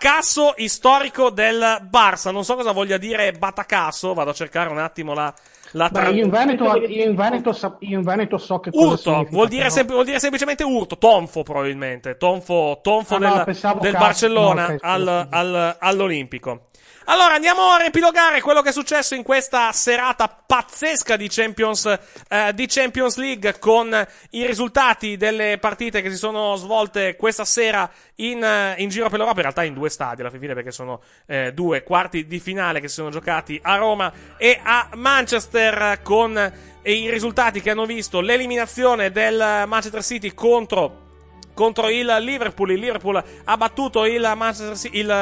Batacasso, storico del Barça. Non so cosa voglia dire Batacasso, vado a cercare un attimo la Io in Veneto so che cosa urto, vuol dire semplicemente urto, tonfo probabilmente, tonfo del Barcellona all'Olimpico. Allora andiamo a riepilogare quello che è successo in questa serata pazzesca di Champions League, con i risultati delle partite che si sono svolte questa sera in giro per l'Europa, in realtà in due stadi alla fine, perché sono 2 quarti di finale che si sono giocati a Roma e a Manchester, con i risultati che hanno visto l'eliminazione del Manchester City contro il Liverpool. Il Liverpool ha battuto il Manchester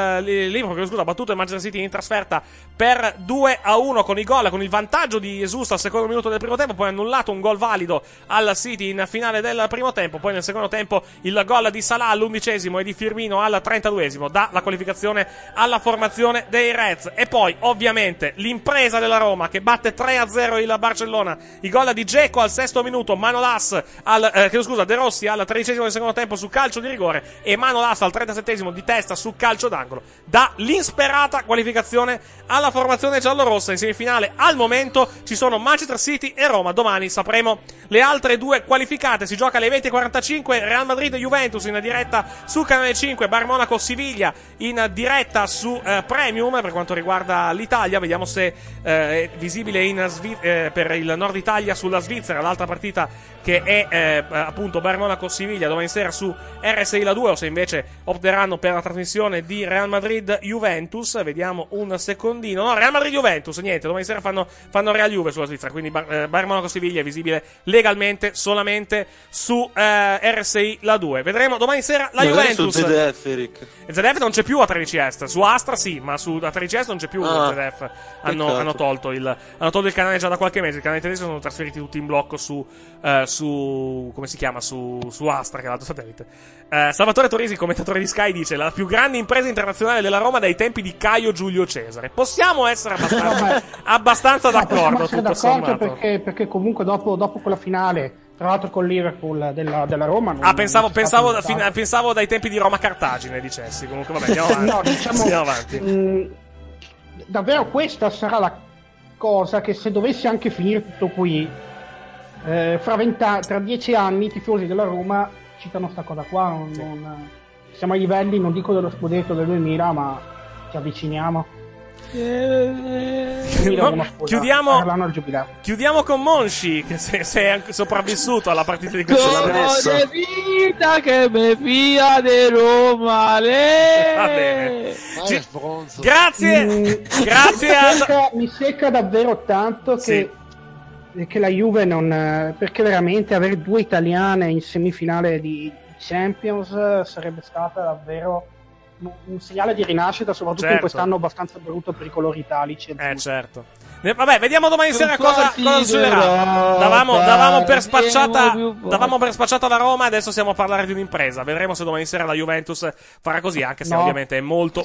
City in trasferta per 2-1 con il vantaggio di Jesus al secondo minuto del primo tempo, poi ha annullato un gol valido al City in finale del primo tempo, poi nel secondo tempo il gol di Salah all'11esimo e di Firmino al 32esimo dà la qualificazione alla formazione dei Reds. E poi ovviamente l'impresa della Roma che batte 3-0 il Barcellona, i gol di Dzeko al sesto minuto, Manolas De Rossi al 13esimo del secondo tempo su calcio di rigore e Manolas al 37esimo di testa su calcio d'angolo, dà l'insperata qualificazione alla formazione giallorossa. In semifinale al momento ci sono Manchester City e Roma. Domani sapremo le altre 2 qualificate. Si gioca alle 20:45 Real Madrid Juventus in diretta su Canale 5, Bayern Monaco Siviglia in diretta su Premium. Per quanto riguarda l'Italia, vediamo se è visibile per il Nord Italia sulla Svizzera l'altra partita, che è appunto Bayern Monaco Siviglia domani sera su RSI La 2, o se invece opteranno per la trasmissione di Real Madrid Juventus. Vediamo un secondino. No, Real Madrid Juventus, niente, domani sera fanno Real Juve sulla Svizzera, quindi Bayern Monaco Siviglia è visibile legalmente solamente su RSI La 2. Vedremo domani sera la Juventus. Su ZDF, Eric. ZDF non c'è più a 13 Est, su Astra sì, ma su a 13 Est non c'è più ZDF. Hanno tolto il canale già da qualche mese. I canali tedeschi sono trasferiti tutti in blocco su come si chiama, su Astra, che è l'altro satellite. Salvatore Torrisi, commentatore di Sky, dice: la più grande impresa internazionale della Roma dai tempi di Caio Giulio Cesare. Possiamo essere abbastanza d'accordo, tutto sommato, perché comunque dopo quella finale, tra l'altro con Liverpool della Roma, pensavo dai tempi di Roma Cartagine dicessi. Comunque vabbè, andiamo avanti. Andiamo avanti. Davvero questa sarà la cosa che, se dovesse anche finire tutto qui, tra 10 anni i tifosi della Roma citano sta cosa qua. Siamo ai livelli, non dico dello scudetto del 2000, ma ci avviciniamo. Chiudiamo con Monchi, che se è sopravvissuto alla partita di questa sera. Vita che me fia di Roma. Va bene. Grazie. Mi secca davvero tanto che la Juve non, perché veramente avere 2 italiane in semifinale di Champions sarebbe stata davvero un segnale di rinascita, soprattutto in quest'anno abbastanza brutto per i colori italici. Certo. Vabbè, vediamo domani sera cosa succederà. Davamo per spacciata la Roma, adesso stiamo a parlare di un'impresa. Vedremo se domani sera la Juventus farà così, anche se ovviamente è molto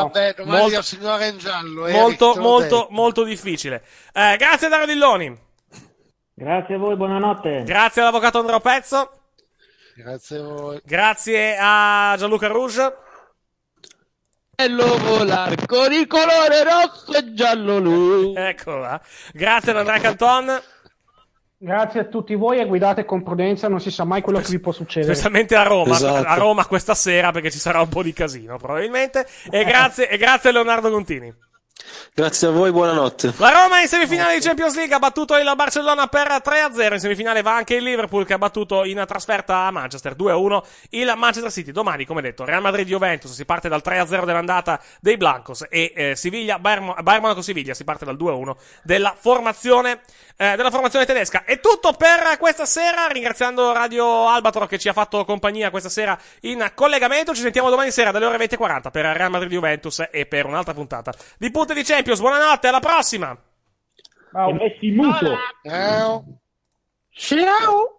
difficile. Grazie Dario Dilloni. Grazie a voi, buonanotte. Grazie all'avvocato Andrea Pezzo. Grazie a voi. Grazie a Gianluca Rouge. Bello volare con il colore rosso e giallo lui. Eccola. Grazie ad Andrea Canton. Grazie a tutti voi, e guidate con prudenza, non si sa mai quello che vi può succedere. Specialmente a Roma, a Roma questa sera, perché ci sarà un po' di casino probabilmente. E grazie a Leonardo Contini. Grazie a voi, buonanotte. La Roma in semifinale di Champions League ha battuto il Barcellona per 3-0. In semifinale va anche il Liverpool, che ha battuto in trasferta a Manchester 2-1 il Manchester City. Domani, come detto, Real Madrid-Juventus, si parte dal 3-0 dell'andata dei Blancos, e Bayern Monaco-Siviglia si parte dal 2-1 della formazione tedesca. È tutto per questa sera, ringraziando Radio Albatro che ci ha fatto compagnia questa sera in collegamento. Ci sentiamo domani sera dalle ore 20:40 per Real Madrid-Juventus e per un'altra puntata di Punte di Champions. Buonanotte, alla prossima. Ciao. Ciao. Ciao.